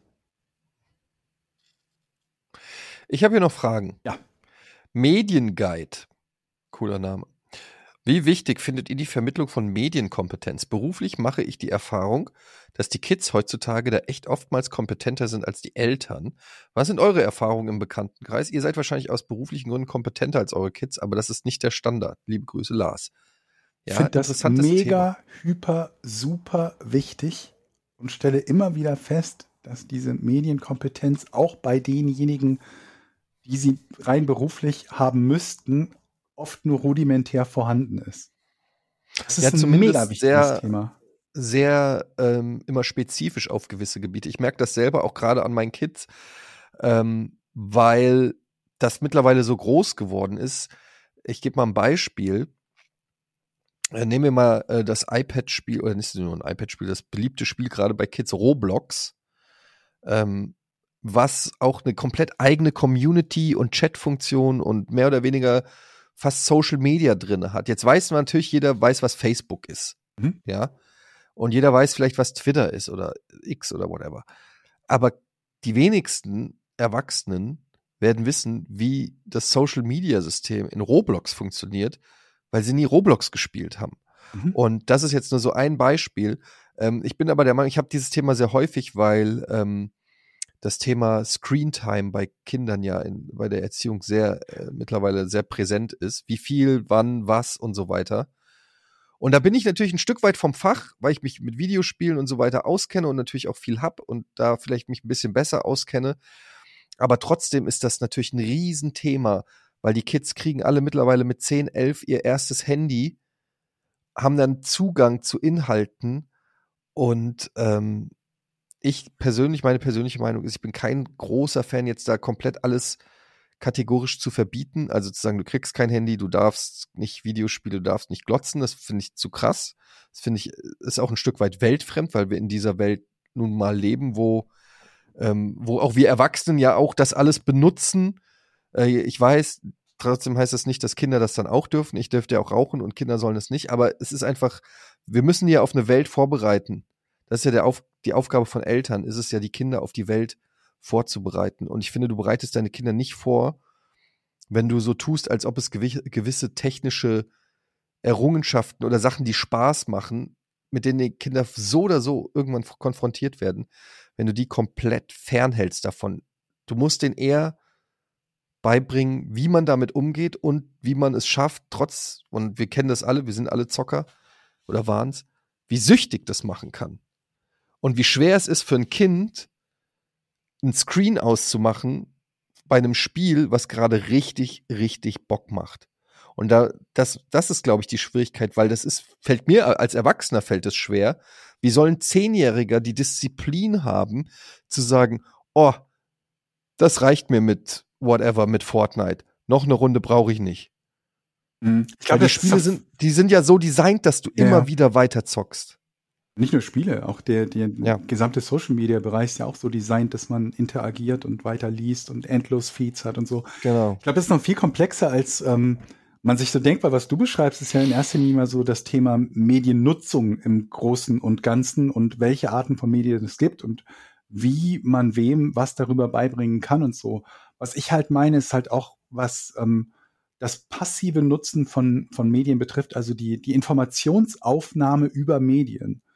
Ich habe hier noch Fragen. Ja. Medienguide. Cooler Name. Wie wichtig findet ihr die Vermittlung von Medienkompetenz? Beruflich mache ich die Erfahrung, dass die Kids heutzutage da echt oftmals kompetenter sind als die Eltern. Was sind eure Erfahrungen im Bekanntenkreis? Ihr seid wahrscheinlich aus beruflichen Gründen kompetenter als eure Kids, aber das ist nicht der Standard. Liebe Grüße, Lars. Ich finde das interessantes mega, Thema. hyper, super wichtig und stelle immer wieder fest, dass diese Medienkompetenz auch bei denjenigen, die sie rein beruflich haben müssten, oft nur rudimentär vorhanden ist. Das ist Ja, ein zumindest mega wichtiges sehr- Thema. sehr ähm, immer spezifisch auf gewisse Gebiete. Ich merke das selber auch gerade an meinen Kids, ähm, weil das mittlerweile so groß geworden ist. Ich gebe mal ein Beispiel. Äh, nehmen wir mal äh, das iPad-Spiel, oder nicht nur ein iPad-Spiel, das beliebte Spiel gerade bei Kids, Roblox, ähm, was auch eine komplett eigene Community und Chat-Funktion und mehr oder weniger fast Social Media drin hat. Jetzt weiß man natürlich, jeder weiß, was Facebook ist. Mhm. Ja. Und jeder weiß vielleicht, was Twitter ist oder X oder whatever. Aber die wenigsten Erwachsenen werden wissen, wie das Social Media System in Roblox funktioniert, weil sie nie Roblox gespielt haben. Mhm. Und das ist jetzt nur so ein Beispiel. Ähm, ich bin aber der Meinung, ich habe dieses Thema sehr häufig, weil ähm, das Thema Screentime bei Kindern ja in, bei der Erziehung sehr äh, mittlerweile sehr präsent ist. Wie viel, wann, was und so weiter. Und da bin ich natürlich ein Stück weit vom Fach, weil ich mich mit Videospielen und so weiter auskenne und natürlich auch viel hab und da vielleicht mich ein bisschen besser auskenne. Aber trotzdem ist das natürlich ein Riesenthema, weil die Kids kriegen alle mittlerweile mit zehn, elf ihr erstes Handy, haben dann Zugang zu Inhalten und ähm, ich persönlich, meine persönliche Meinung ist, ich bin kein großer Fan, jetzt da komplett alles kategorisch zu verbieten, also zu sagen, du kriegst kein Handy, du darfst nicht Videospiele, du darfst nicht glotzen, das finde ich zu krass. Das finde ich, ist auch ein Stück weit weltfremd, weil wir in dieser Welt nun mal leben, wo, ähm, wo auch wir Erwachsenen ja auch das alles benutzen. Äh, ich weiß, trotzdem heißt das nicht, dass Kinder das dann auch dürfen. Ich dürfte ja auch rauchen und Kinder sollen es nicht, aber es ist einfach, wir müssen die ja auf eine Welt vorbereiten. Das ist ja der auf, die Aufgabe von Eltern, ist es ja, die Kinder auf die Welt vorzubereiten. Und ich finde, du bereitest deine Kinder nicht vor, wenn du so tust, als ob es gewi- gewisse technische Errungenschaften oder Sachen, die Spaß machen, mit denen die Kinder so oder so irgendwann konfrontiert werden, wenn du die komplett fernhältst davon. Du musst denen eher beibringen, wie man damit umgeht und wie man es schafft, trotz, und wir kennen das alle, wir sind alle Zocker oder waren's, wie süchtig das machen kann. Und wie schwer es ist für ein Kind, ein Screen auszumachen bei einem Spiel, was gerade richtig, richtig Bock macht. Und da, das, das ist, glaube ich, die Schwierigkeit, weil das ist, fällt mir als Erwachsener fällt es schwer. Wie soll ein Zehnjähriger die Disziplin haben, zu sagen, oh, das reicht mir mit whatever, mit Fortnite. Noch eine Runde brauche ich nicht. Ich Weil glaube, die das Spiele ist sind, die sind ja so designt, dass du Ja. immer wieder weiter zockst. nicht nur Spiele, auch der, der Ja. gesamte Social-Media-Bereich ist ja auch so designt, dass man interagiert und weiter liest und endlos Feeds hat und so. Genau. Ich glaube, das ist noch viel komplexer, als ähm, man sich so denkt, weil was du beschreibst, ist ja in erster Linie mal so das Thema Mediennutzung im Großen und Ganzen und welche Arten von Medien es gibt und wie man wem was darüber beibringen kann und so. Was ich halt meine, ist halt auch, was ähm, das passive Nutzen von, von Medien betrifft, also die, die Informationsaufnahme über Medien.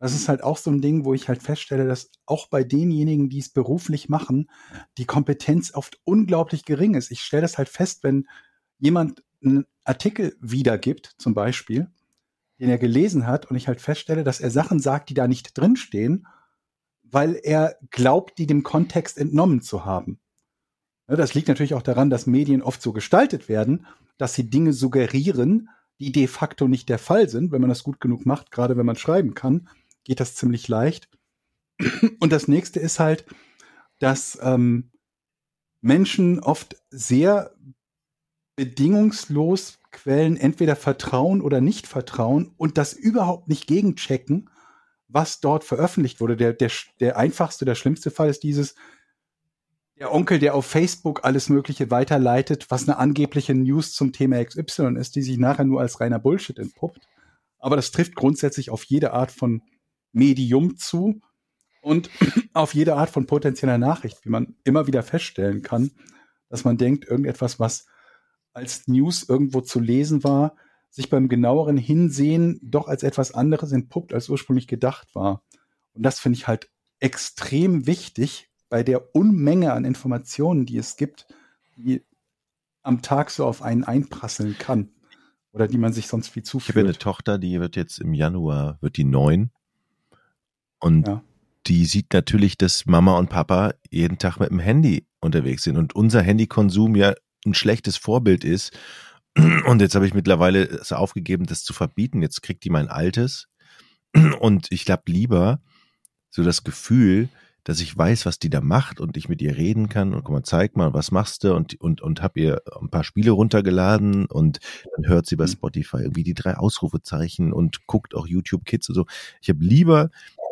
Das ist halt auch so ein Ding, wo ich halt feststelle, dass auch bei denjenigen, die es beruflich machen, die Kompetenz oft unglaublich gering ist. Ich stelle das halt fest, wenn jemand einen Artikel wiedergibt, zum Beispiel, den er gelesen hat, und ich halt feststelle, dass er Sachen sagt, die da nicht drinstehen, weil er glaubt, die dem Kontext entnommen zu haben. Ja, das liegt natürlich auch daran, dass Medien oft so gestaltet werden, dass sie Dinge suggerieren, die de facto nicht der Fall sind. Wenn man das gut genug macht, gerade wenn man schreiben kann, geht das ziemlich leicht. Und das nächste ist halt, dass ähm, Menschen oft sehr bedingungslos Quellen entweder vertrauen oder nicht vertrauen und das überhaupt nicht gegenchecken, was dort veröffentlicht wurde. Der, der, der einfachste, der schlimmste Fall ist dieses, der Onkel, der auf Facebook alles Mögliche weiterleitet, was eine angebliche News zum Thema X Y ist, die sich nachher nur als reiner Bullshit entpuppt. Aber das trifft grundsätzlich auf jede Art von Medium zu und auf jede Art von potenzieller Nachricht, wie man immer wieder feststellen kann, dass man denkt, irgendetwas, was als News irgendwo zu lesen war, sich beim genaueren Hinsehen doch als etwas anderes entpuppt, als ursprünglich gedacht war. Und das finde ich halt extrem wichtig bei der Unmenge an Informationen, die es gibt, die am Tag so auf einen einprasseln kann oder die man sich sonst viel zuführt. Ich habe eine Tochter, die wird jetzt im Januar, wird die neun und ja. Die sieht natürlich, dass Mama und Papa jeden Tag mit dem Handy unterwegs sind und unser Handykonsum ja ein schlechtes Vorbild ist. Und jetzt habe ich mittlerweile es aufgegeben, das zu verbieten. Jetzt kriegt die mein altes. Und ich habe lieber so das Gefühl, dass ich weiß, was die da macht und ich mit ihr reden kann und guck mal, zeig mal, was machst du und und und habe ihr ein paar Spiele runtergeladen und dann hört sie bei Spotify irgendwie die drei Ausrufezeichen und guckt auch YouTube Kids und so. Ich habe lieber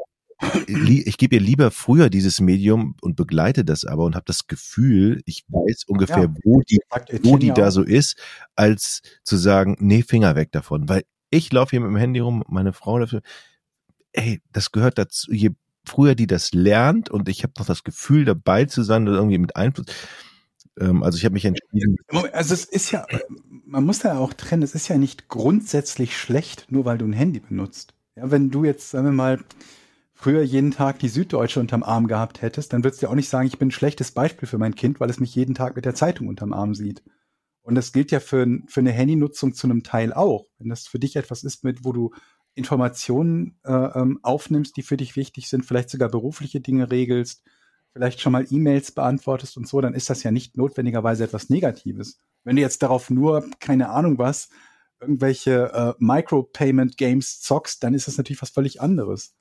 ich gebe ihr lieber früher dieses Medium und begleite das aber und habe das Gefühl, ich weiß ungefähr, ja, wo die, wo die da so ist, als zu sagen, nee, Finger weg davon. Weil ich laufe hier mit dem Handy rum, meine Frau dafür, ey, das gehört dazu, je früher die das lernt und ich habe noch das Gefühl, dabei zu sein oder irgendwie mit Einfluss. Ähm, also ich habe mich entschieden. Also es ist ja, man muss da auch trennen, es ist ja nicht grundsätzlich schlecht, nur weil du ein Handy benutzt. Ja, wenn du jetzt, sagen wir mal, früher jeden Tag die Süddeutsche unterm Arm gehabt hättest, dann würdest du ja auch nicht sagen, ich bin ein schlechtes Beispiel für mein Kind, weil es mich jeden Tag mit der Zeitung unterm Arm sieht. Und das gilt ja für, für eine Handynutzung zu einem Teil auch. Wenn das für dich etwas ist, mit wo du Informationen äh, ähm, aufnimmst, die für dich wichtig sind, vielleicht sogar berufliche Dinge regelst, vielleicht schon mal E-Mails beantwortest und so, dann ist das ja nicht notwendigerweise etwas Negatives. Wenn du jetzt darauf nur, keine Ahnung was, irgendwelche äh, Micropayment-Games zockst, dann ist das natürlich was völlig anderes.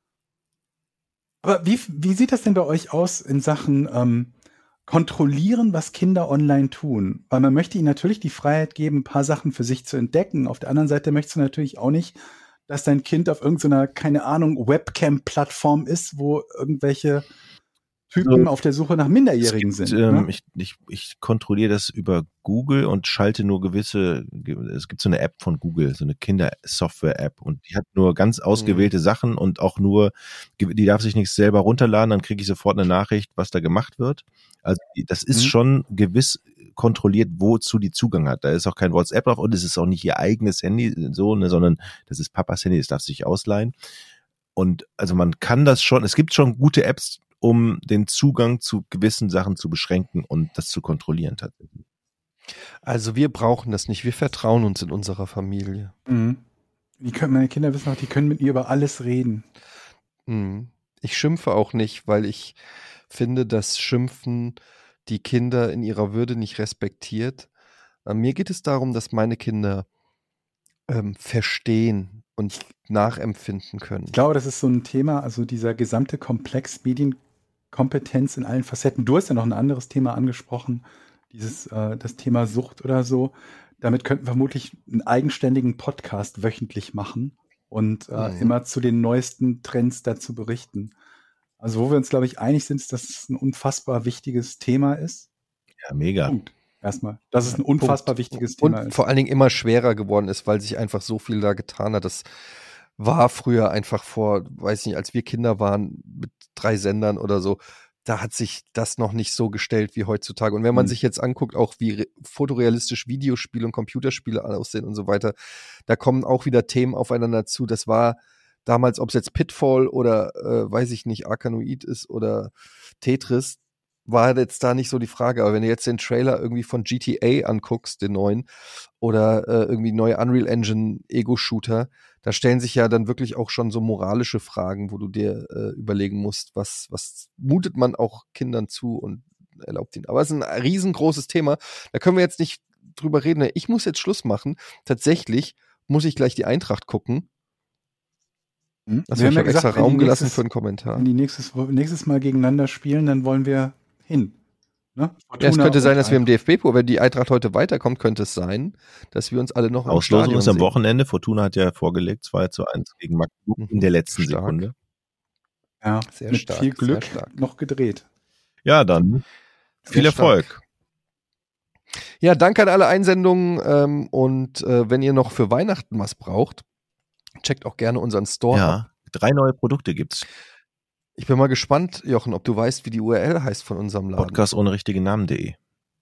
Aber wie, wie sieht das denn bei euch aus in Sachen ähm, kontrollieren, was Kinder online tun? Weil man möchte ihnen natürlich die Freiheit geben, ein paar Sachen für sich zu entdecken. Auf der anderen Seite möchtest du natürlich auch nicht, dass dein Kind auf irgendeiner, keine Ahnung, Webcam-Plattform ist, wo irgendwelche Typen so auf der Suche nach Minderjährigen gibt, sind. Ähm, ne? ich, ich, ich kontrolliere das über Google und schalte nur gewisse, es gibt so eine App von Google, so eine Kindersoftware-App und die hat nur ganz ausgewählte mhm. Sachen und auch nur, die darf sich nicht selber runterladen, dann kriege ich sofort eine Nachricht, was da gemacht wird. Also das ist mhm. schon gewiss kontrolliert, wozu die Zugang hat. Da ist auch kein WhatsApp drauf und es ist auch nicht ihr eigenes Handy, so, ne, sondern das ist Papas Handy, das darf sich ausleihen. Und also man kann das schon, es gibt schon gute Apps, um den Zugang zu gewissen Sachen zu beschränken und das zu kontrollieren tatsächlich. Also wir brauchen das nicht, wir vertrauen uns in unserer Familie. Mhm. Die können, meine Kinder wissen auch, die können mit mir über alles reden. Mhm. Ich schimpfe auch nicht, weil ich finde, dass Schimpfen die Kinder in ihrer Würde nicht respektiert. Mir geht es darum, dass meine Kinder ähm, verstehen und nachempfinden können. Ich glaube, das ist so ein Thema, also dieser gesamte Komplex Medienkompetenz in allen Facetten. Du hast ja noch ein anderes Thema angesprochen, dieses äh, das Thema Sucht oder so. Damit könnten wir vermutlich einen eigenständigen Podcast wöchentlich machen und äh, mhm. immer zu den neuesten Trends dazu berichten. Also wo wir uns, glaube ich, einig sind, ist, dass es ein unfassbar wichtiges Thema ist. Ja, mega. Punkt. Erstmal. Dass es ein unfassbar Punkt. wichtiges und Thema ist. Vor allen Dingen immer schwerer geworden ist, weil sich einfach so viel da getan hat. Das war früher einfach vor, weiß nicht, als wir Kinder waren, mit drei Sendern oder so, da hat sich das noch nicht so gestellt wie heutzutage. Und wenn man mhm. sich jetzt anguckt, auch wie re- fotorealistisch Videospiele und Computerspiele aussehen und so weiter, da kommen auch wieder Themen aufeinander zu. Das war damals, ob es jetzt Pitfall oder, äh, weiß ich nicht, Arkanoid ist oder Tetris, war jetzt da nicht so die Frage. Aber wenn du jetzt den Trailer irgendwie von G T A anguckst, den neuen, oder äh, irgendwie neue Unreal Engine Ego-Shooter, da stellen sich ja dann wirklich auch schon so moralische Fragen, wo du dir äh, überlegen musst, was, was mutet man auch Kindern zu und erlaubt ihnen. Aber es ist ein riesengroßes Thema. Da können wir jetzt nicht drüber reden. Ich muss jetzt Schluss machen. Tatsächlich muss ich gleich die Eintracht gucken. Hm? Also ich ja habe extra gesagt, Raum nächstes, gelassen für einen Kommentar. Wenn die nächstes, nächstes Mal gegeneinander spielen, dann wollen wir hin. Ne? Ja, es könnte sein, dass wir im D F B-Pokal, wenn die Eintracht heute weiterkommt, könnte es sein, dass wir uns alle noch im Auslosung Stadion ist am sehen. Wochenende. Fortuna hat ja vorgelegt, zwei zu eins gegen Magdeburg Mhm. in der letzten Stark. Sekunde. Ja, Sehr mit stark, viel Glück sehr stark. noch gedreht. Ja, dann viel Sehr Erfolg. stark. Ja, danke an alle Einsendungen ähm, und äh, wenn ihr noch für Weihnachten was braucht, checkt auch gerne unseren Store ab. Ja, drei neue Produkte gibt's. Ich bin mal gespannt, Jochen, ob du weißt, wie die U R L heißt von unserem Laden. Podcast ohne richtigen Namen.de.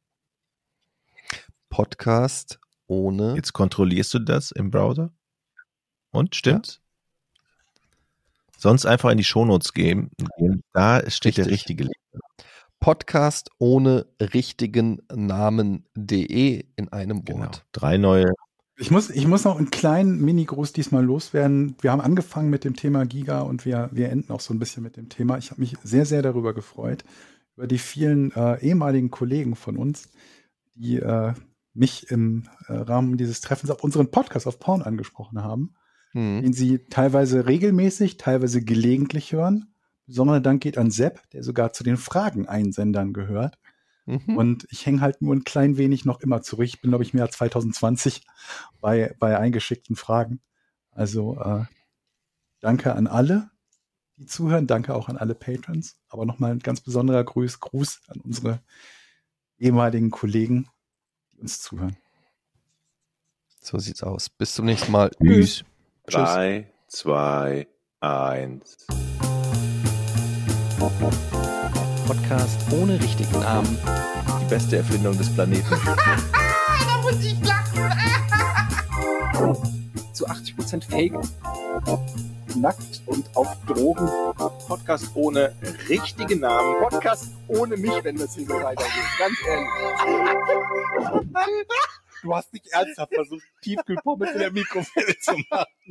Podcast ohne. Jetzt kontrollierst du das im Browser. Und, stimmt's? Sonst einfach in die Shownotes gehen. Da steht der Richtig. richtige Link. Podcast ohne richtigen Namen.de in einem Genau. Wort. Drei neue. Ich muss, ich muss noch einen kleinen Mini-Gruß diesmal loswerden. Wir haben angefangen mit dem Thema Giga und wir, wir enden auch so ein bisschen mit dem Thema. Ich habe mich sehr, sehr darüber gefreut, über die vielen äh, ehemaligen Kollegen von uns, die äh, mich im äh, Rahmen dieses Treffens auf unseren Podcast auf Porn angesprochen haben, Hm. den sie teilweise regelmäßig, teilweise gelegentlich hören. Besonderer Dank geht an Sepp, der sogar zu den Fragen-Einsendern gehört. Mhm. Und ich hänge halt nur ein klein wenig noch immer zurück. Ich bin, glaube ich, mehr als zwanzig zwanzig bei, bei eingeschickten Fragen. Also äh, danke an alle, die zuhören. Danke auch an alle Patrons. Aber nochmal ein ganz besonderer Gruß, Gruß an unsere ehemaligen Kollegen, die uns zuhören. So sieht's aus. Bis zum nächsten Mal. Tschüss. Drei, zwei, eins. Podcast ohne richtigen Namen. Die beste Erfindung des Planeten. Da muss ich lachen. Zu achtzig Prozent Fake. Nackt und auf Drogen. Podcast ohne richtigen Namen. Podcast ohne mich, wenn das hier so weitergeht. Ganz ehrlich. Du hast nicht ernsthaft versucht, Tiefkühlpommes in der Mikrowelle zu machen.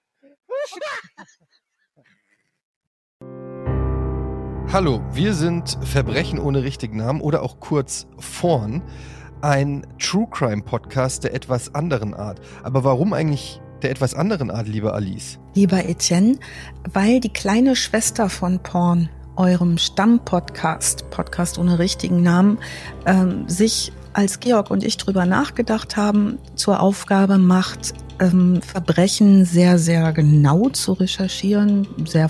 Hallo, wir sind Verbrechen ohne richtigen Namen oder auch kurz Vorn, ein True Crime Podcast der etwas anderen Art. Aber warum eigentlich der etwas anderen Art, lieber Alice? Lieber Etienne, weil die kleine Schwester von Porn, eurem Stammpodcast, Podcast ohne richtigen Namen, ähm, sich, als Georg und ich drüber nachgedacht haben, zur Aufgabe macht, ähm, Verbrechen sehr, sehr genau zu recherchieren, sehr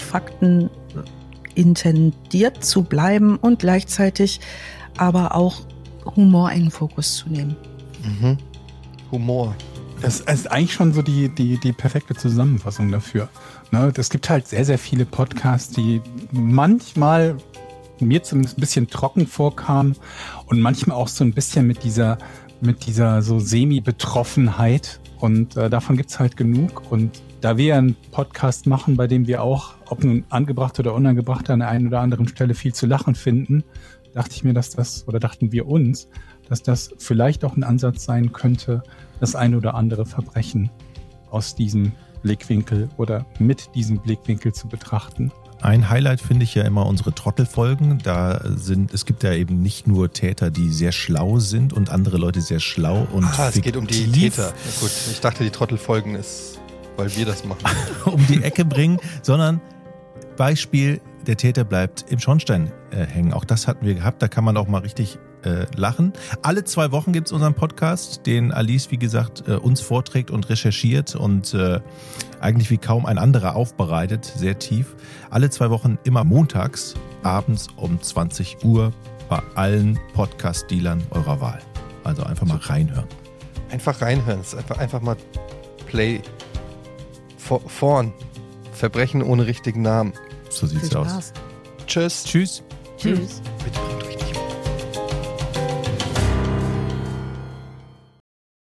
faktenintendiert zu bleiben und gleichzeitig aber auch Humor in den Fokus zu nehmen. Mhm. Humor. Das ist eigentlich schon so die, die, die perfekte Zusammenfassung dafür. Ne, es gibt halt sehr, sehr viele Podcasts, die manchmal mir zumindest ein bisschen trocken vorkamen und manchmal auch so ein bisschen mit dieser, mit dieser so Semi-Betroffenheit. Und äh, davon gibt's halt genug. Und da wir einen Podcast machen, bei dem wir auch, ob nun angebracht oder unangebracht, an der einen oder anderen Stelle viel zu lachen finden, dachte ich mir, dass das, oder dachten wir uns, dass das vielleicht auch ein Ansatz sein könnte, das ein oder andere Verbrechen aus diesem Blickwinkel oder mit diesem Blickwinkel zu betrachten. Ein Highlight finde ich ja immer unsere Trottelfolgen. Da sind, es gibt ja eben nicht nur Täter, die sehr schlau sind und andere Leute sehr schlau und Ah, es geht um die fiktiv Täter. Ja, gut, ich dachte, die Trottelfolgen ist, weil wir das machen. um die Ecke bringen, sondern Beispiel, der Täter bleibt im Schornstein äh, hängen. Auch das hatten wir gehabt, da kann man auch mal richtig äh, lachen. Alle zwei Wochen gibt es unseren Podcast, den Alice, wie gesagt, äh, uns vorträgt und recherchiert und äh, eigentlich wie kaum ein anderer aufbereitet, sehr tief. Alle zwei Wochen immer montags, abends um zwanzig Uhr bei allen Podcast-Dealern eurer Wahl. Also einfach mal reinhören. Einfach reinhören. Es ist einfach, einfach mal Play. Vor, vorn. Verbrechen ohne richtigen Namen. So sieht's Viel aus. Spaß. Tschüss. Tschüss. Tschüss.